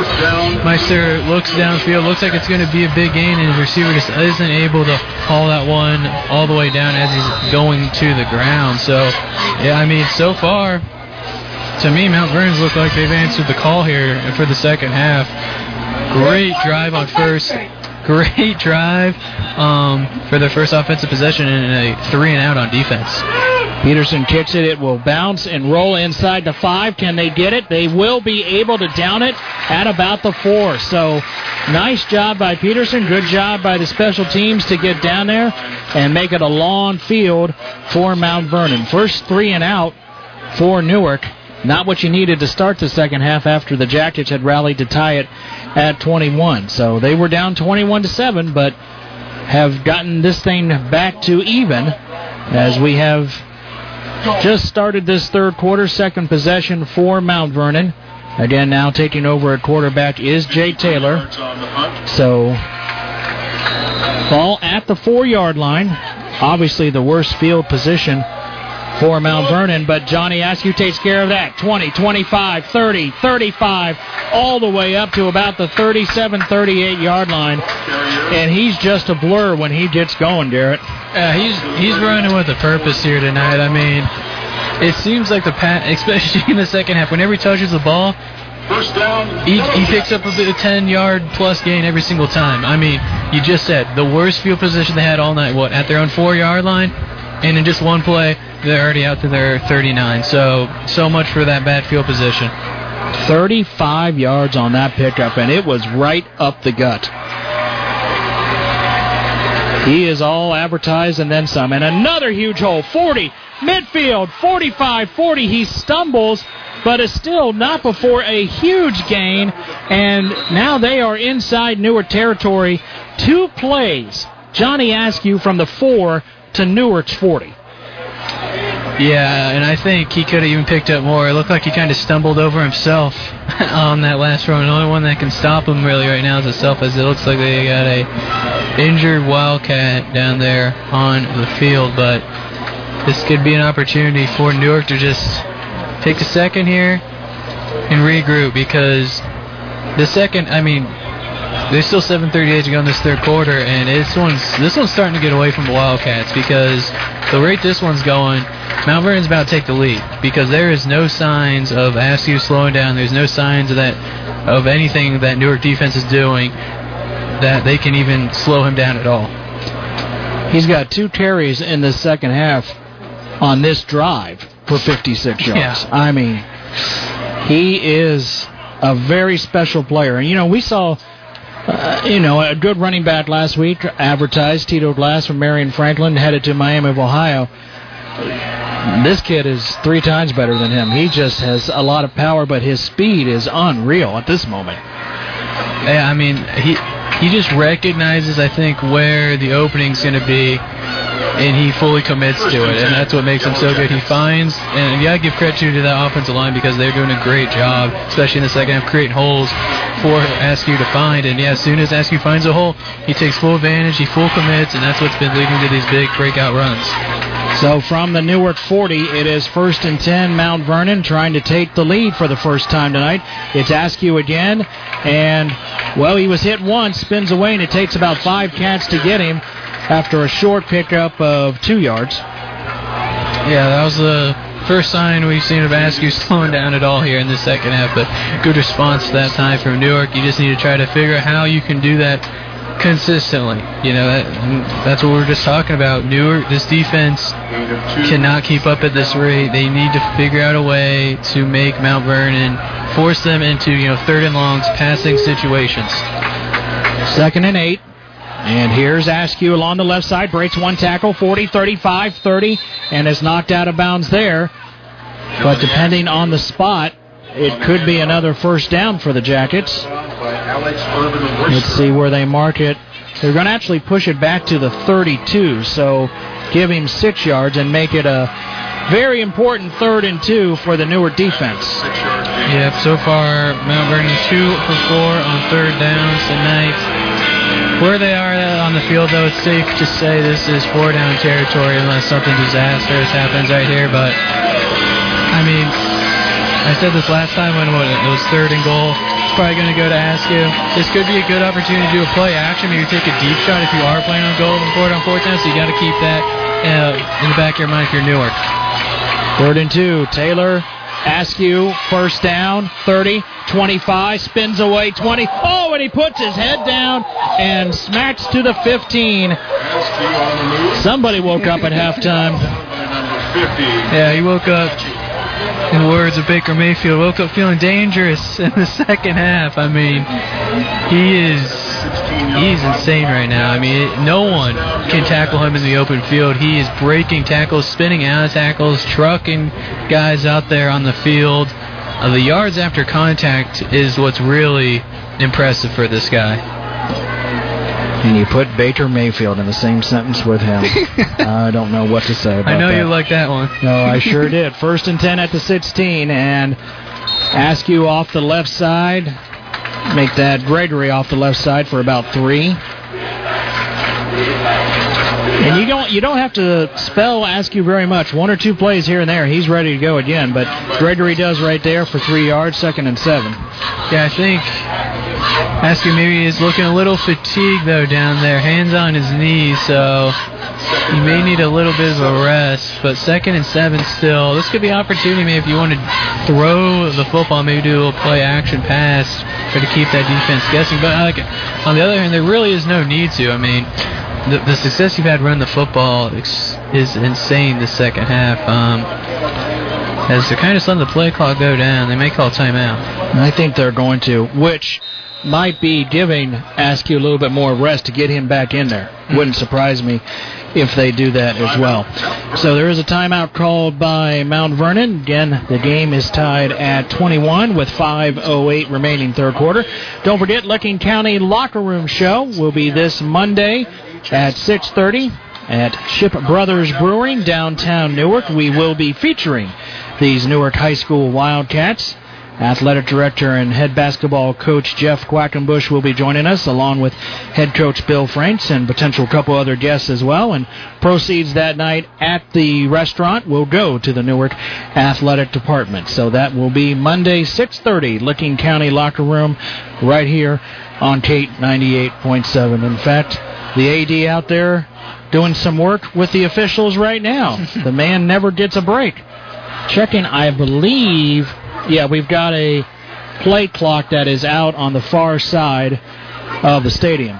Meister looks downfield, looks like it's going to be a big gain, and the receiver just isn't able to haul that one all the way down as he's going to the ground. So, yeah, I mean, so far, to me, Mount Vernon's look like they've answered the call here for the second half. Great drive on first. Great drive um, for their first offensive possession, and a three and out on defense. Peterson kicks it. It will bounce and roll inside the five. Can they get it? They will be able to down it at about the four. So nice job by Peterson. Good job by the special teams to get down there and make it a long field for Mount Vernon. First three and out for Newark. Not what you needed to start the second half after the Jackets had rallied to tie it at twenty-one. So they were down twenty-one to seven, but have gotten this thing back to even as we have just started this third quarter. Second possession for Mount Vernon. Again, now taking over at quarterback is Jay Taylor. So ball at the four-yard line. Obviously the worst field position for Mount Vernon, but Johnny Askew takes care of that. twenty, twenty-five, thirty, thirty-five, all the way up to about the thirty-seven, thirty-eight-yard line. And he's just a blur when he gets going, Garrett. Yeah, he's he's running with a purpose here tonight. I mean, it seems like the pat, especially in the second half, whenever he touches the ball, First down. He, he picks up a ten-yard plus gain every single time. I mean, you just said the worst field position they had all night, what, at their own four-yard line? And in just one play, they're already out to their thirty-nine. So, so much for that bad field position. thirty-five yards on that pickup, and it was right up the gut. He is all advertised and then some. And another huge hole, forty, midfield, forty-five, forty. He stumbles but it's still not before a huge gain, and now they are inside Newark territory. Two plays. Johnny Askew from the four to Newark's forty. Yeah, and I think he could have even picked up more. It looked like he kind of stumbled over himself on that last run. The only one that can stop him really right now is himself, as it looks like they got a injured Wildcat down there on the field. But this could be an opportunity for Newark to just take a second here and regroup, because the second, I mean, there's still seven thirty-eight to go in this third quarter, and this one's this one's starting to get away from the Wildcats, because the rate this one's going, Mount Vernon's about to take the lead, because there is no signs of Askew slowing down. There's no signs of that of anything that Newark defense is doing that they can even slow him down at all. He's got two carries in the second half on this drive for fifty-six yards. Yeah. I mean, he is a very special player. And, you know, we saw, uh, you know, a good running back last week advertised, Tito Glass from Marion Franklin, headed to Miami of Ohio. This kid is three times better than him. He just has a lot of power, but his speed is unreal at this moment. Yeah, I mean, he he just recognizes, I think, where the opening's going to be, and he fully commits to it, and that's what makes him so good. He finds, and you got to give credit to that offensive line, because they're doing a great job, especially in the second half, creating holes for Askew to find. And, yeah, as soon as Askew finds a hole, he takes full advantage, he full commits, and that's what's been leading to these big breakout runs. So from the Newark forty, it is first and ten, Mount Vernon trying to take the lead for the first time tonight. It's Askew again, and, well, he was hit once, spins away, and it takes about five cats to get him after a short pickup of two yards. Yeah, that was the first sign we've seen of Askew slowing down at all here in the second half, but good response that time from Newark. You just need to try to figure out how you can do that consistently. You know, that, that's what we were just talking about. Newark, this defense cannot keep up at this rate. They need to figure out a way to make Mount Vernon, force them into, you know, third and longs, passing situations. Second and eight. And here's Askew along the left side, breaks one tackle, forty, thirty-five, thirty, and is knocked out of bounds there. But depending on the spot, it could be another first down for the Jackets. Let's see where they mark it. They're going to actually push it back to the thirty-two, so give him six yards and make it a very important third and two for the Newark defense. Yep, so far, Mount Vernon two for four on third downs tonight. Where they are on the field, though, it's safe to say this is four-down territory unless something disastrous happens right here. But, I mean, I said this last time when it was third and goal. It's probably going to go to Askew. This could be a good opportunity to do a play action, maybe take a deep shot if you are playing on goal and four on fourth down, so you got to keep that uh, in the back of your mind if you're Newark. Third and two, Taylor, Askew, first down, thirty, twenty-five, spins away, twenty. Oh, and he puts his head down and smacks to the fifteen. Somebody woke up at halftime. Yeah, he woke up, in the words of Baker Mayfield, woke up feeling dangerous in the second half. I mean, he is he's insane right now. I mean, no one can tackle him in the open field. He is breaking tackles, spinning out of tackles, trucking guys out there on the field. Uh, the yards after contact is what's really impressive for this guy. And you put Baker Mayfield in the same sentence with him. I don't know what to say about that. I know that. you like that one. No, I sure did. First and ten at the sixteen, and Askew off the left side. Make that Gregory off the left side for about three. And you don't you don't have to spell Askew very much. One or two plays here and there, he's ready to go again. But Gregory does right there for three yards, second and seven. Yeah, I think Askew maybe is looking a little fatigued, though, down there. Hands on his knees, so he may need a little bit of a rest. But second and seven still. This could be an opportunity maybe if you want to throw the football, maybe do a little play-action pass or to keep that defense guessing. But like, on the other hand, there really is no need to. I mean, the, the success you've had running the football is insane this second half. Um, As they're kind of letting the play clock go down, they may call timeout. I think they're going to, which might be giving Askew a little bit more rest to get him back in there. Mm-hmm. Wouldn't surprise me if they do that as well. So there is a timeout called by Mount Vernon. Again, the game is tied at twenty-one with five oh eight remaining third quarter. Don't forget, Licking County Locker Room Show will be this Monday at six thirty at Ship Brothers Brewing, downtown Newark. We will be featuring these Newark High School Wildcats. Athletic Director and head basketball coach Jeff Quackenbush will be joining us, along with head coach Bill Franks and potential couple other guests as well. And proceeds that night at the restaurant will go to the Newark Athletic Department. So that will be Monday, six thirty, Licking County Locker Room, right here on Kate ninety-eight point seven. In fact, the A D out there doing some work with the officials right now. The man never gets a break. Checking, I believe... Yeah, we've got a play clock that is out on the far side of the stadium.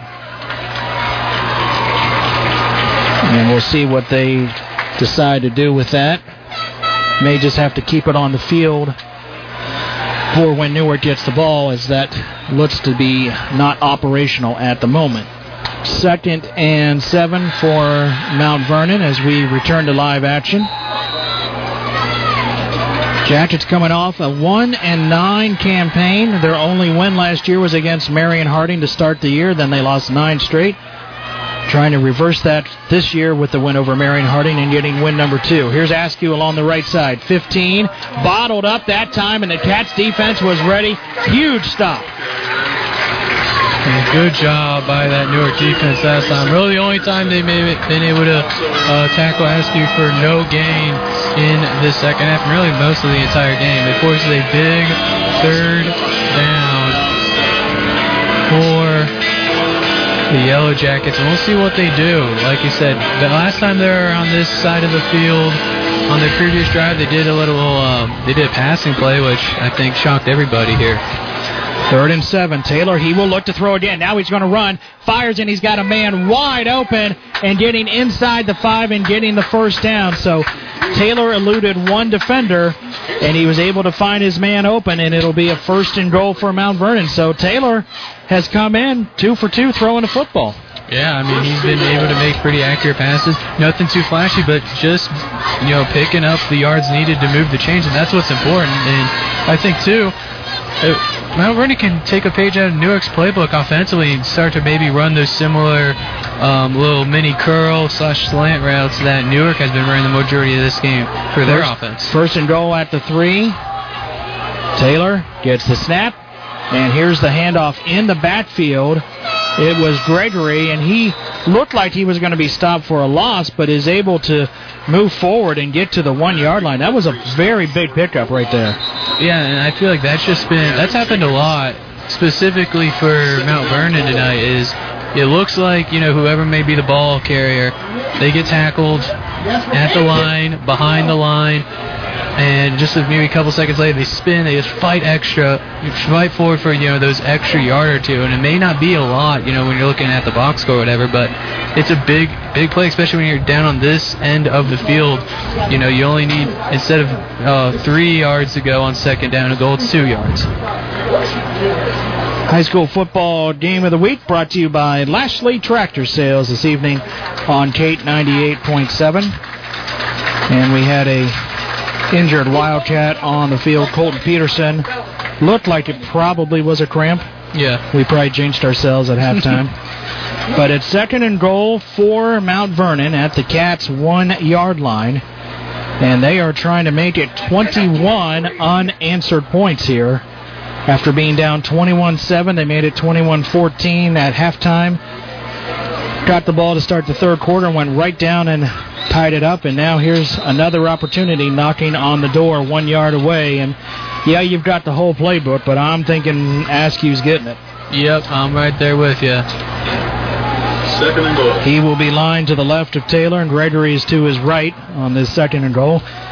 And we'll see what they decide to do with that. May just have to keep it on the field for when Newark gets the ball, as that looks to be not operational at the moment. Second and seven for Mount Vernon as we return to live action. Jackets coming off a one and nine campaign. Their only win last year was against Marion Harding to start the year. Then they lost nine straight. Trying to reverse that this year with the win over Marion Harding and getting win number two. Here's Askew along the right side. fifteen. Bottled up that time, and the Cats defense was ready. Huge stop. And good job by that Newark defense last time. Really the only time they may have been able to uh, tackle Askew for no gain in this second half, and really most of the entire game. It forces a big third down for the Yellow Jackets, and we'll see what they do. Like you said, the last time they were on this side of the field on the previous drive, they did a little, um, they did a passing play, which I think shocked everybody here. Third and seven. Taylor, he will look to throw again. Now he's going to run. Fires, and he's got a man wide open and getting inside the five and getting the first down. So Taylor eluded one defender, and he was able to find his man open, and it'll be a first and goal for Mount Vernon. So Taylor has come in two for two throwing the football. Yeah, I mean, he's been able to make pretty accurate passes. Nothing too flashy, but just, you know, picking up the yards needed to move the chains, and that's what's important. And I think, too, Uh, Mount Vernon can take a page out of Newark's playbook offensively and start to maybe run those similar um, little mini curl slash slant routes that Newark has been running the majority of this game for their first, offense. First and goal at the three. Taylor gets the snap, and here's the handoff in the backfield. It was Gregory, and he looked like he was going to be stopped for a loss, but is able to move forward and get to the one-yard line. That was a very big pickup right there. Yeah, and I feel like that's just been, that's happened a lot, specifically for Mount Vernon tonight, is it looks like, you know, whoever may be the ball carrier, they get tackled at the line, behind the line, and just maybe a couple seconds later they spin, they just fight extra, fight forward for, you know, those extra yard or two, and it may not be a lot, you know, when you're looking at the box score or whatever, but it's a big, big play, especially when you're down on this end of the field. You know, you only need, instead of uh, three yards to go on second down, a goal, it's two yards. High school football game of the week brought to you by Lashley Tractor Sales this evening on Kate ninety-eight point seven. And we had a injured Wildcat on the field. Colton Peterson looked like it probably was a cramp. Yeah. We probably jinxed ourselves at halftime. But it's second and goal for Mount Vernon at the Cats' one-yard line. And they are trying to make it twenty-one unanswered points here. After being down twenty-one seven, they made it twenty-one fourteen at halftime. Got the ball to start the third quarter and went right down and tied it up. And now here's another opportunity knocking on the door one yard away. And, yeah, you've got the whole playbook, but I'm thinking Askew's getting it. Yep, I'm right there with you. Second and goal. He will be lined to the left of Taylor, and Gregory is to his right on this second and goal.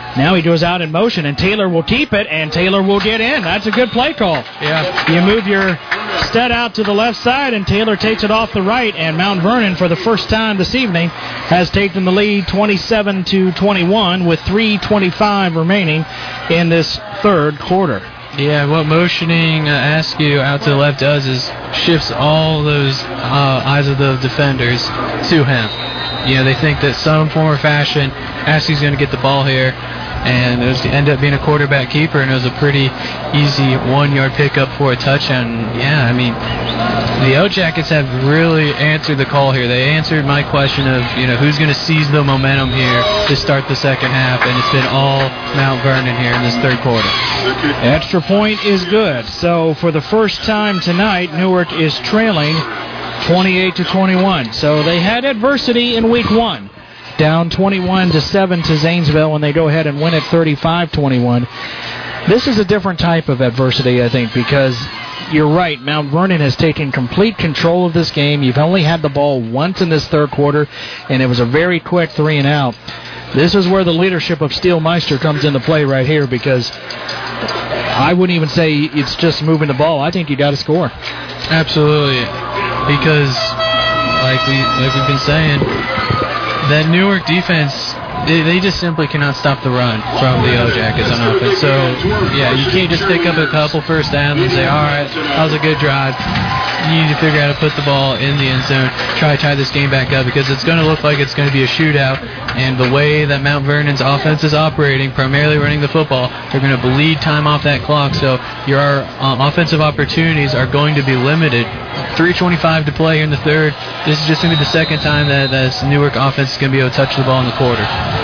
Now he goes out in motion, and Taylor will keep it, and Taylor will get in. That's a good play call. Yeah. You move your stud out to the left side, and Taylor takes it off the right, and Mount Vernon, for the first time this evening, has taken the lead twenty-seven to twenty-one with three twenty-five remaining in this third quarter. Yeah, what motioning uh, Askew out to the left does is shifts all those uh, eyes of the defenders to him. You know, they think that some form or fashion, Askew's going to get the ball here, and it was to end up being a quarterback keeper, and it was a pretty easy one-yard pickup for a touchdown. Yeah, I mean, the O Jackets have really answered the call here. They answered my question of, you know, who's going to seize the momentum here to start the second half, and it's been all Mount Vernon here in this third quarter. Extra point is good. So for the first time tonight, Newark is trailing twenty-eight to twenty-one. So they had adversity in week one. Down twenty-one to seven to Zanesville, and they go ahead and win it thirty-five twenty-one. This is a different type of adversity, I think, because you're right. Mount Vernon has taken complete control of this game. You've only had the ball once in this third quarter, and it was a very quick three and out. This is where the leadership of Steele Meister comes into play right here, because I wouldn't even say it's just moving the ball. I think you got to score. Absolutely, because like we like we've been saying, that Newark defense, they, they just simply cannot stop the run from the O Jackets on offense. So, yeah, you can't just pick up a couple first downs and say, all right, that was a good drive. You need to figure out how to put the ball in the end zone, try to tie this game back up, because it's going to look like it's going to be a shootout. And the way that Mount Vernon's offense is operating, primarily running the football, they're going to bleed time off that clock. So your um, offensive opportunities are going to be limited. three twenty-five to play here in the third. This is just going to be the second time that this Newark offense is going to be able to touch the ball in the quarter.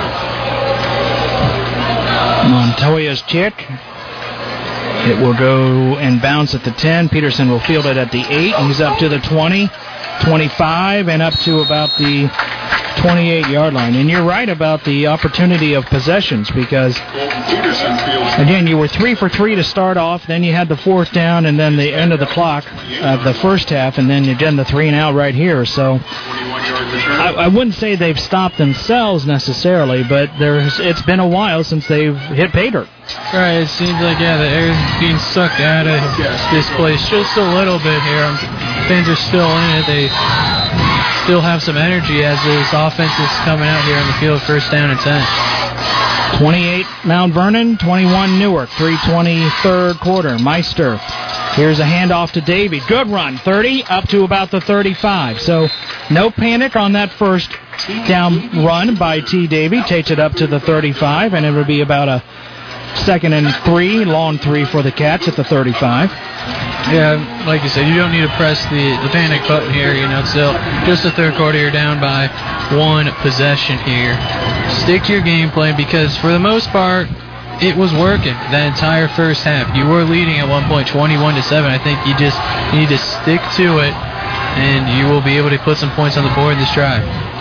Montoya's kick. It will go and bounce at the ten. Peterson will field it at the eight. He's up to the twenty, twenty-five, and up to about the twenty-eight-yard line. And you're right about the opportunity of possessions, because, again, you were three for three to start off. Then you had the fourth down, and then the end of the clock of the first half, and then again the three and out right here. So I, I wouldn't say they've stopped themselves necessarily, but there's it's been a while since they've hit pay dirt. Right, it seems like, yeah, the air is being sucked out of this place just a little bit here. Fans are still in it. They still have some energy as this offense is coming out here on the field, first down and ten. twenty-eight Mount Vernon, twenty-one Newark, three twenty third quarter. Meister. Here's a handoff to Davey. Good run, thirty, up to about the thirty-five. So no panic on that first down run by T. Davey. Takes it up to the thirty-five, and it would be about a second and three, long three for the Cats at the thirty-five. Yeah, like you said, you don't need to press the, the panic button here. You know, still just the third quarter, you're down by one possession here. Stick to your game plan, because for the most part, it was working that entire first half. You were leading at one point, twenty-one to seven. I think you just need to stick to it, and you will be able to put some points on the board this drive.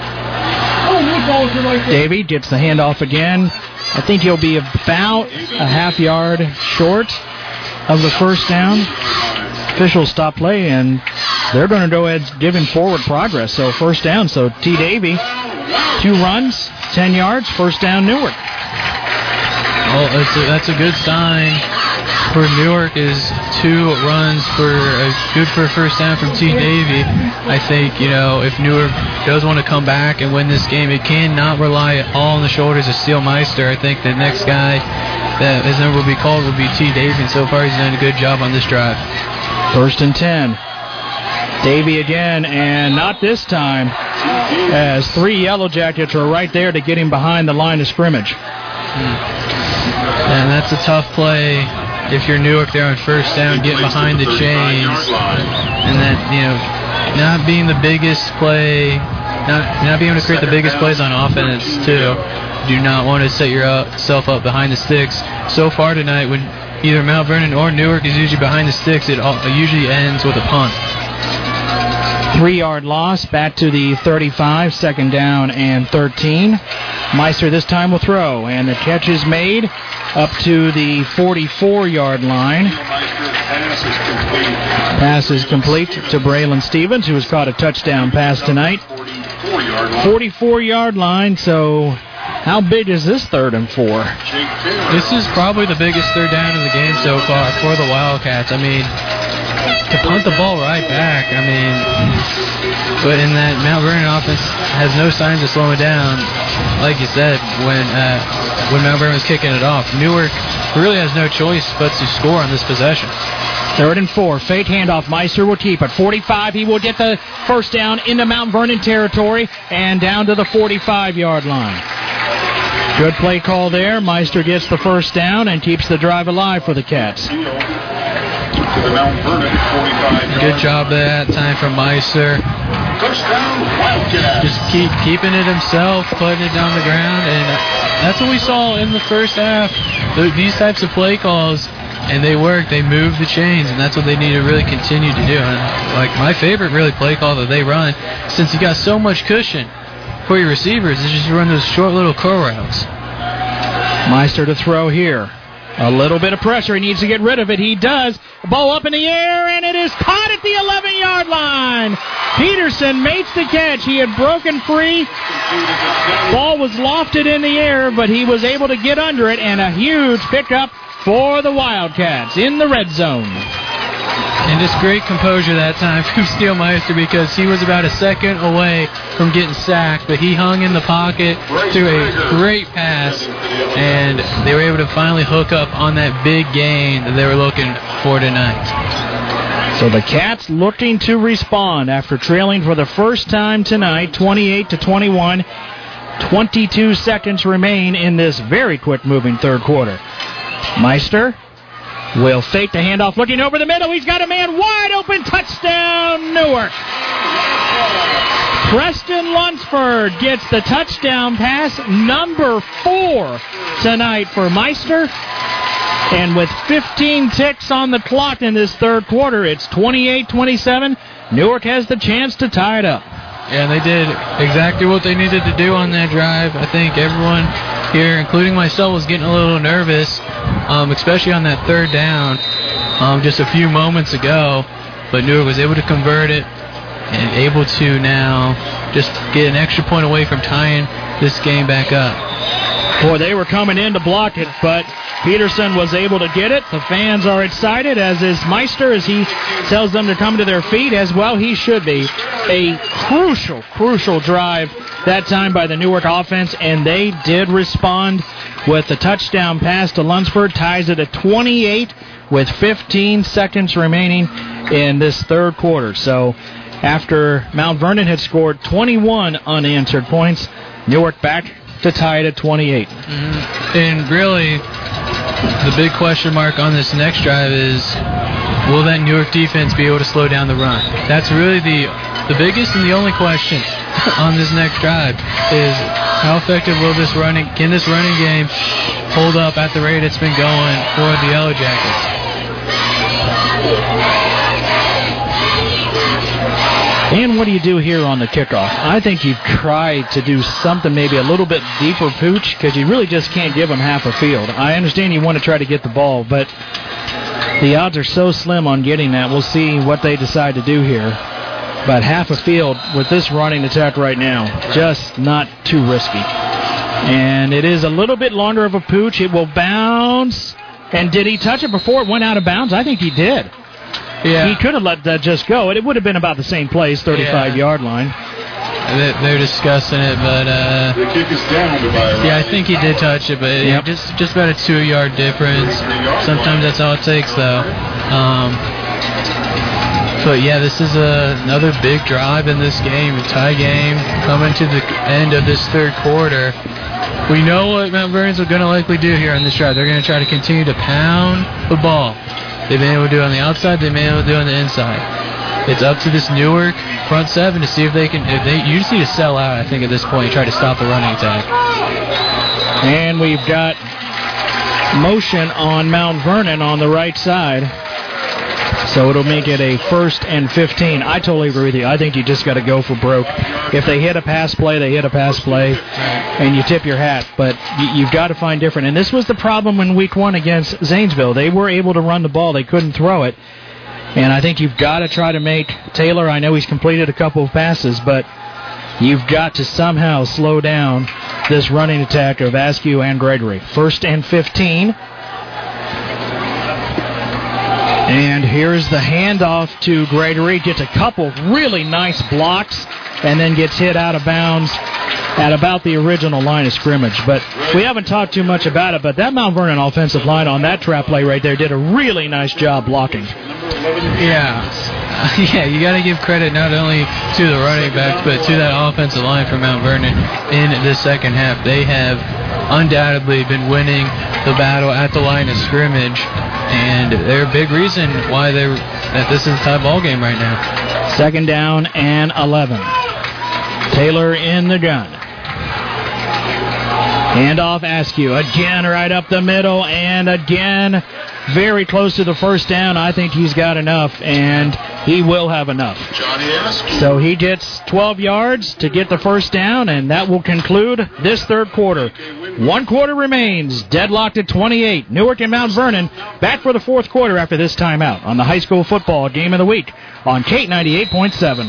Davey gets the handoff again. I think he'll be about a half yard short of the first down. Officials stop play, and they're going to go ahead and give him forward progress. So first down. So T. Davey, two runs, ten yards, first down Newark. Well, that's a, that's a good sign for Newark, is two runs for a good for a first down from T. Davey. I think, you know, if Newark does want to come back and win this game, it cannot rely all on the shoulders of Steele Meister. I think the next guy that his number will be called will be T. Davey, and so far he's done a good job on this drive. First and ten. Davey again, and not this time, as three Yellow Jackets are right there to get him behind the line of scrimmage. Hmm. And that's a tough play if you're Newark there on first down, getting behind the chains, and that, you know, not being the biggest play, not not being able to create the biggest plays on offense too. Do not want to set yourself up behind the sticks. So far tonight, when either Mount Vernon or Newark is usually behind the sticks, it, all, it usually ends with a punt. Three-yard loss, back to the thirty-five, second down and thirteen. Meister this time will throw, and the catch is made up to the forty-four-yard line. Pass is complete to Braylon Stevens, who has caught a touchdown pass tonight. forty-four-yard line, so How big is this third and four? This is probably the biggest third down in the game so far for the Wildcats. I mean, to punt the ball right back, I mean, but in that Mount Vernon offense has no signs of slowing down. Like you said, when uh, when Mount Vernon was kicking it off, Newark really has no choice but to score on this possession. Third and four. Fake handoff. Meister will keep it. forty-five. He will get the first down into Mount Vernon territory and down to the forty-five-yard line. Good play call there. Meister gets the first down and keeps the drive alive for the Cats. Good job that time from Meister. Just keep keeping it himself, putting it down the ground, and that's what we saw in the first half. These types of play calls, and they work. They move the chains, and that's what they need to really continue to do. And like my favorite really play call that they run, since you got so much cushion for your receivers, is just run those short little curl routes. Meister to throw here. A little bit of pressure. He needs to get rid of it. He does. Ball up in the air, and it is caught at the eleven-yard line. Peterson makes the catch. He had broken free. Ball was lofted in the air, but he was able to get under it, and a huge pickup for the Wildcats in the red zone. And just great composure that time from Steele Meister, because he was about a second away from getting sacked, but he hung in the pocket, threw a great pass, and they were able to finally hook up on that big gain that they were looking for tonight. So the Cats looking to respond after trailing for the first time tonight, twenty-eight to twenty-one. twenty-two seconds remain in this very quick-moving third quarter. Meister will fake the handoff, looking over the middle. He's got a man wide open. Touchdown, Newark. Preston Lunsford gets the touchdown pass, number four tonight for Meister. And with fifteen ticks on the clock in this third quarter, it's twenty-eight twenty-seven. Newark has the chance to tie it up. Yeah, they did exactly what they needed to do on that drive. I think everyone here, including myself, was getting a little nervous, um, especially on that third down um, just a few moments ago. But Newark was able to convert it and able to now just get an extra point away from tying this game back up. Boy, they were coming in to block it, but Peterson was able to get it. The fans are excited, as is Meister, as he tells them to come to their feet, as well he should be. A crucial, crucial drive that time by the Newark offense, and they did respond with the touchdown pass to Lunsford. Ties it at twenty-eight with fifteen seconds remaining in this third quarter. So after Mount Vernon had scored twenty-one unanswered points, Newark back to tie it at twenty-eight. Mm-hmm. And really, the big question mark on this next drive is, will that Newark defense be able to slow down the run? That's really the the biggest and the only question on this next drive is how effective will this running, can this running game hold up at the rate it's been going for the Yellow Jackets? And what do you do here on the kickoff? I think you try to do something maybe a little bit deeper pooch, because you really just can't give them half a field. I understand you want to try to get the ball, but the odds are so slim on getting that. We'll see what they decide to do here. But half a field with this running attack right now, just not too risky. And it is a little bit longer of a pooch. It will bounce. And did he touch it before it went out of bounds? I think he did. Yeah. He could have let that just go. It would have been about the same place, thirty-five-yard yeah. line. They're discussing it, but uh, the kick is down to by yeah, I think he did touch it, but yep. yeah, just just about a two-yard difference. Sometimes that's all it takes, though. Um, but yeah, this is a, another big drive in this game, a tie game coming to the end of this third quarter. We know what Mount Vernon's are going to likely do here on this drive. They're going to try to continue to pound the ball. They've been able to do it on the outside. They've been able to do it on the inside. It's up to this Newark front seven to see if they can. If they, you just need to sell out, I think, at this point, and try to stop the running attack. And we've got motion on Mount Vernon on the right side. So it'll make it a first and fifteen. I totally agree with you. I think you just got to go for broke. If they hit a pass play, they hit a pass play, and you tip your hat. But you've got to find different. And this was the problem in week one against Zanesville. They were able to run the ball. They couldn't throw it. And I think you've got to try to make Taylor, I know he's completed a couple of passes, but you've got to somehow slow down this running attack of Askew and Gregory. First and fifteen. And here's the handoff to Gregory. Gets a couple really nice blocks and then gets hit out of bounds at about the original line of scrimmage. But we haven't talked too much about it, but that Mount Vernon offensive line on that trap play right there did a really nice job blocking. Yeah. Yeah, you got to give credit not only to the running backs, but to that offensive line for Mount Vernon in the second half. They have undoubtedly been winning the battle at the line of scrimmage, and they're a big reason why they're that this is a tie ball game right now. Second down and eleven. Taylor in the gun. Handoff Askew. Again right up the middle, and again very close to the first down. I think he's got enough, and he will have enough. So he gets twelve yards to get the first down, and that will conclude this third quarter. One quarter remains, deadlocked at twenty-eight. Newark and Mount Vernon back for the fourth quarter after this timeout on the high school football game of the week on K ninety-eight point seven.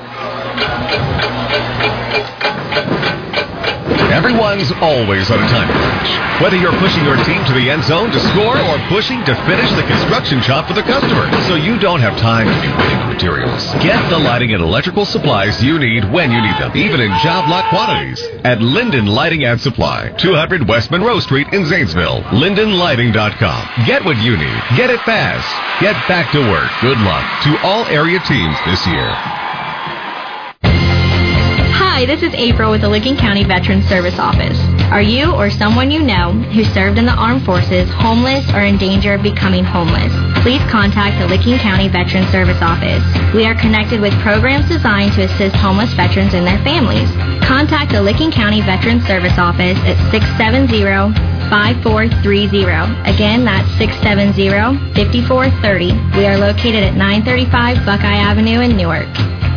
Everyone's always on a time crunch. Whether you're pushing your team to the end zone to score or pushing to finish the construction job for the customer, so you don't have time to be waiting for materials. Get the lighting and electrical supplies you need when you need them, even in job lot quantities. At Linden Lighting and Supply, two hundred West Monroe Street in Zanesville. Linden Lighting dot com. Get what you need. Get it fast. Get back to work. Good luck to all area teams this year. Hi, this is April with the Licking County Veterans Service Office. Are you or someone you know who served in the armed forces homeless or in danger of becoming homeless? Please contact the Licking County Veterans Service Office. We are connected with programs designed to assist homeless veterans and their families. Contact the Licking County Veterans Service Office at six seven zero, five four three zero. Again, that's six seven zero, five four three zero. We are located at nine thirty-five Buckeye Avenue in Newark.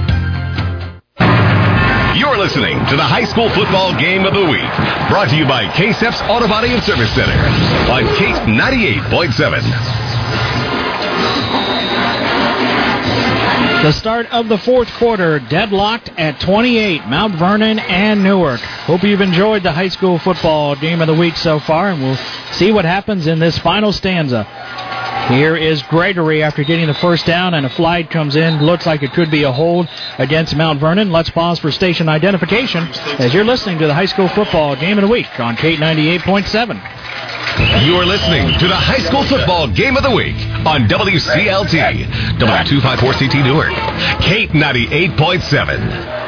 You're listening to the high school football game of the week, brought to you by K S E P's Auto Body and Service Center on K ninety-eight point seven. The start of the fourth quarter, deadlocked at twenty-eight, Mount Vernon and Newark. Hope you've enjoyed the high school football game of the week so far, and we'll see what happens in this final stanza. Here is Gregory after getting the first down, and a flag comes in. Looks like it could be a hold against Mount Vernon. Let's pause for station identification as you're listening to the high school football game of the week on K ninety-eight point seven. You're listening to the high school football game of the week on W C L T, W two fifty-four C T Newark, K ninety-eight point seven.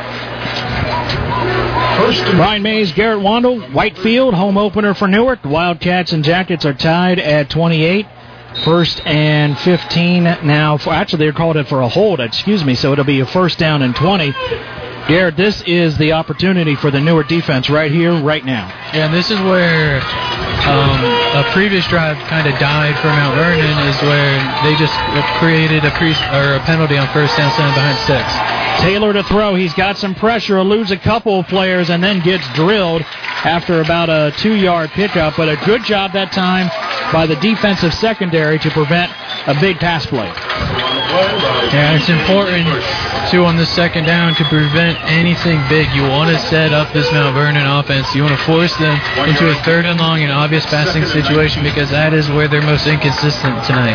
Brian Mays, Garrett Wandle, Whitefield, home opener for Newark. The Wildcats and Jackets are tied at twenty-eight. First and fifteen now. For, actually, they're called it for a hold, excuse me, so it'll be a first down and twenty. Garrett, this is the opportunity for the Newark defense right here, right now. Yeah, and this is where um, a previous drive kind of died for Mount Vernon, is where they just created a pre- or a penalty on first down, standing behind six. Taylor to throw. He's got some pressure, eludes a couple of players, and then gets drilled after about a two-yard pickup. But a good job that time by the defensive secondary to prevent a big pass play. Yeah, it's important, too, on the second down to prevent anything big. You want to set up this Mount Vernon offense. You want to force them into a third and long and obvious passing situation, because that is where they're most inconsistent tonight.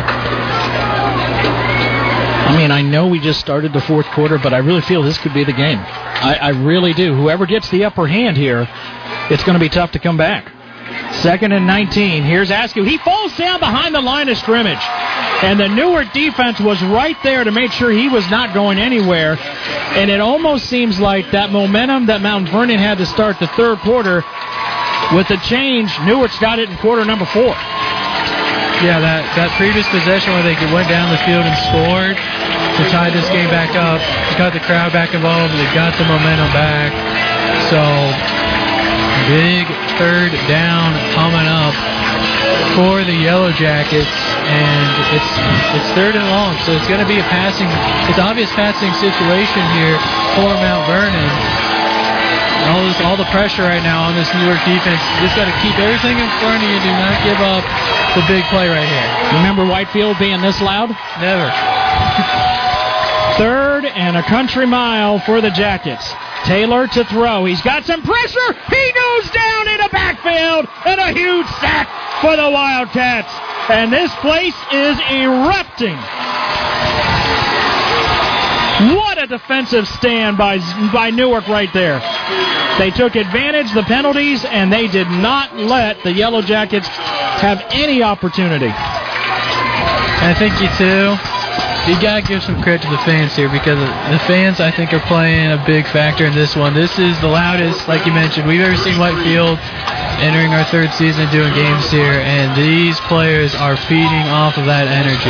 I mean, I know we just started the fourth quarter, but I really feel this could be the game. I, I really do. Whoever gets the upper hand here, it's going to be tough to come back. Second and nineteen. Here's Askew. He falls down behind the line of scrimmage. And the Newark defense was right there to make sure he was not going anywhere. And it almost seems like that momentum that Mount Vernon had to start the third quarter, with the change, Newark's got it in quarter number four. Yeah, that, that previous possession where they went down the field and scored to tie this game back up, got the crowd back involved, they got the momentum back. So, big third down coming up for the Yellow Jackets, and it's it's third and long, so it's going to be a passing, it's an obvious passing situation here for Mount Vernon. All this, all the pressure right now on this Newark defense. You just got to keep everything in front of you. Do not give up the big play right here. Remember Whitefield being this loud? Never. Third and a country mile for the Jackets. Taylor to throw. He's got some pressure. He goes down in a backfield, and a huge sack for the Wildcats. And this place is erupting. What a defensive stand by, by Newark right there. They took advantage of the penalties, and they did not let the Yellow Jackets have any opportunity. I think you too. You got to give some credit to the fans here, because the fans, I think, are playing a big factor in this one. This is the loudest, like you mentioned, we've ever seen Whitefield entering our third season doing games here, and these players are feeding off of that energy.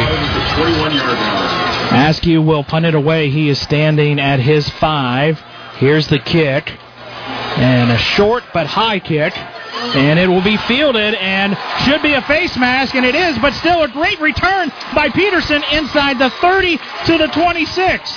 Askew will punt it away. He is standing at his five. Here's the kick, and a short but high kick. And it will be fielded and should be a face mask, and it is, but still a great return by Peterson inside the thirty to the twenty-six.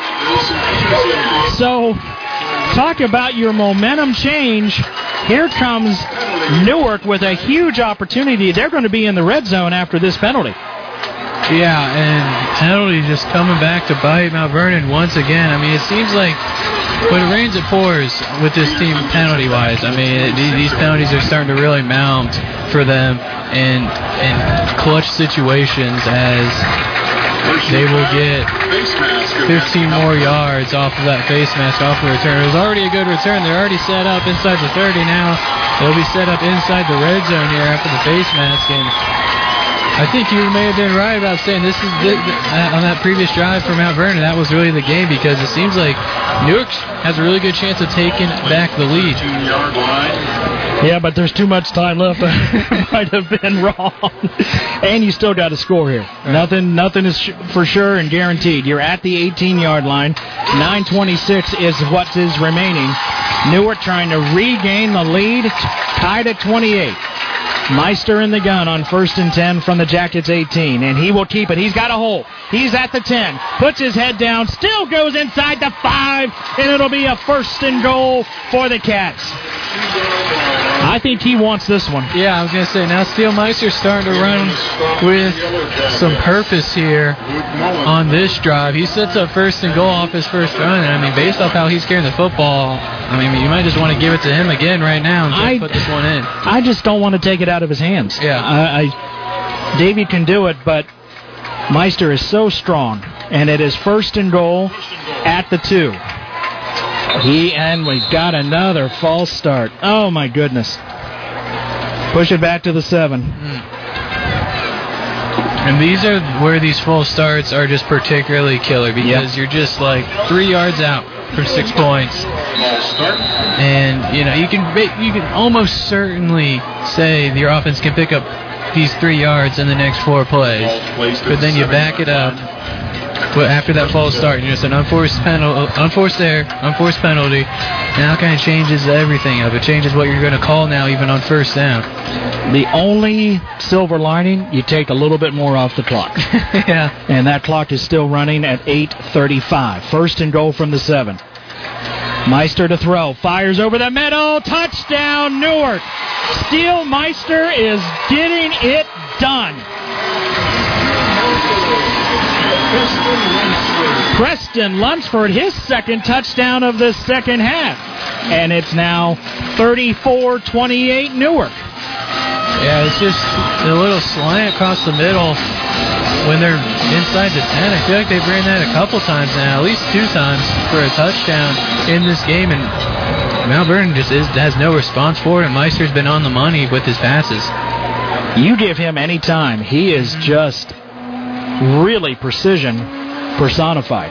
So, talk about your momentum change. Here comes Newark with a huge opportunity. They're going to be in the red zone after this penalty. Yeah, and penalty just coming back to bite Mount Vernon once again. I mean, it seems like when it rains, it pours with this team penalty-wise. I mean, these penalties are starting to really mount for them in, in clutch situations, as they will get fifteen more yards off of that face mask off the return. It was already a good return. They're already set up inside the thirty now. They'll be set up inside the red zone here after the face mask, and I think you may have been right about saying this is the, uh, on that previous drive for Mount Vernon. That was really the game, because it seems like Newark has a really good chance of taking back the lead. Yeah, but there's too much time left. I might have been wrong. And you still got to score here. Right. Nothing, nothing is sh- for sure and guaranteed. You're at the eighteen-yard line. nine twenty-six is what is remaining. Newark trying to regain the lead, tied at twenty-eight. Meister in the gun on first and ten from the Jackets eighteen, and he will keep it. He's got a hole. He's at the ten. Puts his head down. Still goes inside the five, and it'll be a first and goal for the Cats. I think he wants this one. Yeah, I was going to say, now Steele Meister's starting to run with some purpose here on this drive. He sets up first and goal off his first run, and I mean, based off how he's carrying the football, I mean, you might just want to give it to him again right now and I, put this one in. I just don't want to take it out of his hands. Yeah. I, I, Davey can do it, but Meister is so strong, and it is first and goal at the two. He and we've got another false start. Oh, my goodness. Push it back to the seven. Mm. And these are where these false starts are just particularly killer, because yep. you're just like three yards out from six points. And, you know, you can you can almost certainly say your offense can pick up these three yards in the next four plays. But then you back it up. But after that false start, you know, it's an unforced penalty, unforced error, unforced penalty, and that kind of changes everything up. It changes what you're going to call now, even on first down. The only silver lining, you take a little bit more off the clock. Yeah. And that clock is still running at eight thirty-five. First and goal from the seven. Meister to throw. Fires over the middle. Touchdown, Newark. Steele Meister is getting it done. Preston Lunsford, his second touchdown of the second half. And it's now thirty-four twenty-eight Newark. Yeah, it's just a little slant across the middle when they're inside the ten. I feel like they've ran that a couple times now, at least two times for a touchdown in this game. And Mount Vernon just is, has no response for it, and Meister's been on the money with his passes. You give him any time, he is just really precision personified.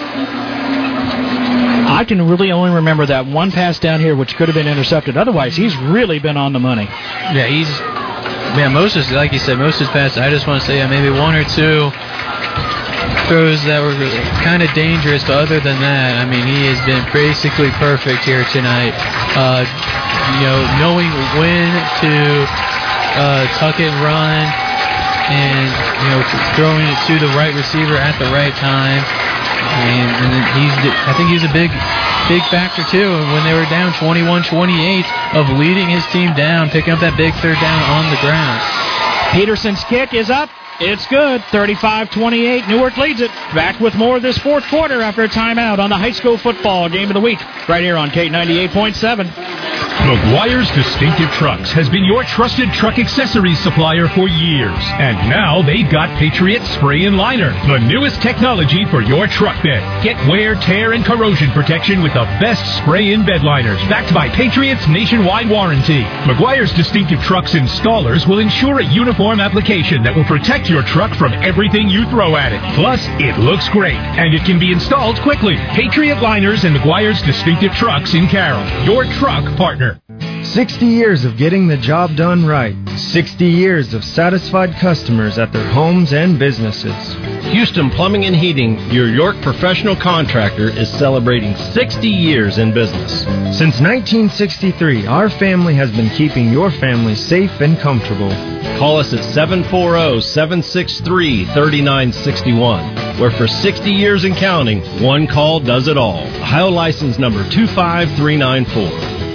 I can really only remember that one pass down here which could have been intercepted. Otherwise, he's really been on the money. Yeah, he's... Man, most of his, like you said, most of his passes, I just want to say yeah, maybe one or two throws that were kind of dangerous, but other than that, I mean, he has been basically perfect here tonight. Uh, you know, knowing when to uh, tuck it and run, and, you know, throwing it to the right receiver at the right time. And, and he's, I think he's a big, big factor, too, when they were down twenty-one twenty-eight of leading his team down, picking up that big third down on the ground. Peterson's kick is up, It's good. thirty-five twenty-eight. Newark leads it. Back with more of this fourth quarter after a timeout on the high school football game of the week right here on K ninety-eight point seven. McGuire's Distinctive Trucks has been your trusted truck accessories supplier for years. And now they've got Patriot Spray and Liner, the newest technology for your truck bed. Get wear, tear, and corrosion protection with the best spray-in bed liners, backed by Patriot's nationwide warranty. McGuire's Distinctive Trucks installers will ensure a uniform application that will protect your truck from everything you throw at it. Plus, it looks great, and it can be installed quickly. Patriot Liners and McGuire's Distinctive Trucks in Carroll, your truck partner. sixty years of getting the job done right. sixty years of satisfied customers at their homes and businesses. Houston Plumbing and Heating, your York professional contractor, is celebrating sixty years in business. Since nineteen sixty-three, our family has been keeping your family safe and comfortable. Call us at seven four zero, seven six three, three nine six one, where for sixty years and counting, one call does it all. Ohio license number two five three nine four.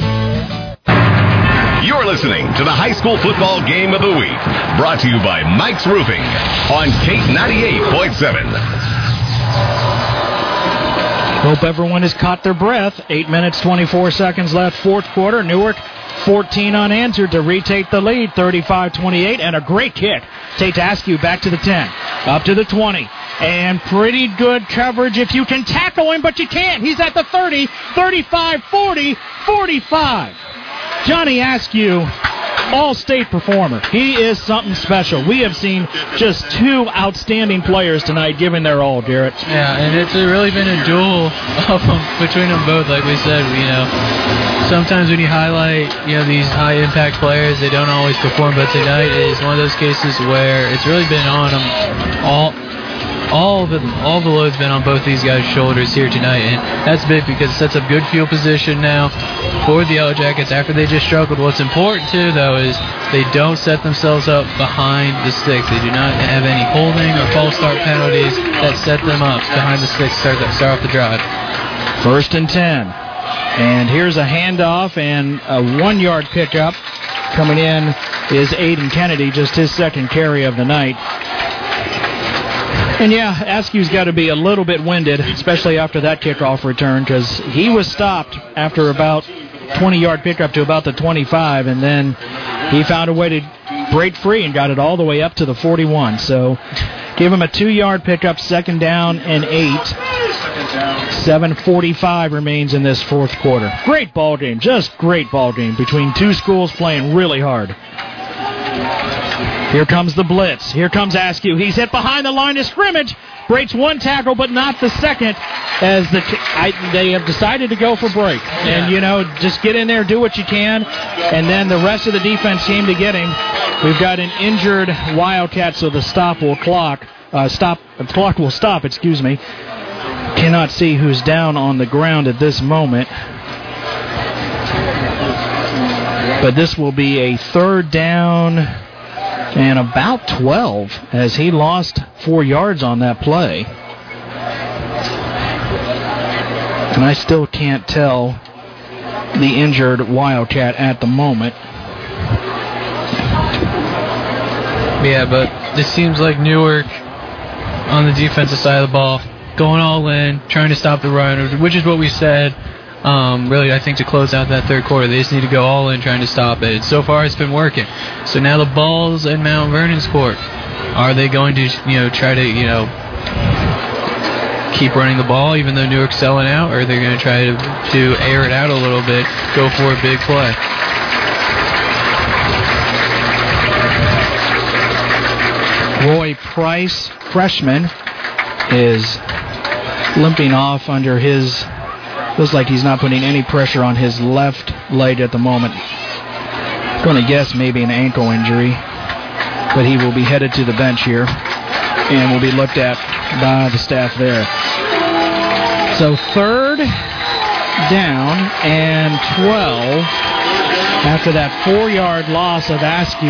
You're listening to the high school football game of the week, brought to you by Mike's Roofing on K ninety-eight point seven. Hope everyone has caught their breath. Eight minutes, twenty-four seconds left, fourth quarter. Newark fourteen unanswered to retake the lead, thirty-five twenty-eight, and a great kick. Tate Askew back to the ten, up to the twenty, and pretty good coverage if you can tackle him, but you can't. He's at the thirty, thirty-five, forty, forty-five. Johnny Askew, all-state performer. He is something special. We have seen just two outstanding players tonight giving their all, Garrett. Yeah, and it's really been a duel of them, between them both. Like we said, you know, sometimes when you highlight, you know, these high-impact players, they don't always perform, but tonight is one of those cases where it's really been on them all. All the all the load's been on both these guys' shoulders here tonight, and that's big because it sets up good field position now for the Yellow Jackets after they just struggled. What's important, too, though, is they don't set themselves up behind the sticks. They do not have any holding or false start penalties that set them up behind the sticks to start, start off the drive. First and ten. And here's a handoff and a one-yard pickup. Coming in is Aiden Kennedy, just his second carry of the night. And, yeah, Askew's got to be a little bit winded, especially after that kickoff return, because he was stopped after about twenty-yard pickup to about the twenty-five, and then he found a way to break free and got it all the way up to the forty-one. So give him a two-yard pickup, second down and eight. seven forty-five remains in this fourth quarter. Great ball game, just great ball game between two schools playing really hard. Here comes the blitz. Here comes Askew. He's hit behind the line of scrimmage. Breaks one tackle, but not the second, as the I, they have decided to go for break. And, you know, just get in there, do what you can, and then the rest of the defense came to get him. We've got an injured Wildcat, so the stop will clock. Uh, stop. The clock will stop, excuse me. Cannot see who's down on the ground at this moment. But this will be a third down and about twelve, as he lost four yards on that play. And I still can't tell the injured Wildcat at the moment. Yeah, but it seems like Newark, on the defensive side of the ball, going all in, trying to stop the run, which is what we said. Um, really, I think to close out that third quarter, they just need to go all in trying to stop it. So far, it's been working. So now the ball's in Mount Vernon's court. Are they going to, you know, try to, you know, keep running the ball even though Newark's selling out, or are they going to try to, to air it out a little bit, go for a big play? Roy Price, freshman, is limping off under his... Looks like he's not putting any pressure on his left leg at the moment. Going to guess maybe an ankle injury, but he will be headed to the bench here and will be looked at by the staff there. So third down and twelve after that four-yard loss of Askew.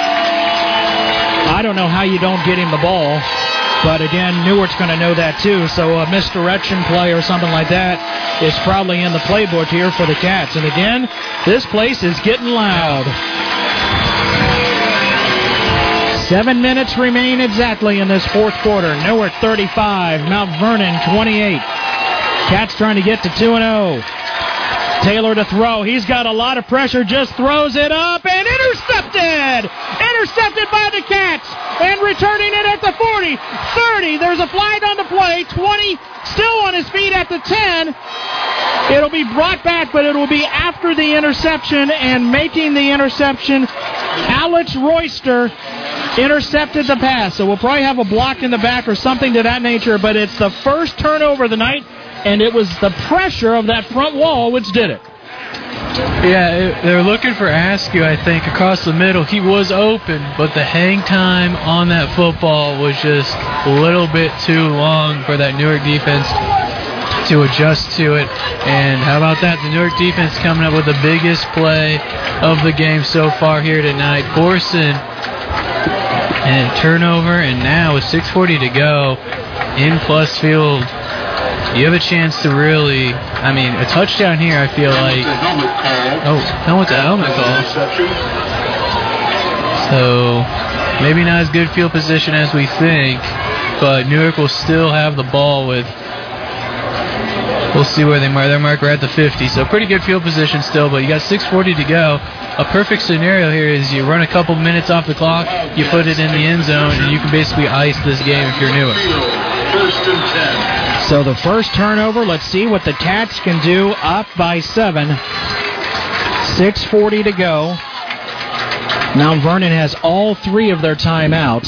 I don't know how you don't get him the ball. But again, Newark's going to know that too, so a misdirection play or something like that is probably in the playbook here for the Cats. And again, this place is getting loud. Seven minutes remain exactly in this fourth quarter. Newark thirty-five, Mount Vernon twenty-eight. Cats trying to get to two and oh. Taylor to throw. He's got a lot of pressure, just throws it up and intercepted! Intercepted by the Cats and returning it at the forty, thirty. There's a flag on the play. twenty still on his feet at the ten. It'll be brought back, but it'll be after the interception, and making the interception, Alex Royster intercepted the pass. So we'll probably have a block in the back or something to that nature, but it's the first turnover of the night, and it was the pressure of that front wall which did it. Yeah, it, they're looking for Askew, I think, across the middle. He was open, but the hang time on that football was just a little bit too long for that Newark defense to adjust to it. And how about that? The Newark defense coming up with the biggest play of the game so far here tonight. Borson and turnover, and now with six forty to go in plus field, you have a chance to really, I mean, a touchdown here, I feel like. Oh, no, it's a helmet call. So maybe not as good field position as we think, but Newark will still have the ball with, we'll see where they mark. Their marker at the fifty, so pretty good field position still, but you got six forty to go. A perfect scenario here is you run a couple minutes off the clock, you put it in the end zone, and you can basically ice this game if you're Newark. First and ten. So the first turnover, let's see what the Cats can do, up by seven. six forty to go. Mount Vernon has all three of their timeouts.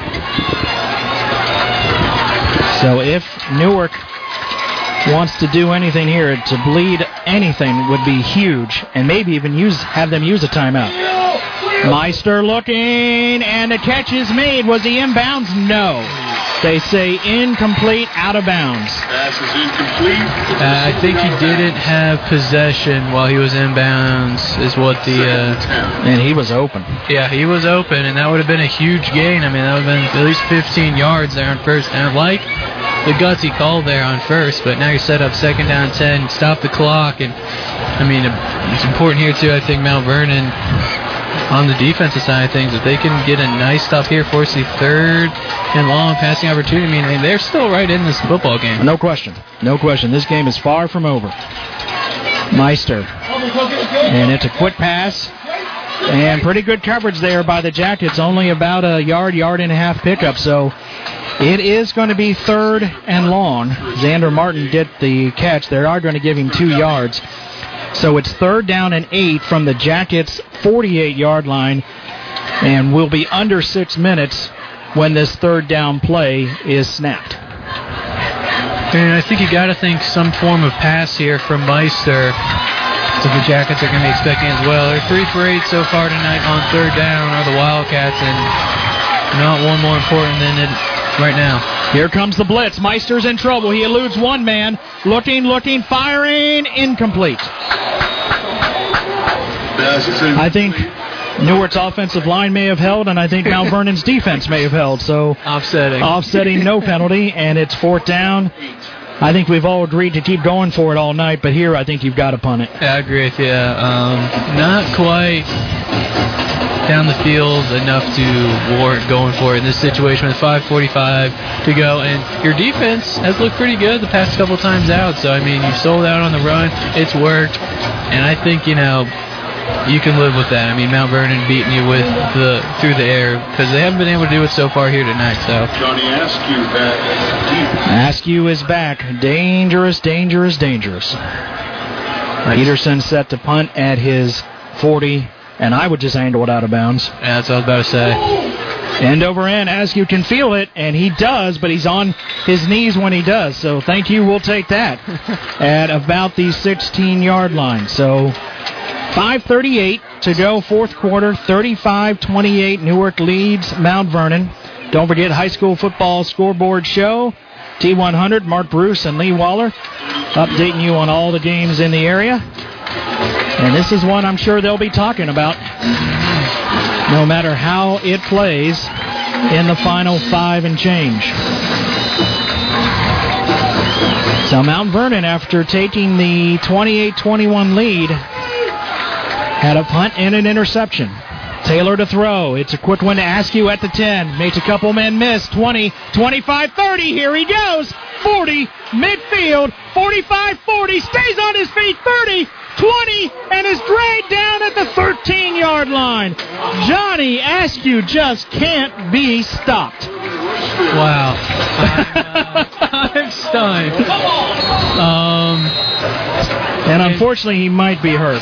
So if Newark wants to do anything here, to bleed anything would be huge, and maybe even use have them use a timeout. Meister looking, and the catch is made. Was he inbounds? No. They say incomplete, out of bounds. Pass is incomplete. Uh, I think he didn't have possession while he was inbounds, is what the... Uh, and he was open. Yeah, he was open, and that would have been a huge gain. I mean, that would have been at least fifteen yards there on first down. Like the gutsy call there on first, but now you're set up second down ten, stop the clock, and, I mean, it's important here, too, I think, Mount Vernon, on the defensive side of things, if they can get a nice stop here, force the third and long passing opportunity, I mean, they're still right in this football game. No question. No question. This game is far from over. Meister. And it's a quick pass. And pretty good coverage there by the Jackets. Only about a yard, yard and a half pickup. So it is going to be third and long. Xander Martin did the catch. They are going to give him two yards. So it's third down and eight from the Jackets' forty-eight-yard line, and we'll be under six minutes when this third down play is snapped. And I think you got to think some form of pass here from Meister. So the Jackets are going to be expecting as well. They're three for eight so far tonight on third down are the Wildcats, and not one more important than it right now. Here comes the blitz. Meister's in trouble. He eludes one man. Looking, looking, firing, incomplete. I think Newark's offensive line may have held, and I think Mount Vernon's defense may have held. So offsetting. Offsetting, no penalty, and it's fourth down. I think we've all agreed to keep going for it all night, but here I think you've got to punt it. Yeah, I agree with you. Um, not quite down the field enough to warrant going for it in this situation with five forty-five to go. And your defense has looked pretty good the past couple times out. So, I mean, you've sold out on the run. It's worked. And I think, you know, you can live with that. I mean, Mount Vernon beating you with the through the air because they haven't been able to do it so far here tonight. So Johnny Askew back. Askew is back. Dangerous, dangerous, dangerous. Peterson set to punt at his forty, and I would just handle it out of bounds. Yeah, that's what I was about to say. End over end. Askew can feel it, and he does, but he's on his knees when he does. So thank you. We'll take that at about the sixteen-yard line. So five thirty-eight to go, fourth quarter, thirty-five twenty-eight. Newark leads Mount Vernon. Don't forget High School Football Scoreboard Show. T one hundred, Mark Bruce and Lee Waller updating you on all the games in the area. And this is one I'm sure they'll be talking about no matter how it plays in the final five and change. So Mount Vernon, after taking the twenty-eight twenty-one lead, had a punt and an interception. Taylor to throw. It's a quick one to Askew at the ten. Makes a couple men miss. twenty, twenty-five, thirty. Here he goes. forty, midfield. forty-five, forty. Stays on his feet. thirty, twenty, and is dragged down at the thirteen-yard line. Johnny Askew just can't be stopped. Wow. I'm, uh, I'm stunned. Um, and unfortunately, he might be hurt.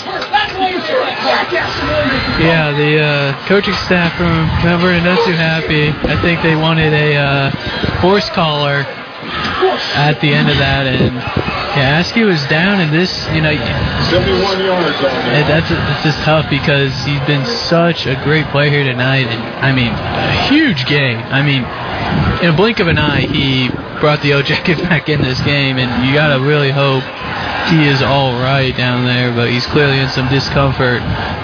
Yeah, the uh, coaching staff from Mount Vernon not too happy. I think they wanted a uh, horse collar at the end of that, and yeah, Askew is down, and this, you know, seventy-one yards on it. That's it's just tough because he's been such a great player here tonight, and I mean, a huge game. I mean, in a blink of an eye, he brought the O-Jackets back in this game, and you gotta really hope he is all right down there, but he's clearly in some discomfort.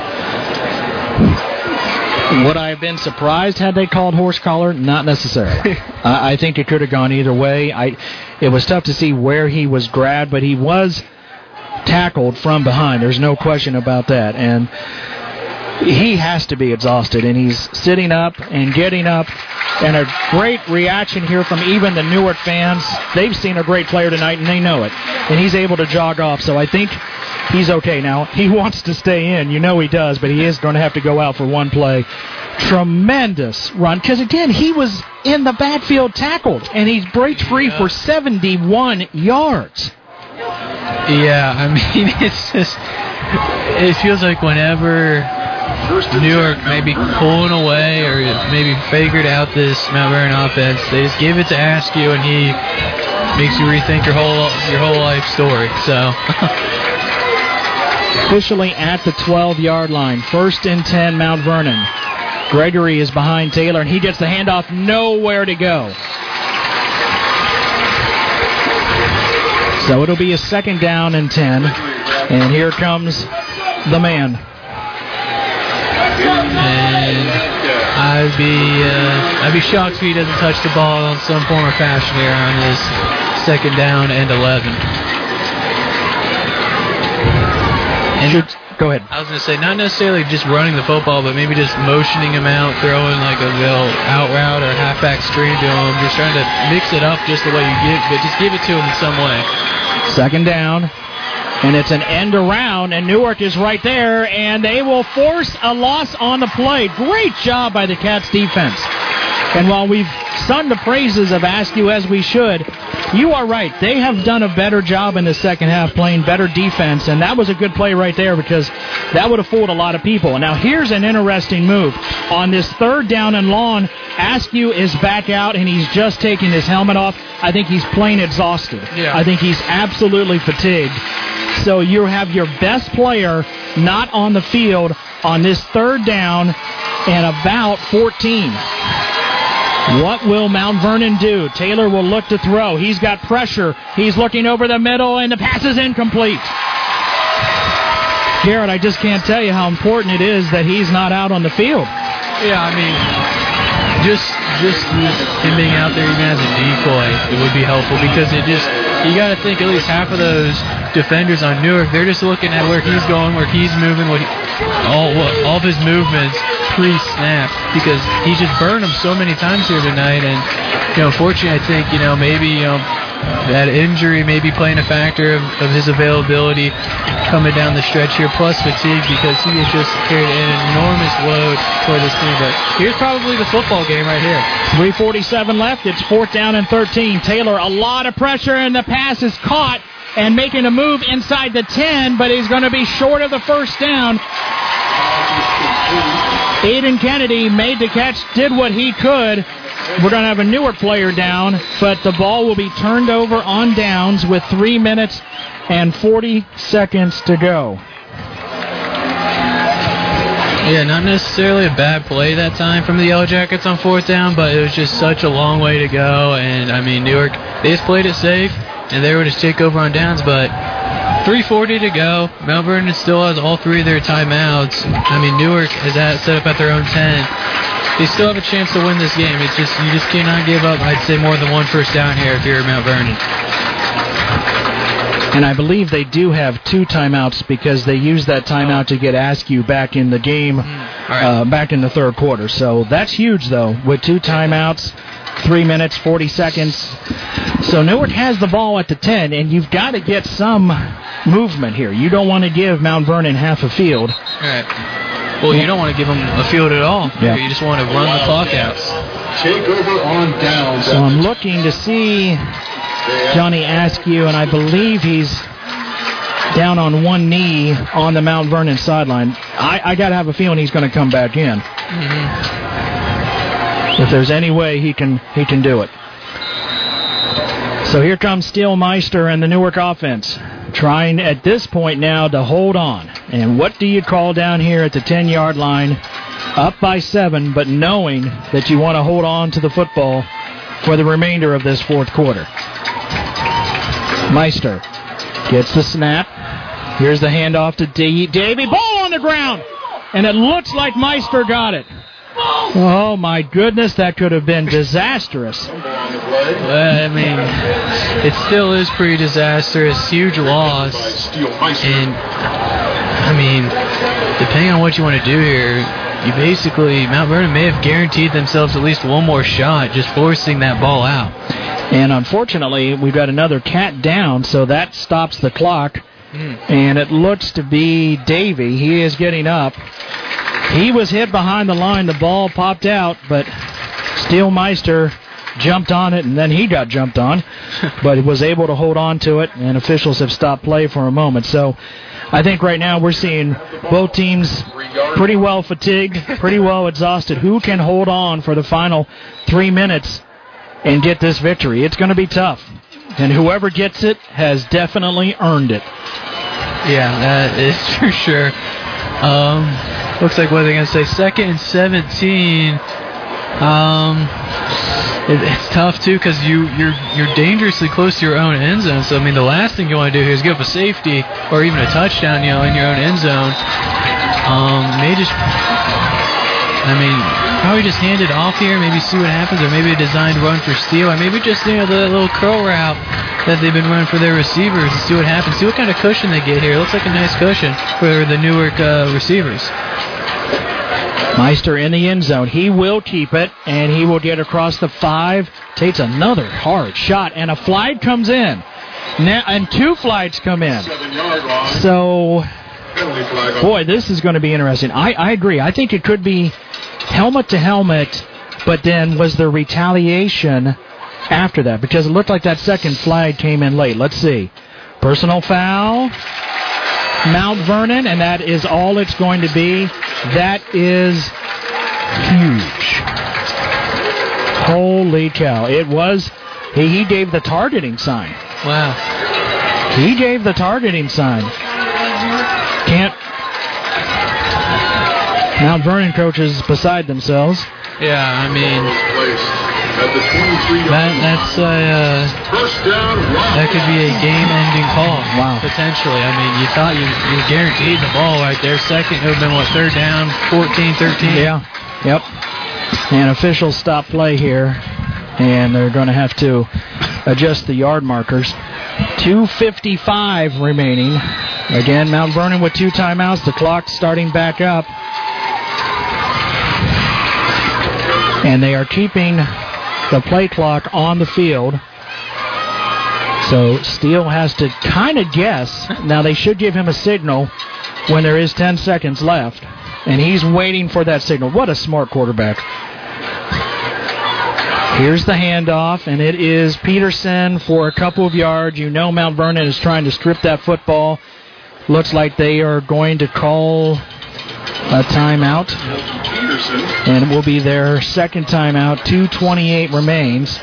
Would I have been surprised had they called horse collar? Not necessarily. I, I think it could have gone either way. I, it was tough to see where he was grabbed, but he was tackled from behind. There's no question about that. And he has to be exhausted, and he's sitting up and getting up. And a great reaction here from even the Newark fans. They've seen a great player tonight, and they know it. And he's able to jog off. So I think he's okay now. He wants to stay in. You know he does, but he is going to have to go out for one play. Tremendous run. Because, again, he was in the backfield tackled, and he's breaks free yeah. for seventy-one yards. Yeah, I mean, it's just, it feels like whenever Newark maybe pulling away or maybe figured out this Mount Vernon offense, they just give it to Askew, and he makes you rethink your whole your whole life story. So officially at the twelve-yard line, first and ten, Mount Vernon. Gregory is behind Taylor, and he gets the handoff, nowhere to go. So it'll be a second down and ten, and here comes the man. And I'd be uh, I'd be shocked if he doesn't touch the ball in some form or fashion here on this second down and eleven. And go ahead. I was going to say, not necessarily just running the football, but maybe just motioning him out, throwing like a little out route or halfback screen to him, just trying to mix it up just the way you give, but just give it to him in some way. Second down. And it's an end around, and Newark is right there, and they will force a loss on the play. Great job by the Cats defense. And while we've sung the praises of Askew as we should, you are right. They have done a better job in the second half playing better defense, and that was a good play right there because that would have fooled a lot of people. Now here's an interesting move. On this third down and long, Askew is back out, and he's just taking his helmet off. I think he's plain exhausted. Yeah. I think he's absolutely fatigued. So you have your best player not on the field on this third down and about fourteen. What will Mount Vernon do? Taylor will look to throw. He's got pressure. He's looking over the middle, and the pass is incomplete. Garrett, I just can't tell you how important it is that he's not out on the field. Yeah, I mean, just just him being out there even as a decoy, it would be helpful because it just, you got to think at least half of those defenders on Newark, they're just looking at where he's going, where he's moving, what he, all all of his movements pre-snap because he just burned them so many times here tonight. And you know, unfortunately, I think you know maybe you know that injury may be playing a factor of, of his availability coming down the stretch here, plus fatigue because he has just carried an enormous load for this team. But here's probably the football game right here. three forty-seven left. It's fourth down and thirteen. Taylor, a lot of pressure, and the pass is caught and making a move inside the ten, but he's going to be short of the first down. Aiden Kennedy made the catch, did what he could. We're going to have a Newark player down, but the ball will be turned over on downs with three minutes and forty seconds to go. Yeah, not necessarily a bad play that time from the Yellow Jackets on fourth down, but it was just such a long way to go. And, I mean, Newark, they just played it safe, and they were to take over on downs, but three forty to go. Mount Vernon still has all three of their timeouts. I mean, Newark is at, set up at their own ten. They still have a chance to win this game. It's just, you just cannot give up, I'd say, more than one first down here if you're Mount Vernon. And I believe they do have two timeouts because they used that timeout to get Askew back in the game, uh, back in the third quarter. So that's huge, though, with two timeouts, three minutes, forty seconds. So Newark has the ball at the ten, and you've got to get some movement here. You don't want to give Mount Vernon half a field. All right. Well, you don't want to give them a field at all. Yeah. You just want to run the clock out. Take over on down. So I'm looking to see Johnny Askew, and I believe he's down on one knee on the Mount Vernon sideline. I, I got to have a feeling he's going to come back in. Mm-hmm. If there's any way he can he can do it. So here comes Steele Meister and the Newark offense, trying at this point now to hold on. And what do you call down here at the ten-yard line, up by seven, but knowing that you want to hold on to the football for the remainder of this fourth quarter? Meister gets the snap. Here's the handoff to D- Davey. Ball on the ground. And it looks like Meister got it. Oh, my goodness, that could have been disastrous. Well, I mean, it still is pretty disastrous. Huge loss. And, I mean, depending on what you want to do here, you basically, Mount Vernon may have guaranteed themselves at least one more shot just forcing that ball out. And unfortunately, we've got another cat down, so that stops the clock. Mm. And it looks to be Davey. He is getting up. He was hit behind the line. The ball popped out, but Steele Meister jumped on it, and then he got jumped on. But he was able to hold on to it, and officials have stopped play for a moment. So I think right now we're seeing both teams pretty well fatigued, pretty well exhausted. Who can hold on for the final three minutes and get this victory? It's going to be tough. And whoever gets it has definitely earned it. Yeah, that is for sure. Um, looks like what they're going to say, second and seventeen. Um, it, it's tough, too, because you, you're, you're dangerously close to your own end zone. So, I mean, the last thing you want to do here is give up a safety or even a touchdown, you know, in your own end zone. Um, may just... I mean, probably just hand it off here, maybe see what happens, or maybe a designed run for Steele, or maybe just, you know, the little curl route that they've been running for their receivers and see what happens. See what kind of cushion they get here. It looks like a nice cushion for the Newark uh, receivers. Meister in the end zone. He will keep it, and he will get across the five. Takes another hard shot, and a flag comes in. Now, and two flags come in. So... boy, this is going to be interesting. I, I agree. I think it could be helmet to helmet, but then was there retaliation after that? Because it looked like that second flag came in late. Let's see. Personal foul. Mount Vernon, and that is all it's going to be. That is huge. Holy cow. It was, he, he gave the targeting sign. Wow. He gave the targeting sign. Can't. Mount Vernon coaches beside themselves. Yeah, I mean, that, that's a, uh, that could be a game-ending call. Wow. Potentially. I mean, you thought you, you guaranteed the ball right there. Second, it would have been, what, third down, fourteen thirteen? Yeah. Yep. And officials stop play here, and they're going to have to adjust the yard markers. two fifty-five remaining. Again, Mount Vernon with two timeouts. The clock starting back up. And they are keeping the play clock on the field. So Steele has to kind of guess. Now, they should give him a signal when there is ten seconds left. And he's waiting for that signal. What a smart quarterback. Here's the handoff, and it is Peterson for a couple of yards. You know Mount Vernon is trying to strip that football. Looks like they are going to call a timeout. And it will be their second timeout. two twenty-eight remains.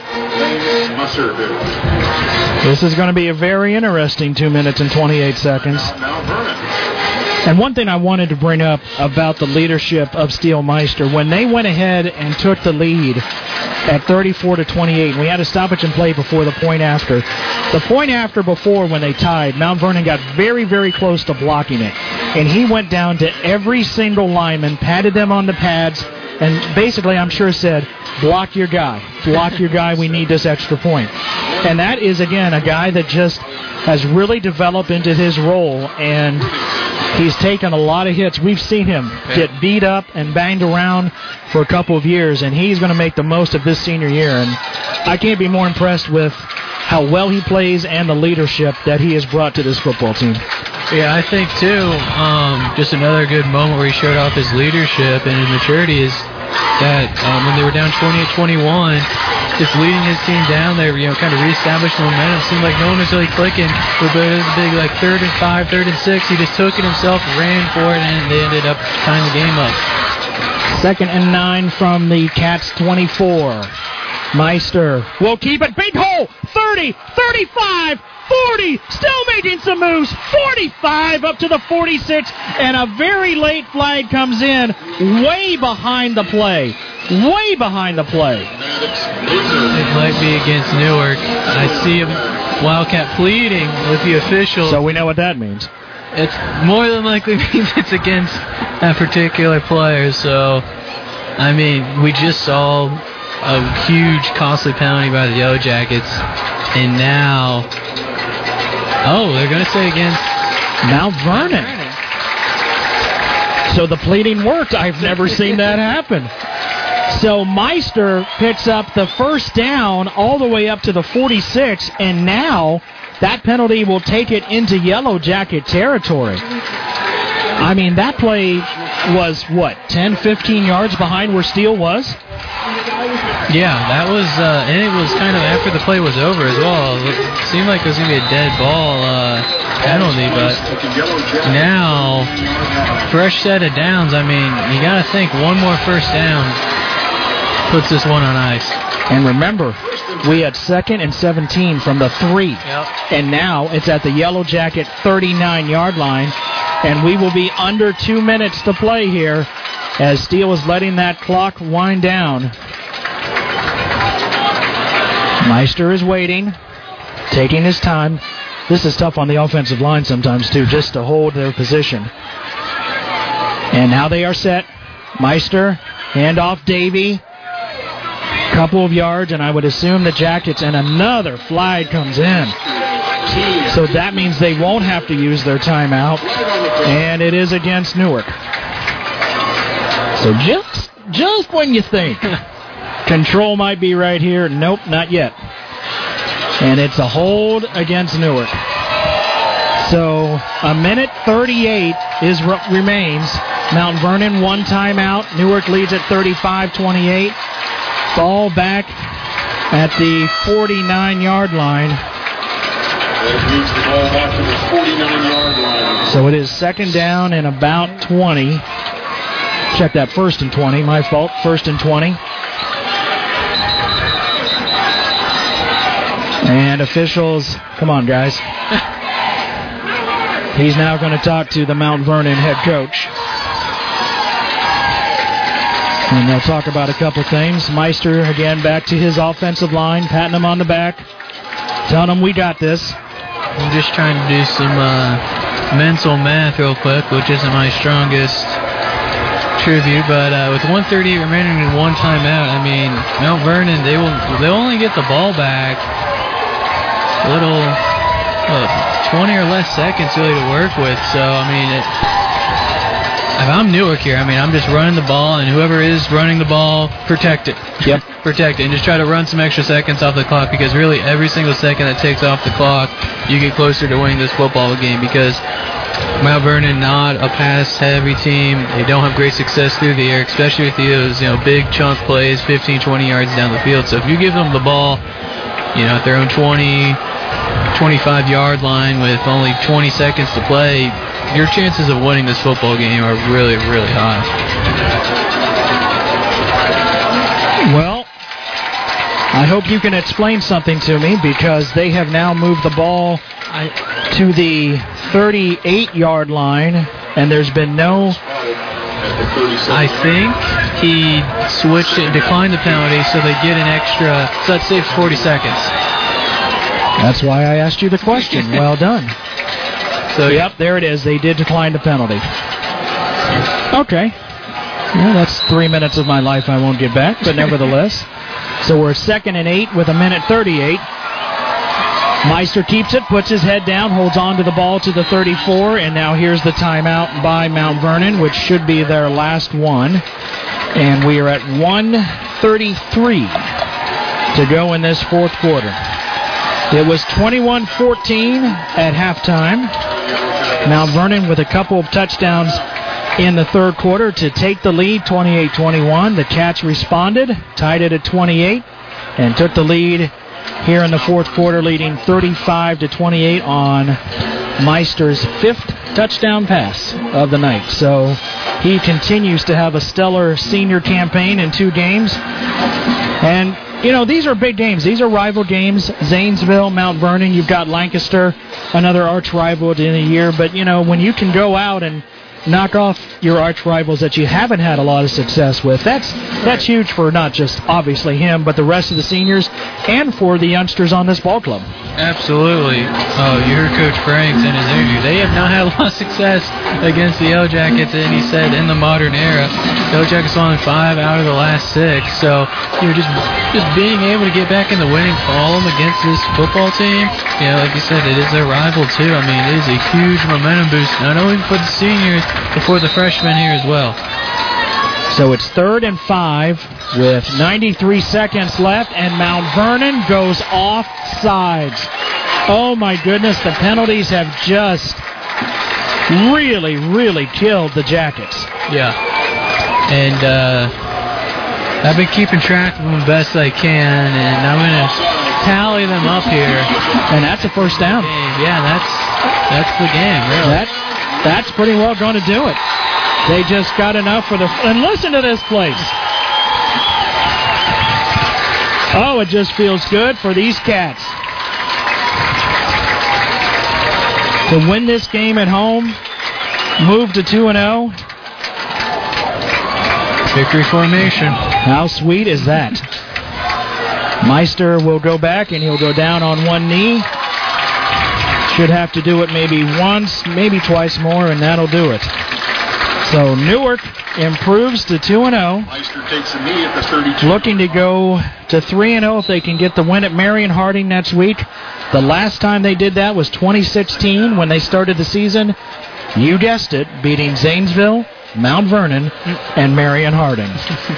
This is going to be a very interesting two minutes and twenty-eight seconds. And one thing I wanted to bring up about the leadership of Steele Meister, when they went ahead and took the lead at thirty-four to twenty-eight, we had a stoppage and play before the point after. The point after before, when they tied, Mount Vernon got very, very close to blocking it. And he went down to every single lineman, patted them on the pads, and basically I'm sure said, block your guy. Block your guy. We need this extra point. And that is, again, a guy that just has really developed into his role, and he's taken a lot of hits. We've seen him get beat up and banged around for a couple of years, and he's going to make the most of this senior year. And I can't be more impressed with how well he plays and the leadership that he has brought to this football team. Yeah, I think, too, um, just another good moment where he showed off his leadership and his maturity is that um, when they were down twenty-eight twenty-one, just leading his team down there, you know, kind of reestablished the momentum. Seemed like no one was really clicking. But it was a big, like, third and five, third and six. He just took it himself, ran for it, and they ended up tying the game up. Second and nine from the Cats twenty-four. Meister will keep it. Big hole. thirty, thirty-five, forty. Still making some moves. forty-five up to the forty-six. And a very late flag comes in way behind the play. Way behind the play. It might be against Newark. I see him, Wildcat pleading with the official. So we know what that means. It's more than likely means it's against that particular player. So, I mean, we just saw a huge, costly penalty by the Yellow Jackets. And now, oh, they're going to say against Mount Vernon. So the pleading worked. I've never seen that happen. So Meister picks up the first down all the way up to the forty-six, and now that penalty will take it into Yellow Jacket territory. I mean, that play was, what, ten, fifteen yards behind where Steele was? Yeah, that was, uh, and it was kind of after the play was over as well. It seemed like it was going to be a dead ball uh, penalty, but now, fresh set of downs. I mean, you got to think one more first down puts this one on ice. And remember, we had second and seventeen from the three. Yep. And now it's at the Yellow Jacket thirty-nine-yard line. And we will be under two minutes to play here as Steele is letting that clock wind down. Meister is waiting, taking his time. This is tough on the offensive line sometimes, too, just to hold their position. And now they are set. Meister, handoff Davey. Couple of yards, and I would assume the Jackets, and another flag comes in. So that means they won't have to use their timeout, and it is against Newark. So just, just when you think control might be right here, nope, not yet. And it's a hold against Newark. So a minute thirty-eight is remains. Mount Vernon one timeout. Newark leads at thirty-five twenty-eight. Ball back at the forty-nine-yard line. Moves the ball back to the forty-nine-yard line. So it is second down and about twenty. Check that, first and twenty. My fault. First and twenty. And officials, come on, guys. He's now going to talk to the Mount Vernon head coach. And they'll talk about a couple things. Meister, again, back to his offensive line, patting him on the back, telling him we got this. I'm just trying to do some uh, mental math real quick, which isn't my strongest tribute, but uh, with one thirty-eight remaining and one timeout, I mean, Mount Vernon, they will they'll only get the ball back a little, uh, twenty or less seconds really to work with. So, I mean, it, if I'm Newark here, I mean, I'm just running the ball, and whoever is running the ball, protect it. Yep. Protect it, and just try to run some extra seconds off the clock, because really every single second that takes off the clock, you get closer to winning this football game, because Mount Vernon, not a pass-heavy team. They don't have great success through the air, especially with those, you know, big chunk plays, fifteen, twenty yards down the field. So if you give them the ball, you know, at their own twenty, twenty-five-yard line with only twenty seconds to play, your chances of winning this football game are really, really high. Well, I hope you can explain something to me, because they have now moved the ball to the thirty-eight-yard line, and there's been no... I think he switched it and declined the penalty, so they get an extra... So that saves forty seconds. That's why I asked you the question. Well done. So, yep, there it is. They did decline the penalty. Okay. Well, that's three minutes of my life I won't get back, but nevertheless. So we're second and eight with a minute thirty-eight. Meister keeps it, puts his head down, holds on to the ball to the thirty-four, and now here's the timeout by Mount Vernon, which should be their last one. And we are at one thirty-three to go in this fourth quarter. It was twenty-one fourteen at halftime. Mount Vernon with a couple of touchdowns in the third quarter to take the lead, twenty-eight twenty-one. The Cats responded, tied it at twenty-eight, and took the lead here in the fourth quarter, leading thirty-five to twenty-eight on Meister's fifth touchdown pass of the night. So he continues to have a stellar senior campaign in two games. And, you know, these are big games. These are rival games. Zanesville, Mount Vernon, you've got Lancaster, another arch rival in a year. But, you know, when you can go out and knock off your arch rivals that you haven't had a lot of success with, that's that's huge for not just obviously him, but the rest of the seniors and for the youngsters on this ball club. Absolutely. Oh, you heard Coach Franks in his interview. They have not had a lot of success against the Yellow Jackets, and he said in the modern era, Yellow Jackets won five out of the last six. So, you know, just just being able to get back in the winning column against this football team, you know, like you said, it is their rival too. I mean, it is a huge momentum boost, not only for the seniors, but for the freshmen here as well. So it's third and five with ninety-three seconds left, and Mount Vernon goes off sides. Oh, my goodness, the penalties have just really, really killed the Jackets. Yeah. And uh, I've been keeping track of them best I can, and I'm going to tally them up here. And that's a first down. Yeah, that's that's the game, really. That, that's pretty well going to do it. They just got enough for the... And listen to this place. Oh, it just feels good for these Cats. To win this game at home, move to two and oh. Victory formation. How sweet is that? Meister will go back, and he'll go down on one knee. Should have to do it maybe once, maybe twice more, and that'll do it. So Newark improves to two and oh. Meister takes a knee at the thirty-two. Looking to go to three and oh if they can get the win at Marion Harding next week. The last time they did that was twenty sixteen when they started the season. You guessed it, beating Zanesville, Mount Vernon, and Marion Harding.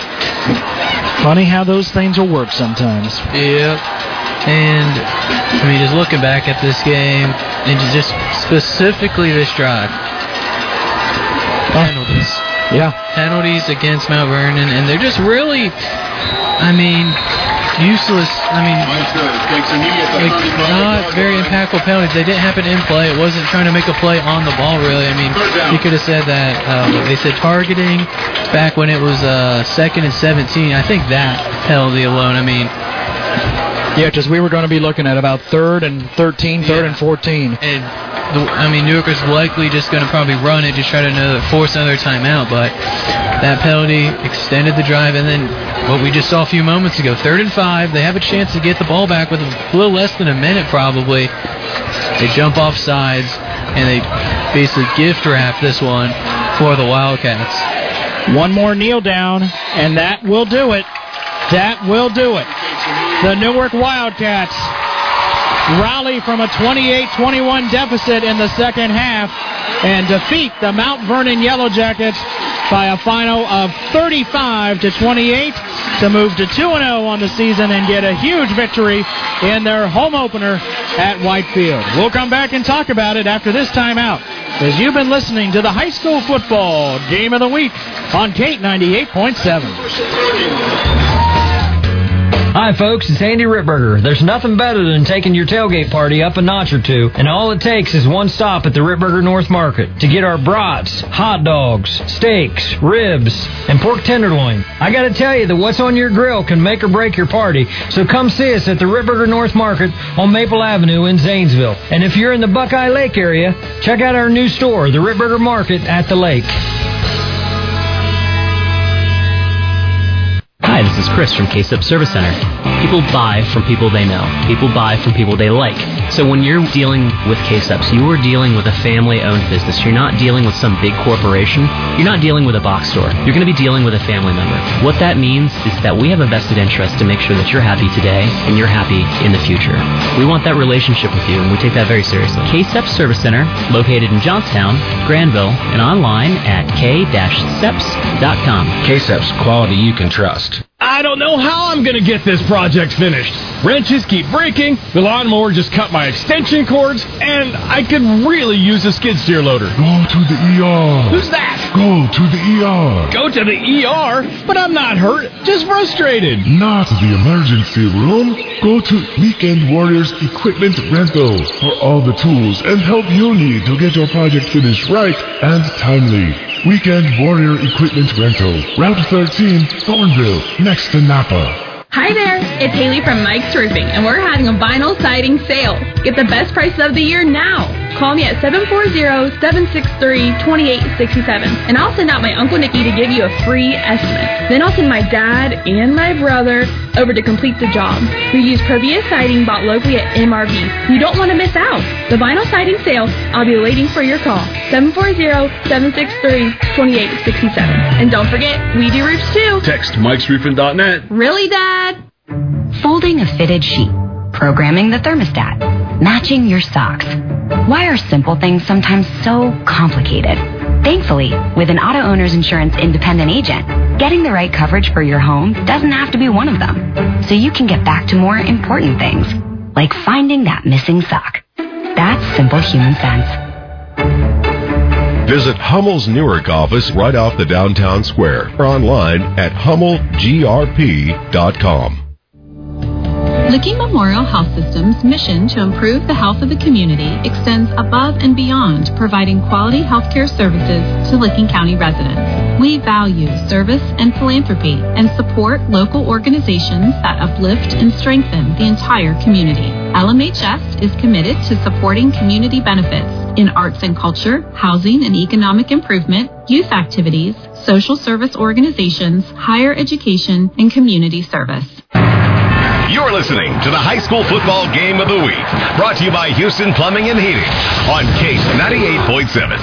Funny how those things will work sometimes. Yep. And, I mean, just looking back at this game, and just specifically this drive, penalties. Yeah. Penalties against Mount Vernon, and they're just really, I mean, useless. I mean, like, not very impactful penalties. They didn't happen in play. It wasn't trying to make a play on the ball, really. I mean, you could have said that. Um, they said targeting back when it was uh, second and seventeen. I think that penalty alone, I mean. Yeah, because we were going to be looking at about third and thirteen, third yeah. and fourteen. And, the, I mean, Newark was likely just going to probably run it, just try to another, force another timeout, but that penalty extended the drive, and then what we just saw a few moments ago, third and five, they have a chance to get the ball back with a little less than a minute probably. They jump off sides, and they basically gift wrap this one for the Wildcats. One more kneel down, and that will do it. That will do it. The Newark Wildcats rally from a twenty-eight twenty-one deficit in the second half and defeat the Mount Vernon Yellow Jackets by a final of thirty-five to twenty-eight to move to two and oh on the season and get a huge victory in their home opener at Whitefield. We'll come back and talk about it after this timeout, as you've been listening to the high school football game of the week on Kate ninety-eight point seven. Hi folks, it's Andy Ritberger. There's nothing better than taking your tailgate party up a notch or two, and all it takes is one stop at the Ritberger North Market to get our brats, hot dogs, steaks, ribs, and pork tenderloin. I gotta tell you that what's on your grill can make or break your party, so come see us at the Ritberger North Market on Maple Avenue in Zanesville. And if you're in the Buckeye Lake area, check out our new store, the Ritberger Market at the lake. Hi, this is Chris from K-Sub Service Center. People buy from people they know. People buy from people they like. So when you're dealing with K-Subs, you are dealing with a family-owned business. You're not dealing with some big corporation. You're not dealing with a box store. You're going to be dealing with a family member. What that means is that we have a vested interest to make sure that you're happy today and you're happy in the future. We want that relationship with you, and we take that very seriously. K-Seps Service Center, located in Johnstown, Granville, and online at k dash seps dot com. K-Seps, quality you can trust. I don't know how I'm going to get this project finished. Wrenches keep breaking, the lawnmower just cut my extension cords, and I could really use a skid steer loader. Go to the E R. Who's that? Go to the E R. Go to the E R? But I'm not hurt, just frustrated. Not the emergency room. Go to Weekend Warriors Equipment Rental for all the tools and help you'll need to get your project finished right and timely. Weekend Warrior Equipment Rental, Route thirteen, Thornville, next to Napa. Hi there, it's Haley from Mike's Roofing, and we're having a vinyl siding sale. Get the best price of the year now. Call me at seven four zero, seven six three, two eight six seven, and I'll send out my Uncle Nicky to give you a free estimate. Then I'll send my dad and my brother over to complete the job. We use Provia siding bought locally at M R V. You don't want to miss out. The vinyl siding sale, I'll be waiting for your call. seven four zero, seven six three, two eight six seven. And don't forget, we do roofs too. Text mikes roofing dot net. Really, Dad? Folding a fitted sheet, programming the thermostat, matching your socks. Why are simple things sometimes so complicated? Thankfully, with an Auto Owners Insurance independent agent, getting the right coverage for your home doesn't have to be one of them. So you can get back to more important things, like finding that missing sock. That's simple human sense. Visit Hummel's Newark office right off the downtown square or online at hummel g r p dot com. Licking Memorial Health System's mission to improve the health of the community extends above and beyond providing quality healthcare services to Licking County residents. We value service and philanthropy and support local organizations that uplift and strengthen the entire community. L M H S is committed to supporting community benefits in arts and culture, housing and economic improvement, youth activities, social service organizations, higher education, and community service. You're listening to the High School Football Game of the Week, brought to you by Houston Plumbing and Heating on Case ninety-eight point seven.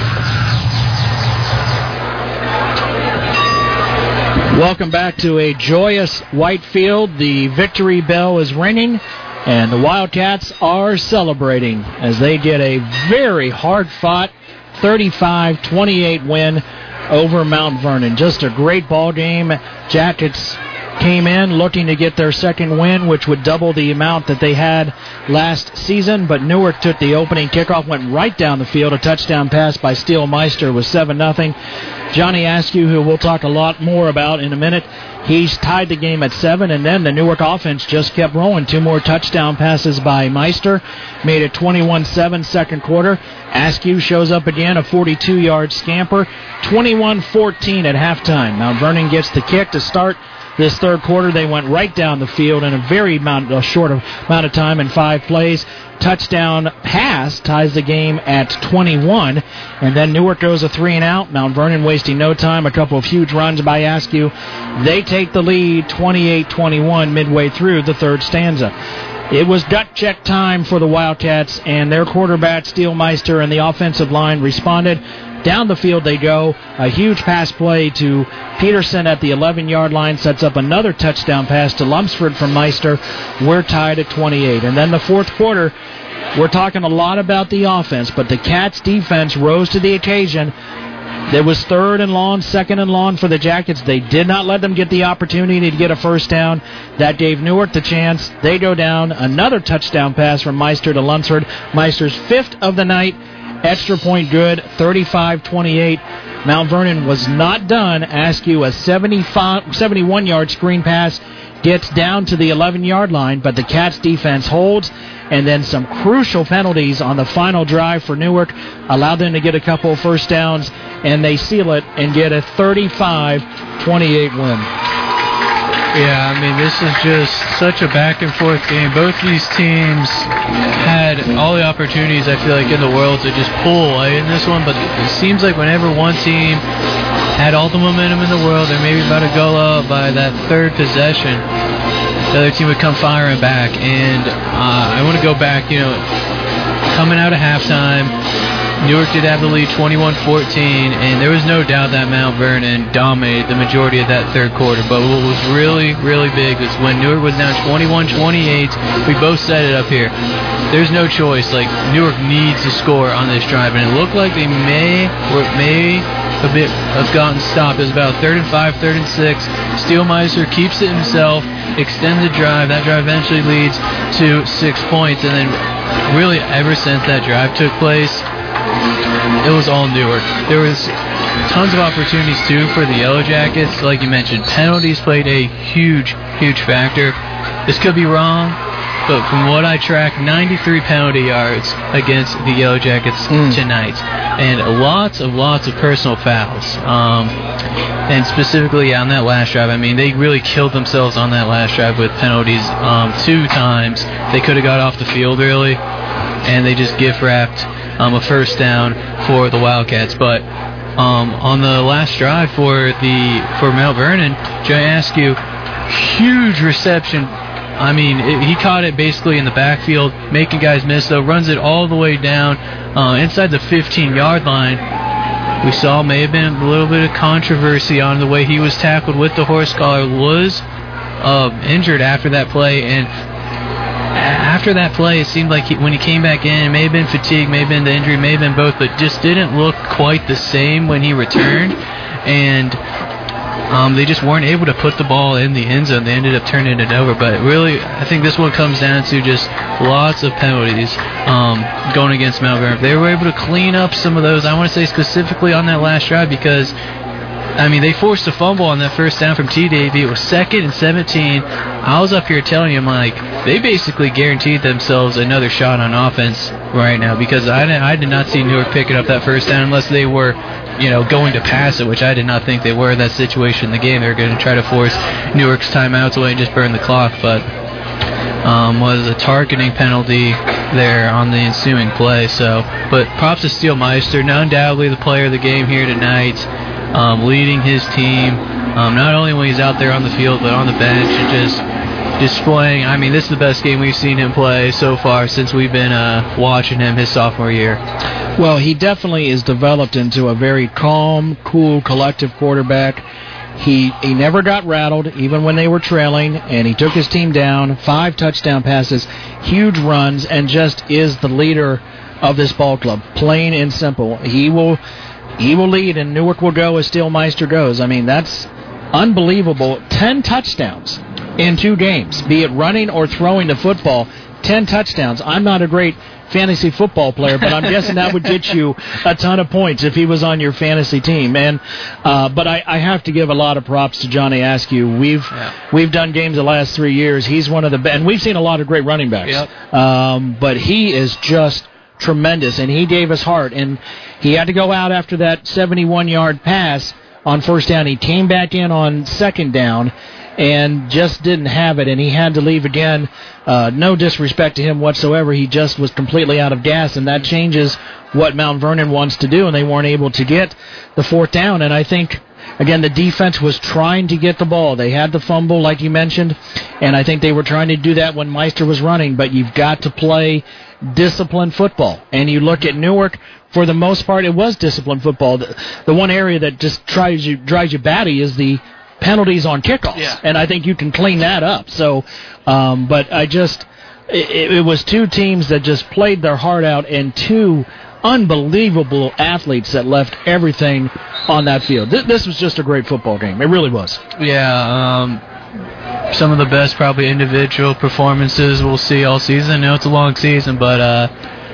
Welcome back to a joyous Whitefield. The victory bell is ringing, and the Wildcats are celebrating as they get a very hard-fought thirty-five twenty-eight win over Mount Vernon. Just a great ball game. Jackets came in looking to get their second win, which would double the amount that they had last season, but Newark took the opening kickoff, went right down the field. A touchdown pass by Steele Meister was seven nothing. Johnny Askew, who we'll talk a lot more about in a minute, he's tied the game at seven, and then the Newark offense just kept rolling. Two more touchdown passes by Meister made it twenty-one seven second quarter. Askew shows up again, a forty-two-yard scamper, twenty-one fourteen at halftime. Mount Vernon gets the kick to start this third quarter. They went right down the field in a very amount, a short amount of time in five plays. Touchdown pass ties the game at twenty-one, and then Newark goes a three and out. Mount Vernon wasting no time, a couple of huge runs by Askew. They take the lead twenty-eight twenty-one midway through the third stanza. It was gut check time for the Wildcats, and their quarterback, Steele Meister, and the offensive line responded. Down the field they go. A huge pass play to Peterson at the eleven-yard line sets up another touchdown pass to Lumsford from Meister. We're tied at twenty-eight. And then the fourth quarter, we're talking a lot about the offense, but the Cats' defense rose to the occasion. There was third and long, second and long for the Jackets. They did not let them get the opportunity to get a first down. That gave Newark the chance. They go down. Another touchdown pass from Meister to Lunsford. Meister's fifth of the night. Extra point good, thirty-five twenty-eight. Mount Vernon was not done. Askew, a seventy-five, seventy-one-yard screen pass, gets down to the eleven-yard line, but the Cats' defense holds, and then some crucial penalties on the final drive for Newark allowed them to get a couple of first downs, and they seal it and get a thirty-five twenty-eight win. Yeah, I mean, this is just such a back-and-forth game. Both these teams had all the opportunities, I feel like, in the world to just pull in this one, but it seems like whenever one team had all the momentum in the world, they're maybe about to go up by that third possession, the other team would come firing back. And uh, I want to go back, you know, coming out of halftime, Newark did have the lead twenty-one fourteen, and there was no doubt that Mount Vernon dominated the majority of that third quarter. But what was really, really big was when Newark was down twenty-one twenty-eight, we both said it up here. There's no choice. Like, Newark needs to score on this drive, and it looked like they may or may a bit have gotten stopped. It was about third and five, third and six. Steelmeister keeps it himself, extends the drive. That drive eventually leads to six points, and then really ever since that drive took place, it was all Newark. There was tons of opportunities, too, for the Yellow Jackets. Like you mentioned, penalties played a huge, huge factor. This could be wrong, but from what I tracked, ninety-three penalty yards against the Yellow Jackets mm. tonight. And lots of, lots of personal fouls. Um, and specifically on that last drive, I mean, they really killed themselves on that last drive with penalties um, two times. They could have got off the field, really, and they just gift-wrapped Um, a first down for the Wildcats. But um, on the last drive for the for Mount Vernon, Johnny Askew, huge reception. I mean, it, he caught it basically in the backfield, making guys miss, though, runs it all the way down uh, inside the fifteen-yard line. We saw may have been a little bit of controversy on the way he was tackled with the horse collar, was uh, injured after that play, and after that play, it seemed like he, when he came back in, it may have been fatigue, may have been the injury, may have been both, but just didn't look quite the same when he returned. And um, they just weren't able to put the ball in the end zone. They ended up turning it over. But really, I think this one comes down to just lots of penalties um, going against Mount Vernon. If they were able to clean up some of those, I want to say specifically on that last drive, because I mean, they forced a fumble on that first down from T. Davey. It was second and seventeen. I was up here telling you, I'm like, they basically guaranteed themselves another shot on offense right now, because I did, I did not see Newark picking up that first down unless they were, you know, going to pass it, which I did not think they were in that situation in the game. They were going to try to force Newark's timeouts away and just burn the clock, but um, was a targeting penalty there on the ensuing play. So, but props to Steelmeister, undoubtedly the player of the game here tonight. Um, leading his team, um, not only when he's out there on the field, but on the bench, and just displaying. I mean, this is the best game we've seen him play so far since we've been uh, watching him his sophomore year. Well, he definitely is developed into a very calm, cool, collective quarterback. He he never got rattled, even when they were trailing, and he took his team down, five touchdown passes, huge runs, and just is the leader of this ball club, plain and simple. He will... He will lead, and Newark will go as Steelmeister goes. I mean, that's unbelievable. Ten touchdowns in two games, be it running or throwing the football. Ten touchdowns. I'm not a great fantasy football player, but I'm guessing that would get you a ton of points if he was on your fantasy team. And uh, but I, I have to give a lot of props to Johnny Askew. We've yeah. we've done games the last three years. He's one of the best, and we've seen a lot of great running backs. Yep. Um, but he is just tremendous, and he gave us heart, and he had to go out after that seventy-one-yard pass on first down. He came back in on second down and just didn't have it, and he had to leave again. Uh, no disrespect to him whatsoever. He just was completely out of gas, and that changes what Mount Vernon wants to do, and they weren't able to get the fourth down. And I think, again, the defense was trying to get the ball. They had the fumble, like you mentioned, and I think they were trying to do that when Meister was running, but you've got to play disciplined football. And you look at Newark, for the most part, it was disciplined football. The, the one area that just drives you, drives you batty is the penalties on kickoffs, yeah. and I think you can clean that up. So, um, but I just, it, it was two teams that just played their heart out, and two unbelievable athletes that left everything on that field. This, this was just a great football game. It really was. Yeah, um, some of the best probably individual performances we'll see all season. I know it's a long season, but uh,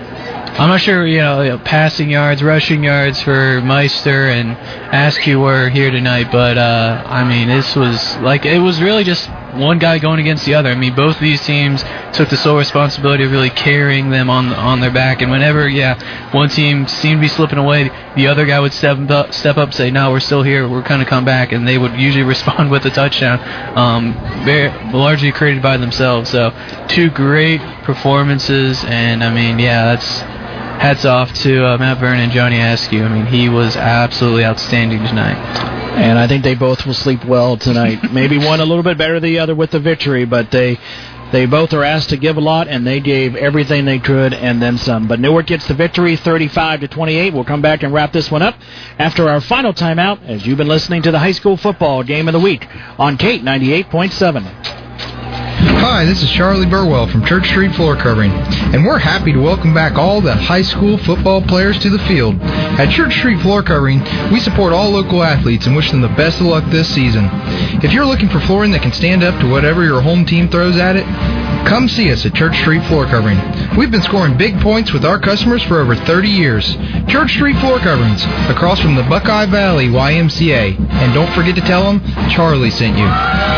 I'm not sure, you know, you know, passing yards, rushing yards for Meister and Askew were here tonight, but, uh, I mean, this was, like, it was really just one guy going against the other. I mean, both these teams took the sole responsibility of really carrying them on on their back, and whenever, yeah, one team seemed to be slipping away, the other guy would step up, step up, say, no, we're still here, we're going to come back, and they would usually respond with a touchdown, um, very, largely created by themselves. So, two great performances, and, I mean, yeah, that's hats off to uh, Mount Vernon and Johnny Askew. I mean, he was absolutely outstanding tonight. And I think they both will sleep well tonight. Maybe one a little bit better than the other with the victory, but they they both are asked to give a lot, and they gave everything they could and then some. But Newark gets the victory, thirty-five to twenty-eight. We'll come back and wrap this one up after our final timeout, as you've been listening to the high school football game of the week on Kate ninety-eight point seven. Hi, this is Charlie Burwell from Church Street Floor Covering, and we're happy to welcome back all the high school football players to the field. At Church Street Floor Covering, we support all local athletes and wish them the best of luck this season. If you're looking for flooring that can stand up to whatever your home team throws at it, come see us at Church Street Floor Covering. We've been scoring big points with our customers for over thirty years. Church Street Floor Coverings, across from the Buckeye Valley Y M C A. And don't forget to tell them Charlie sent you.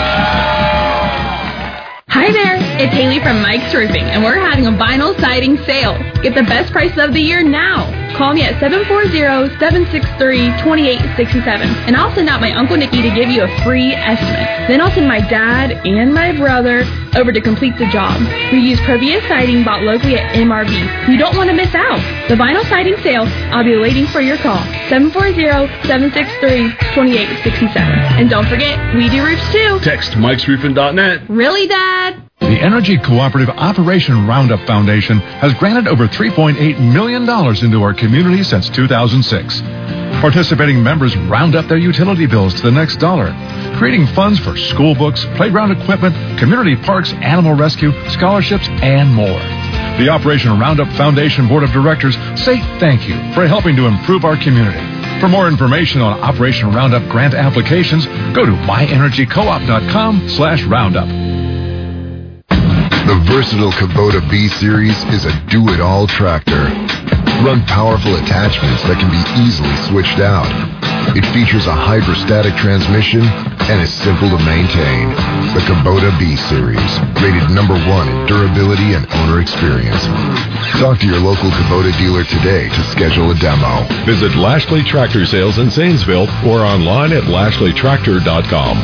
Hi there, it's Haley from Mike's Roofing, and we're having a vinyl siding sale. Get the best price of the year now. Call me at seven four zero, seven six three, two eight six seven, and I'll send out my Uncle Nicky to give you a free estimate. Then I'll send my dad and my brother over to complete the job. We use Provia siding bought locally at M R V. You don't want to miss out. The vinyl siding sale, I'll be waiting for your call. seven four zero, seven six three, two eight six seven. And don't forget, we do roofs too. Text mikes roofing dot net. Really, Dad? The Energy Cooperative Operation Roundup Foundation has granted over three point eight million dollars into our community since two thousand six. Participating members round up their utility bills to the next dollar, creating funds for school books, playground equipment, community parks, animal rescue, scholarships, and more. The Operation Roundup Foundation Board of Directors say thank you for helping to improve our community. For more information on Operation Roundup grant applications, go to my energy co op dot com slash roundup. The versatile Kubota B-Series is a do-it-all tractor. Run powerful attachments that can be easily switched out. It features a hydrostatic transmission and is simple to maintain. The Kubota B-Series, rated number one in durability and owner experience. Talk to your local Kubota dealer today to schedule a demo. Visit Lashley Tractor Sales in Zanesville or online at lashley tractor dot com.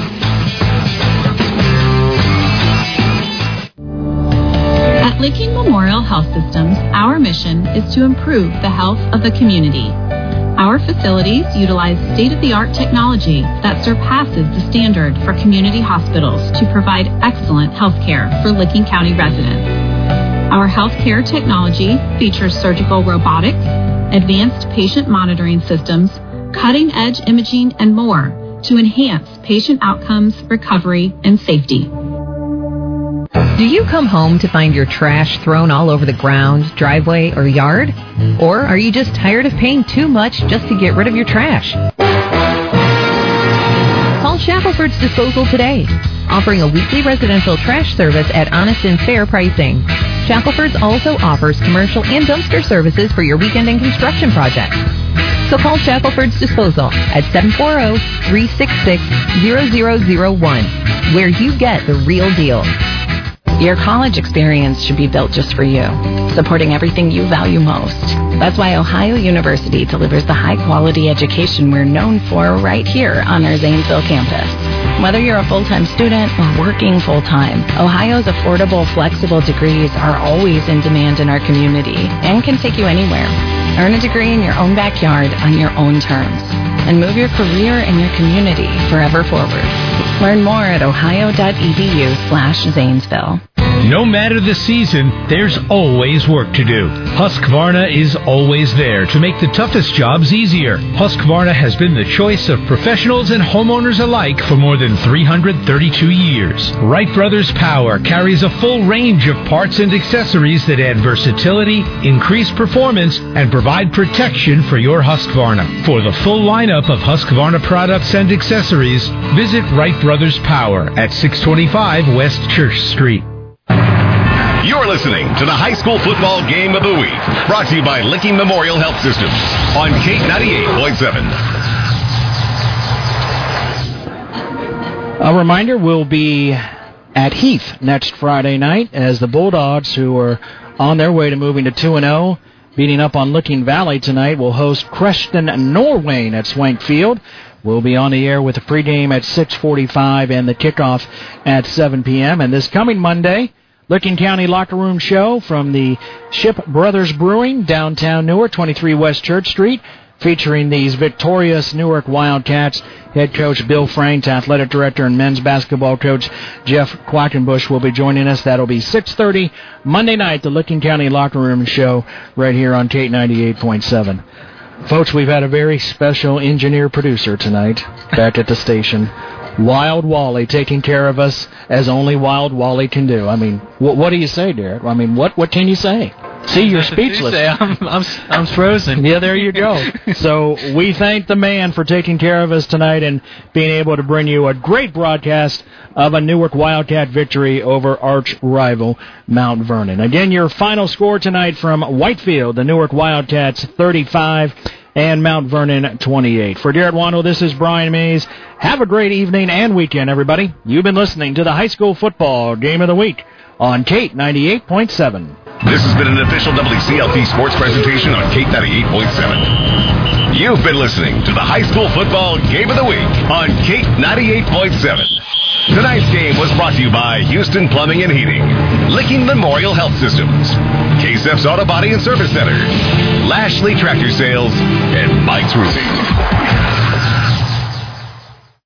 At Licking Memorial Health Systems, our mission is to improve the health of the community. Our facilities utilize state-of-the-art technology that surpasses the standard for community hospitals to provide excellent health care for Licking County residents. Our healthcare technology features surgical robotics, advanced patient monitoring systems, cutting-edge imaging, and more to enhance patient outcomes, recovery, and safety. Do you come home to find your trash thrown all over the ground, driveway, or yard? Or are you just tired of paying too much just to get rid of your trash? Call Shackelford's Disposal today, offering a weekly residential trash service at honest and fair pricing. Shackelford's also offers commercial and dumpster services for your weekend and construction projects. So call Shackelford's Disposal at seven four zero, three six six, zero zero zero one, where you get the real deal. Your college experience should be built just for you, supporting everything you value most. That's why Ohio University delivers the high-quality education we're known for right here on our Zanesville campus. Whether you're a full-time student or working full-time, Ohio's affordable, flexible degrees are always in demand in our community and can take you anywhere. Earn a degree in your own backyard on your own terms, and move your career and your community forever forward. Learn more at ohio.edu slash Zanesville. No matter the season, there's always work to do. Husqvarna is always there to make the toughest jobs easier. Husqvarna has been the choice of professionals and homeowners alike for more than three hundred thirty-two years. Wright Brothers Power carries a full range of parts and accessories that add versatility, increase performance, and provide protection for your Husqvarna. For the full lineup of Husqvarna products and accessories, visit Wright Brothers Power at six twenty-five West Church Street. You're listening to the high school football game of the week, brought to you by Licking Memorial Health Systems on Kate ninety-eight point seven. A reminder, we'll be at Heath next Friday night as the Bulldogs, who are on their way to moving to two and oh, beating up on Licking Valley tonight, will host Creston Norwayne at Swank Field. We'll be on the air with the pregame at six forty-five and the kickoff at seven p.m. And this coming Monday, Licking County Locker Room Show from the Ship Brothers Brewing, downtown Newark, twenty-three West Church Street. featuring these victorious Newark Wildcats. Head coach Bill Franks, athletic director and men's basketball coach Jeff Quackenbush will be joining us. That'll be six thirty Monday night, the Licking County Locker Room Show right here on Kate ninety-eight point seven. Folks, we've had a very special engineer-producer tonight back at the station. Wild Wally taking care of us as only Wild Wally can do. I mean, what, what do you say, Derek? I mean, what, what can you say? See, you're speechless. I'm, I'm, I'm frozen. Yeah, there you go. So we thank the man for taking care of us tonight and being able to bring you a great broadcast of a Newark Wildcat victory over arch rival Mount Vernon. Again, your final score tonight from Whitefield, the Newark Wildcats thirty-five and Mount Vernon twenty-eight. For Garrett Wando, this is Brian Mays. Have a great evening and weekend, everybody. You've been listening to the High School Football Game of the Week on Kate ninety-eight point seven. This has been an official W C L T sports presentation on Kate ninety-eight point seven. You've been listening to the High School Football Game of the Week on Kate ninety-eight point seven. Tonight's game was brought to you by Houston Plumbing and Heating, Licking Memorial Health Systems, K S F's Auto Body and Service Center, Lashley Tractor Sales, and Mike's Roofing.